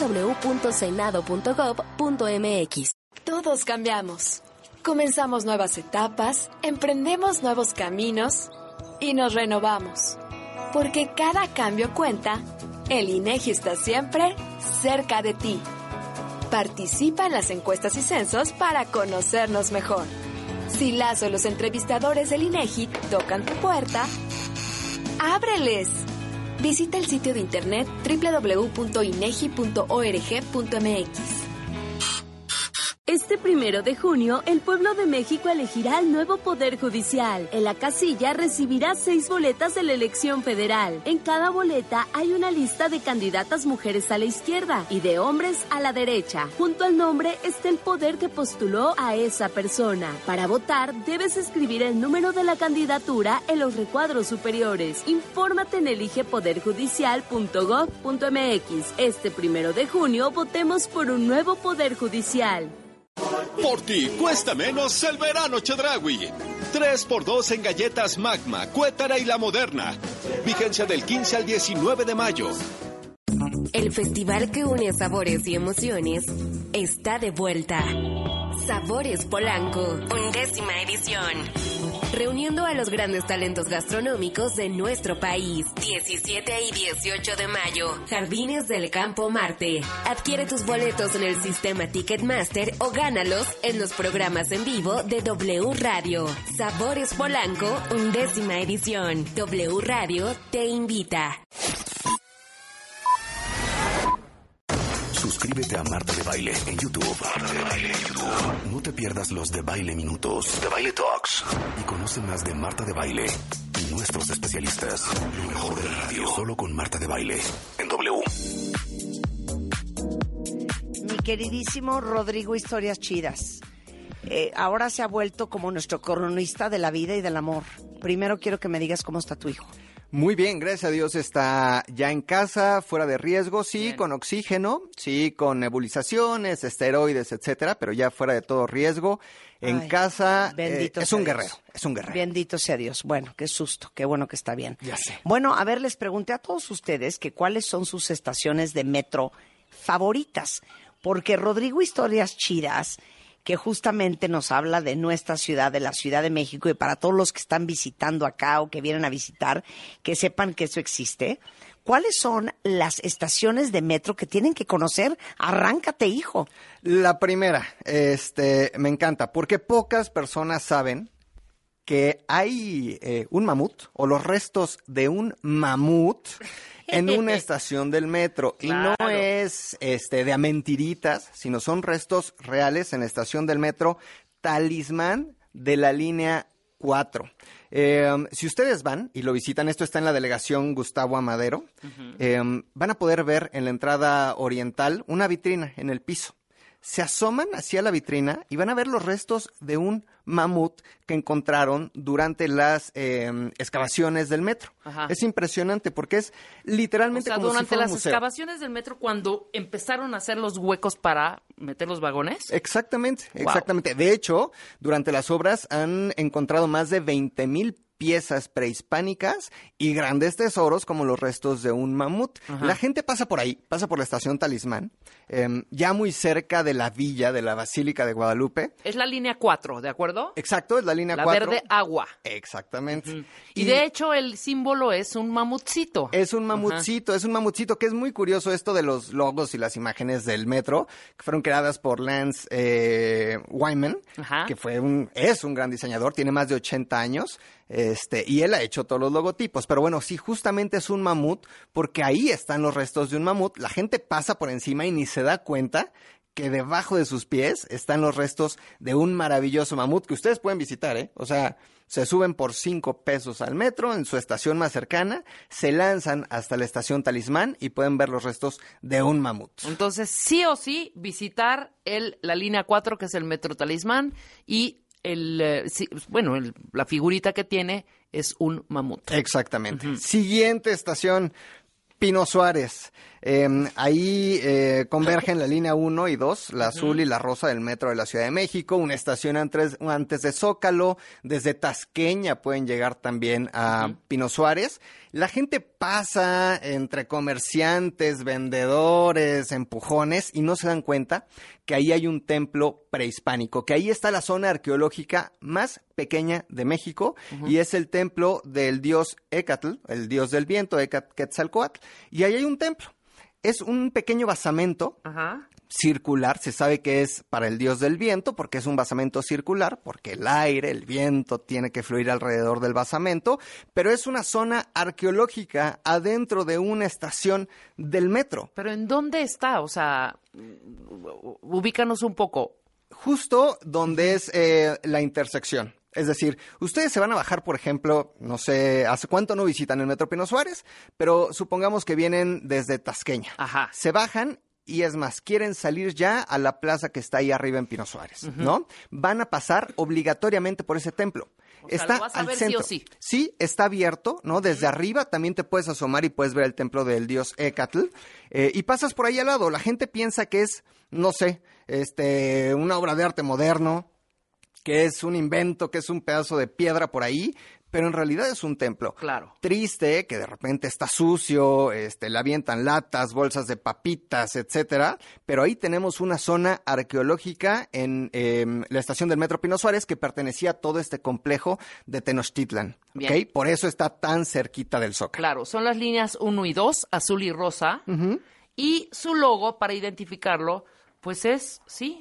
www.senado.gov.mx. Todos cambiamos. Comenzamos nuevas etapas, emprendemos nuevos caminos y nos renovamos. Porque cada cambio cuenta, el INEGI está siempre cerca de ti. Participa en las encuestas y censos para conocernos mejor. Si las o los entrevistadores del INEGI tocan tu puerta, ¡ábreles! Visita el sitio de internet www.inegi.org.mx. Este 1 de junio, el pueblo de México elegirá el nuevo Poder Judicial. En la casilla recibirá 6 boletas de la elección federal. En cada boleta hay una lista de candidatas mujeres a la izquierda y de hombres a la derecha. Junto al nombre está el poder que postuló a esa persona. Para votar, debes escribir el número de la candidatura en los recuadros superiores. Infórmate en eligepoderjudicial.gov.mx. Este 1 de junio, votemos por un nuevo Poder Judicial. Por ti cuesta menos el verano Chedraui. 3x2 en galletas Magma, Cuétara y La Moderna. Vigencia del 15 al 19 de mayo. El festival que une sabores y emociones está de vuelta. Sabores Polanco, 11ª edición. Reuniendo a los grandes talentos gastronómicos de nuestro país. 17 y 18 de mayo. Jardines del Campo Marte. Adquiere tus boletos en el sistema Ticketmaster o gánalos en los programas en vivo de W Radio. Sabores Polanco, 11ª edición. W Radio te invita. Suscríbete a Marta de Baile en YouTube. Marta de Baile en YouTube. No te pierdas los de Baile Minutos, de Baile Talks. Y conoce más de Marta de Baile y nuestros especialistas. Lo mejor de la radio. Solo con Marta de Baile en W. Mi queridísimo Rodrigo Historias Chidas. Ahora se ha vuelto como nuestro cronista de la vida y del amor. Primero quiero que me digas cómo está tu hijo. Muy bien, gracias a Dios está ya en casa, fuera de riesgo, sí, bien. Con oxígeno, sí, con nebulizaciones, esteroides, etcétera, pero ya fuera de todo riesgo. En casa es un guerrero, es un guerrero. Bendito sea Dios. Bueno, qué susto, qué bueno que está bien. Ya sé. Bueno, a ver, les pregunté a todos ustedes que cuáles son sus estaciones de metro favoritas, porque Rodrigo Historias Chidas que justamente nos habla de nuestra ciudad, de la Ciudad de México, y para todos los que están visitando acá o que vienen a visitar, que sepan que eso existe. ¿Cuáles son las estaciones de metro que tienen que conocer? Arráncate, hijo. La primera, me encanta, porque pocas personas saben que hay un mamut o los restos de un mamut en una estación del metro. Claro. Y no es de a mentiritas, sino son restos reales en la estación del metro Talismán de la línea 4. Si ustedes van y lo visitan, esto está en la delegación Gustavo Amadero, van a poder ver en la entrada oriental una vitrina en el piso. Se asoman hacia la vitrina y van a ver los restos de un mamut que encontraron durante las excavaciones del metro. Ajá. Es impresionante porque es literalmente como durante si fuera las un museo. excavaciones del metro, cuando empezaron a hacer los huecos para meter los vagones. Exactamente, Wow. exactamente. De hecho, durante las obras han encontrado más de 20,000 piezas prehispánicas y grandes tesoros como los restos de un mamut. Ajá. La gente pasa por ahí, pasa por la estación Talismán, ya muy cerca de la villa de la Basílica de Guadalupe. Es la línea 4, ¿de acuerdo? Exacto, es la línea La 4. verde agua. Exactamente. Y de hecho el símbolo es un mamutcito. Es un mamutcito que es muy curioso esto de los logos y las imágenes del metro, que fueron creadas por Lance Wyman, que es un gran diseñador, tiene más de 80 años, y él ha hecho todos los logotipos. Pero bueno, sí, justamente es un mamut, porque ahí están los restos de un mamut. La gente pasa por encima y ni se da cuenta que debajo de sus pies están los restos de un maravilloso mamut que ustedes pueden visitar, ¿eh? O sea, se suben por 5 pesos al metro en su estación más cercana, se lanzan hasta la estación Talismán y pueden ver los restos de un mamut. Entonces, sí o sí, visitar la línea 4, que es el Metro Talismán, y la figurita que tiene es un mamut. Exactamente. Siguiente estación, Pino Suárez. Ahí convergen la línea 1 y 2, la azul y la rosa del metro de la Ciudad de México. Una estación antes de Zócalo. Desde Tasqueña pueden llegar también a Pino Suárez. La gente pasa entre comerciantes, vendedores, empujones y no se dan cuenta que ahí hay un templo prehispánico, que ahí está la zona arqueológica más pequeña de México y es el templo del dios Écatl, el dios del viento, Quetzalcóatl, y ahí hay un templo. Es un pequeño basamento circular, se sabe que es para el dios del viento porque es un basamento circular, porque el aire, el viento tiene que fluir alrededor del basamento, pero es una zona arqueológica adentro de una estación del metro. ¿Pero en dónde está? O sea, ubícanos un poco. Justo donde es la intersección. Es decir, ustedes se van a bajar, por ejemplo, no sé, ¿hace cuánto no visitan el Metro Pino Suárez? Pero supongamos que vienen desde Tasqueña. Ajá. Se bajan y es más, quieren salir ya a la plaza que está ahí arriba en Pino Suárez, ¿no? Van a pasar obligatoriamente por ese templo. O sea, está lo vas a al ver centro. sí o sí. Sí, está abierto, ¿no? Desde arriba también te puedes asomar y puedes ver el templo del dios Écatl. Y pasas por ahí al lado. La gente piensa que es, no sé, una obra de arte moderno, que es un invento, que es un pedazo de piedra por ahí, pero en realidad es un templo. Claro. Triste, que de repente está sucio, le avientan latas, bolsas de papitas, etcétera, pero ahí tenemos una zona arqueológica en la estación del Metro Pino Suárez que pertenecía a todo este complejo de Tenochtitlan. Bien. ¿Okay? Por eso está tan cerquita del Zócalo. Claro, son las líneas 1 y 2, azul y rosa, y su logo, para identificarlo, pues es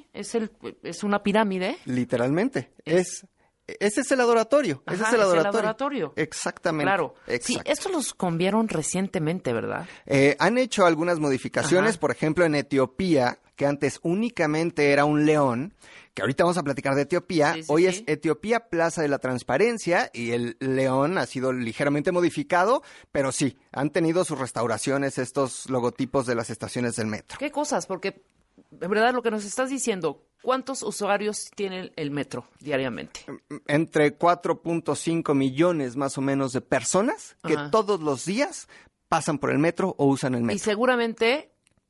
una pirámide. Literalmente, ese es el adoratorio. Ajá, ese es el adoratorio. Exactamente. Claro. Exacto. Sí, esto los cambiaron recientemente, ¿verdad? Han hecho algunas modificaciones, por ejemplo, en Etiopía, que antes únicamente era un león, que ahorita vamos a platicar de Etiopía. Hoy es Etiopía Plaza de la Transparencia y el león ha sido ligeramente modificado, pero sí, han tenido sus restauraciones estos logotipos de las estaciones del metro. ¿Qué cosas? Porque, de verdad, lo que nos estás diciendo, ¿cuántos usuarios tiene el metro diariamente? Entre 4.5 millones más o menos de personas que todos los días pasan por el metro o usan el metro. Y seguramente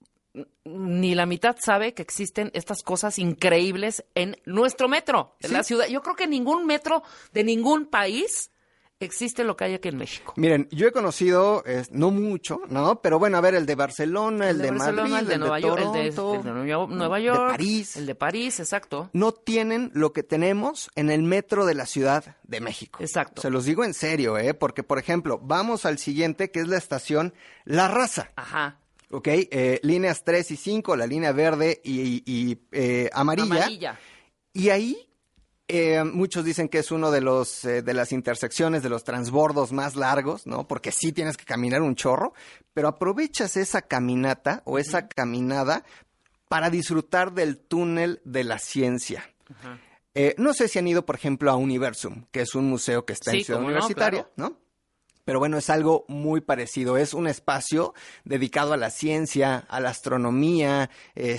ni la mitad sabe que existen estas cosas increíbles en nuestro metro, en la ciudad. Yo creo que ningún metro de ningún país existe lo que hay aquí en México? Miren, yo he conocido, no mucho, ¿no? Pero bueno, a ver, el de Barcelona, el de Barcelona, Madrid, el de Nueva York, Toronto, el de Nueva York, de París. El de París, exacto. No tienen lo que tenemos en el metro de la Ciudad de México. Exacto. Se los digo en serio, porque, por ejemplo, vamos al siguiente, que es la estación La Raza. Ajá. Ok, líneas 3 y 5, la línea verde y amarilla. Y ahí muchos dicen que es uno de los de las intersecciones, de los transbordos más largos, ¿no? Porque sí tienes que caminar un chorro, pero aprovechas esa caminata o esa caminada para disfrutar del túnel de la ciencia. Ajá. No sé si han ido, por ejemplo, a Universum, que es un museo que está en Ciudad Universitaria, ¿no? Pero bueno, es algo muy parecido. Es un espacio dedicado a la ciencia, a la astronomía,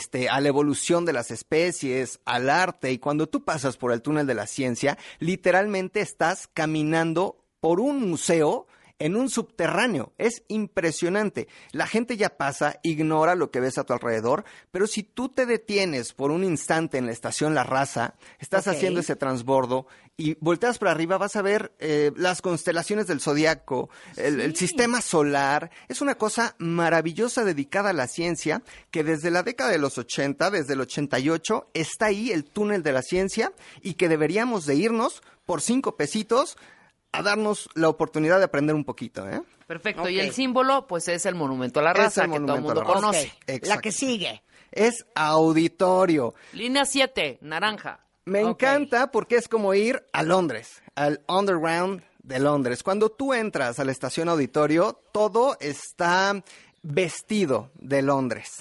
a la evolución de las especies, al arte. Y cuando tú pasas por el túnel de la ciencia, literalmente estás caminando por un museo en un subterráneo. Es impresionante. La gente ya pasa, ignora lo que ves a tu alrededor, pero si tú te detienes por un instante en la estación La Raza, estás haciendo ese transbordo y volteas para arriba, vas a ver las constelaciones del zodiaco, el sistema solar. Es una cosa maravillosa dedicada a la ciencia que desde la década de los 80, desde el 88, está ahí el túnel de la ciencia y que deberíamos de irnos por 5 pesitos a darnos la oportunidad de aprender un poquito, Perfecto. Okay. Y el símbolo, pues, es el Monumento a la Raza, que todo el mundo conoce. La que sigue. Es auditorio. Línea 7, naranja. Me encanta porque es como ir a Londres, al Underground de Londres. Cuando tú entras a la estación auditorio, todo está vestido de Londres.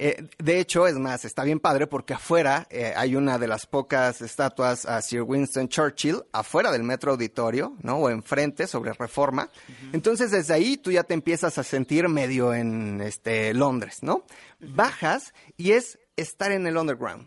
De hecho, es más, está bien padre porque afuera hay una de las pocas estatuas a Sir Winston Churchill, afuera del Metro Auditorio, ¿no? O enfrente, sobre Reforma. Entonces, desde ahí tú ya te empiezas a sentir medio en Londres, ¿no? Bajas y es estar en el Underground.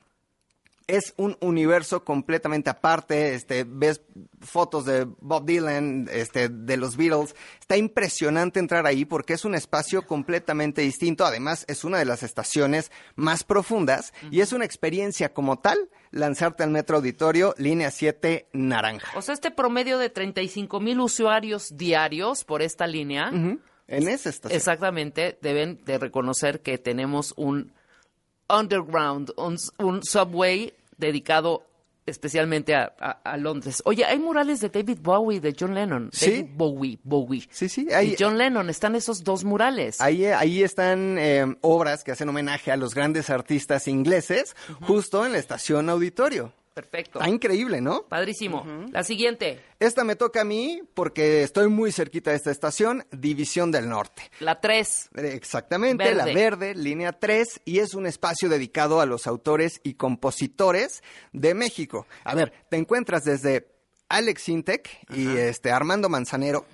Es un universo completamente aparte, ves fotos de Bob Dylan, de los Beatles. Está impresionante entrar ahí porque es un espacio completamente distinto. Además, es una de las estaciones más profundas y es una experiencia como tal lanzarte al Metro Auditorio, línea 7, naranja. O sea, promedio de 35,000 usuarios diarios por esta línea. En esa estación. Exactamente, deben de reconocer que tenemos un underground, un subway dedicado especialmente a Londres. Oye, hay murales de David Bowie, de John Lennon. ¿Sí? David Bowie. Sí. Y John Lennon, están esos 2 murales. Ahí están obras que hacen homenaje a los grandes artistas ingleses, justo en la estación auditorio. Perfecto. Está increíble, ¿no? Padrísimo. La siguiente. Esta me toca a mí porque estoy muy cerquita de esta estación, División del Norte. La 3. Exactamente, Verde. la verde, línea 3, y es un espacio dedicado a los autores y compositores de México. A ver, te encuentras desde Alex Intec y Armando Manzanero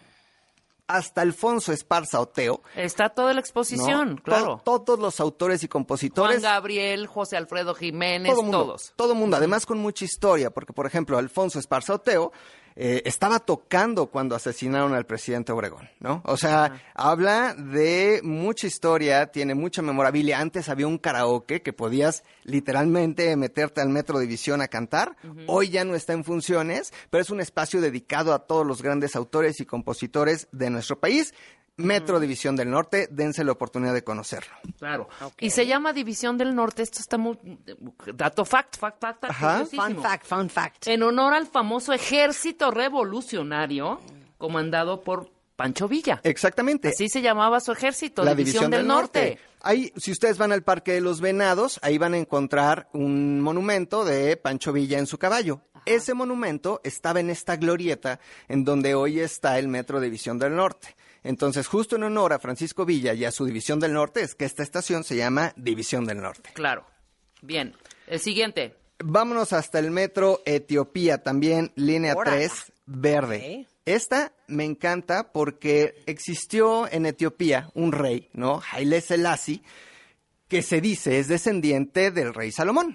hasta Alfonso Esparza Oteo. Está toda la exposición, ¿no? claro. Todos los autores y compositores. Juan Gabriel, José Alfredo Jiménez, todos. Todo mundo, además con mucha historia, porque por ejemplo Alfonso Esparza Oteo estaba tocando cuando asesinaron al presidente Obregón, ¿no? O sea, habla de mucha historia, tiene mucha memorabilia. Antes había un karaoke que podías literalmente meterte al Metro División a cantar. Hoy ya no está en funciones, pero es un espacio dedicado a todos los grandes autores y compositores de nuestro país. Metro División del Norte, dense la oportunidad de conocerlo. Claro. Okay. Y se llama División del Norte, esto está muy... Dato fact. Ajá. Fun fact. En honor al famoso ejército revolucionario comandado por Pancho Villa. Exactamente. Así se llamaba su ejército, la División del Norte. Ahí, si ustedes van al Parque de los Venados, ahí van a encontrar un monumento de Pancho Villa en su caballo. Ajá. Ese monumento estaba en esta glorieta en donde hoy está el Metro División del Norte. Entonces, justo en honor a Francisco Villa y a su División del Norte, es que esta estación se llama División del Norte. Claro. Bien. El siguiente. Vámonos hasta el Metro Etiopía, también línea 3, verde. Okay. Esta me encanta porque existió en Etiopía un rey, ¿no? Haile Selassie, que se dice es descendiente del rey Salomón.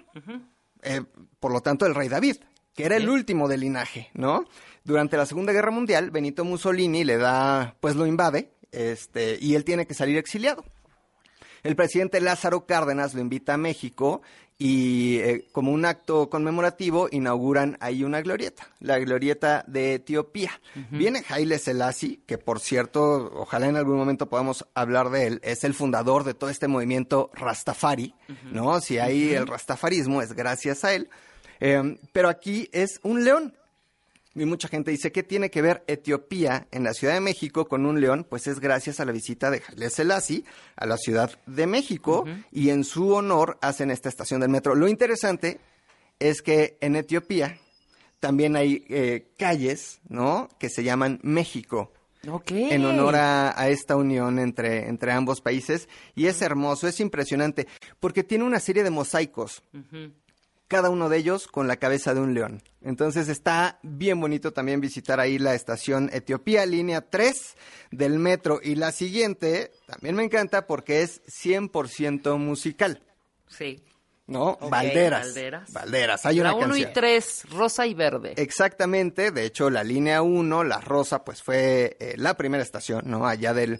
Por lo tanto, el rey David, que era el último del linaje, ¿no? Durante la Segunda Guerra Mundial, Benito Mussolini le da, pues lo invade, y él tiene que salir exiliado. El presidente Lázaro Cárdenas lo invita a México y como un acto conmemorativo inauguran ahí una glorieta, la glorieta de Etiopía. Viene Haile Selassie, que por cierto, ojalá en algún momento podamos hablar de él, es el fundador de todo este movimiento Rastafari, ¿no? Si hay el rastafarismo es gracias a él, pero aquí es un león. Y mucha gente dice, ¿qué tiene que ver Etiopía en la Ciudad de México con un león? Pues es gracias a la visita de Haile Selassie a la Ciudad de México y en su honor hacen esta estación del metro. Lo interesante es que en Etiopía también hay calles, ¿no?, que se llaman México. Okay. En honor a esta unión entre ambos países. Y es hermoso, es impresionante, porque tiene una serie de mosaicos. Cada uno de ellos con la cabeza de un león. Entonces está bien bonito también visitar ahí la estación Etiopía, línea 3 del metro. Y la siguiente también me encanta porque es 100% musical. Sí. ¿No? Okay, Valderas. Hay una canción. La 1 y 3, rosa y verde. Exactamente. De hecho, la línea 1, la rosa, pues fue la primera estación, ¿no? Allá del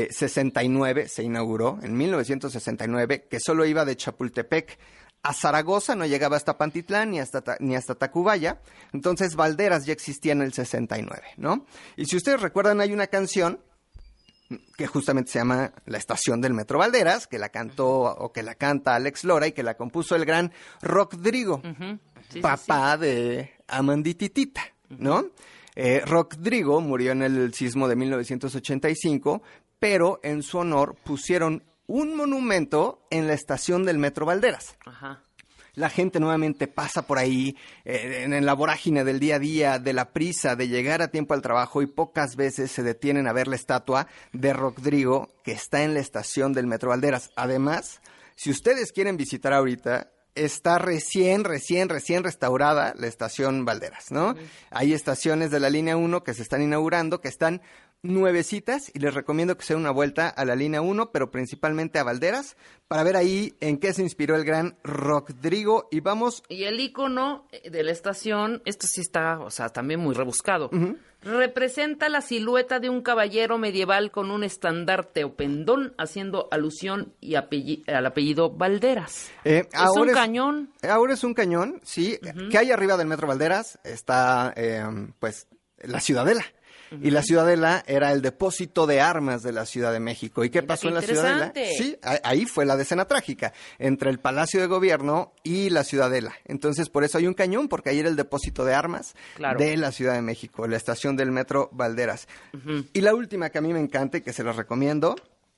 69 se inauguró, en 1969, que solo iba de Chapultepec a Zaragoza, no llegaba hasta Pantitlán ni hasta Tacubaya. Entonces Valderas ya existía en el 69, ¿no? Y si ustedes recuerdan, hay una canción que justamente se llama La Estación del Metro Valderas, que la cantó o que la canta Alex Lora y que la compuso el gran Rodrigo, papá de Amandititita, ¿no? Rodrigo murió en el sismo de 1985, pero en su honor pusieron un monumento en la estación del Metro Valderas. La gente nuevamente pasa por ahí en la vorágine del día a día, de la prisa de llegar a tiempo al trabajo, y pocas veces se detienen a ver la estatua de Rodrigo que está en la estación del Metro Valderas. Además, si ustedes quieren visitar ahorita, está recién restaurada la estación Valderas, ¿no? Hay estaciones de la línea 1 que se están inaugurando, que están nuevecitas, y les recomiendo que se den una vuelta a la línea 1, pero principalmente a Valderas, para ver ahí en qué se inspiró el gran Rodrigo. Y vamos... Y el icono de la estación, esto sí está, o sea, también muy rebuscado. Representa la silueta de un caballero medieval con un estandarte o pendón, haciendo alusión al apellido Valderas. Es un cañón. Ahora es un cañón, sí. ¿Qué hay arriba del Metro Valderas? Está, pues, la Ciudadela. Y la Ciudadela era el depósito de armas de la Ciudad de México. ¿Y qué pasó en la Ciudadela? Sí, ahí fue la escena trágica, entre el Palacio de Gobierno y la Ciudadela. Entonces, por eso hay un cañón, porque ahí era el depósito de armas de la Ciudad de México, la estación del Metro Valderas. Y la última que a mí me encanta y que se los recomiendo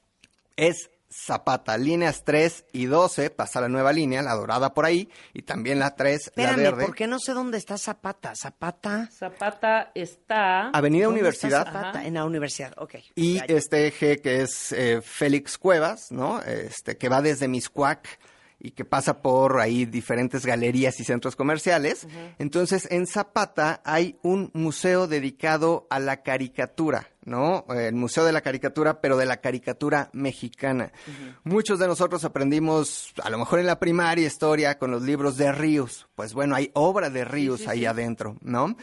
es Zapata, líneas 3 y 12, pasa la nueva línea, la dorada por ahí, y también la 3, la verde. ¿Por qué no sé dónde está Zapata? Zapata está... Avenida Universidad. Está Zapata? En la Universidad, ok. Y este eje que es Félix Cuevas, ¿no? Que va desde Mixcoac y que pasa por ahí diferentes galerías y centros comerciales. Entonces, en Zapata hay un museo dedicado a la caricatura, ¿no? El Museo de la Caricatura, pero de la caricatura mexicana. Muchos de nosotros aprendimos, a lo mejor en la primaria, historia con los libros de Ríos. Pues bueno, hay obra de Ríos ahí adentro, ¿no?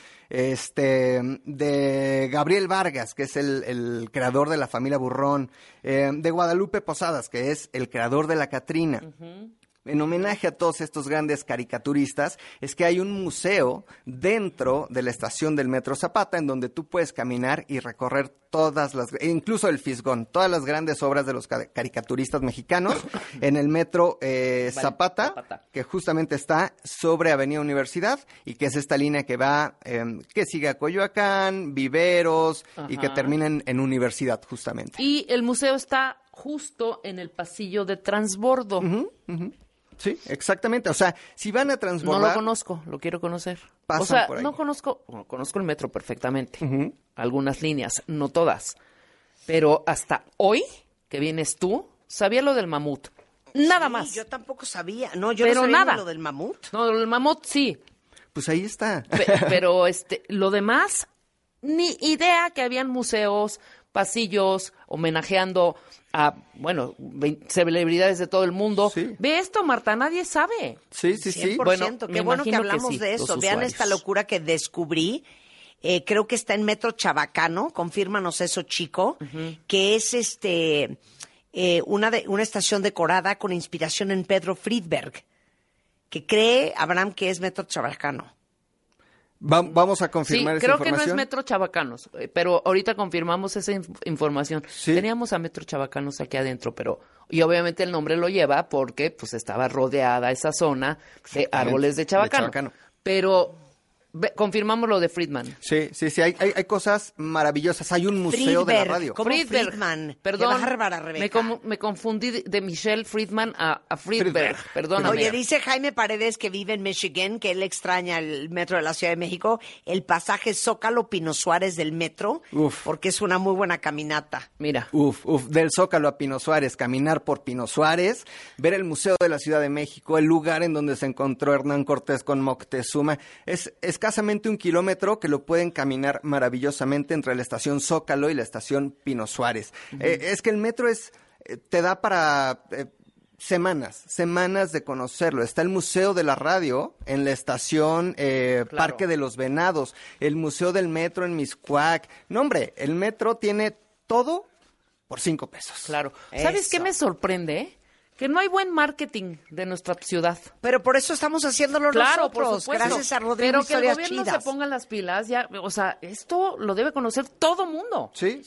De Gabriel Vargas, que es el creador de La Familia Burrón. De Guadalupe Posadas, que es el creador de La Catrina. En homenaje a todos estos grandes caricaturistas, es que hay un museo dentro de la estación del Metro Zapata, en donde tú puedes caminar y recorrer todas las, incluso el Fisgón, todas las grandes obras de los caricaturistas mexicanos, en el Metro Zapata, que justamente está sobre Avenida Universidad, y que es esta línea que va, que sigue a Coyoacán, Viveros, y que termina en Universidad, justamente. Y el museo está justo en el pasillo de transbordo. Sí, exactamente. O sea, si van a transbordar... No lo conozco, lo quiero conocer. Pasan o sea, por ahí. no conozco el metro perfectamente. Algunas líneas, no todas. Pero hasta hoy, que vienes tú, sabía lo del mamut. Nada más. Yo tampoco sabía. No, yo no sabía lo del mamut. No, lo del mamut sí. Pues ahí está. Pero lo demás, ni idea que habían museos, pasillos, homenajeando a, bueno, celebridades de todo el mundo. Ve esto, Marta, nadie sabe. Sí. 100%. Bueno, qué bueno que hablamos de eso. Vean esta locura que descubrí. Creo que está en Metro Chabacano, confírmanos eso, chico, que es una estación decorada con inspiración en Pedro Friedberg, que cree, Abraham, que es Metro Chabacano. Vamos a confirmar esa información. Creo que no es Metro Chabacanos, pero ahorita confirmamos esa información. ¿Sí? Teníamos a Metro Chabacanos aquí adentro, y obviamente el nombre lo lleva porque pues estaba rodeada esa zona de árboles de Chabacano. Pero confirmamos lo de Friedman. Sí, hay cosas maravillosas. Hay un museo de la radio. ¿Cómo Friedman? Perdón, qué bárbara, Rebeca. Me confundí de Michelle Friedman a Friedberg. Perdóname. Oye, dice Jaime Paredes, que vive en Michigan, que él extraña el metro de la Ciudad de México, el pasaje Zócalo Pino Suárez del metro, porque es una muy buena caminata. Mira. Del Zócalo a Pino Suárez, caminar por Pino Suárez, ver el Museo de la Ciudad de México, el lugar en donde se encontró Hernán Cortés con Moctezuma. Es escasamente 1 kilómetro que lo pueden caminar maravillosamente entre la estación Zócalo y la estación Pino Suárez. Es que el metro te da para semanas de conocerlo. Está el Museo de la Radio en la estación Parque de los Venados, el Museo del Metro en Mixcoac. No, hombre, el metro tiene todo por 5 pesos. Claro. ¿Sabes qué me sorprende? Que no hay buen marketing de nuestra ciudad. Pero por eso estamos haciéndolo nosotros, gracias a Rodrigo. Pero que el gobierno se ponga las pilas, ya, o sea, esto lo debe conocer todo mundo. Sí.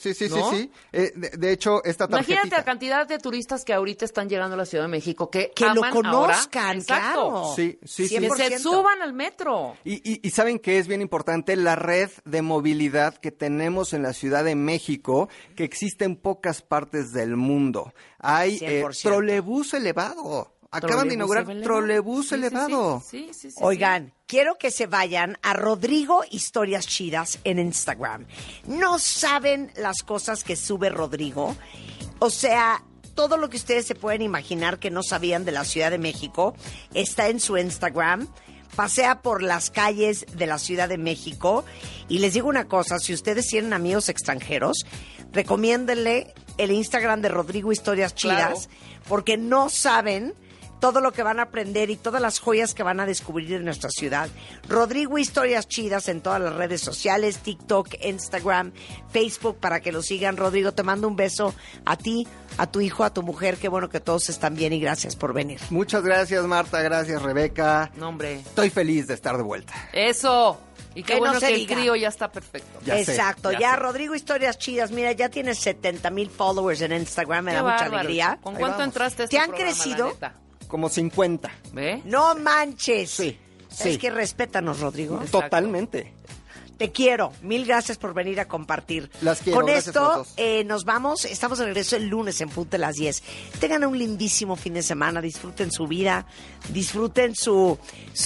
De hecho, esta tarjetita. Imagínate la cantidad de turistas que ahorita están llegando a la Ciudad de México, que lo conozcan, ahora. claro. Sí. Que se suban al metro. Y ¿saben qué es bien importante? La red de movilidad que tenemos en la Ciudad de México, que existe en pocas partes del mundo. Hay trolebús elevado. Acaban de inaugurar trolebús elevado. Sí. Oigan, quiero que se vayan a Rodrigo Historias Chidas en Instagram. No saben las cosas que sube Rodrigo. O sea, todo lo que ustedes se pueden imaginar que no sabían de la Ciudad de México está en su Instagram. Pasea por las calles de la Ciudad de México. Y les digo una cosa, si ustedes tienen amigos extranjeros, recomiéndenle el Instagram de Rodrigo Historias Chidas, porque no saben todo lo que van a aprender y todas las joyas que van a descubrir en nuestra ciudad. Rodrigo Historias Chidas en todas las redes sociales, TikTok, Instagram, Facebook, para que lo sigan. Rodrigo, te mando un beso a ti, a tu hijo, a tu mujer. Qué bueno que todos están bien y gracias por venir. Muchas gracias, Marta. Gracias, Rebeca. No, hombre. Estoy feliz de estar de vuelta. ¡Eso! Y qué bueno que diga. El crío ya está perfecto. Exacto, ya Rodrigo Historias Chidas, mira, ya tienes 70,000 followers en Instagram, me da mucha alegría. ¿Con cuánto entraste a este ¿Te han programa, crecido? Como 50. ¿Ve? No manches. Sí. Es que respétanos, Rodrigo. Totalmente. Te quiero. 1000 gracias por venir a compartir. Las quiero. Con esto nos vamos. Estamos de regreso el lunes en punto de las 10. Tengan un lindísimo fin de semana. Disfruten su vida. Disfruten su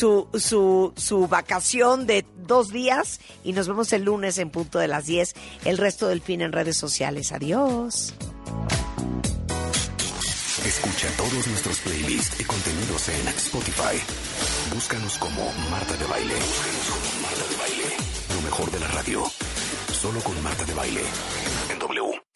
vacación de 2 días. Y nos vemos el lunes en punto de las 10. El resto del fin en redes sociales. Adiós. Escucha todos nuestros playlists y contenidos en Spotify. Búscanos como Marta de Baile. Lo mejor de la radio. Solo con Marta de Baile.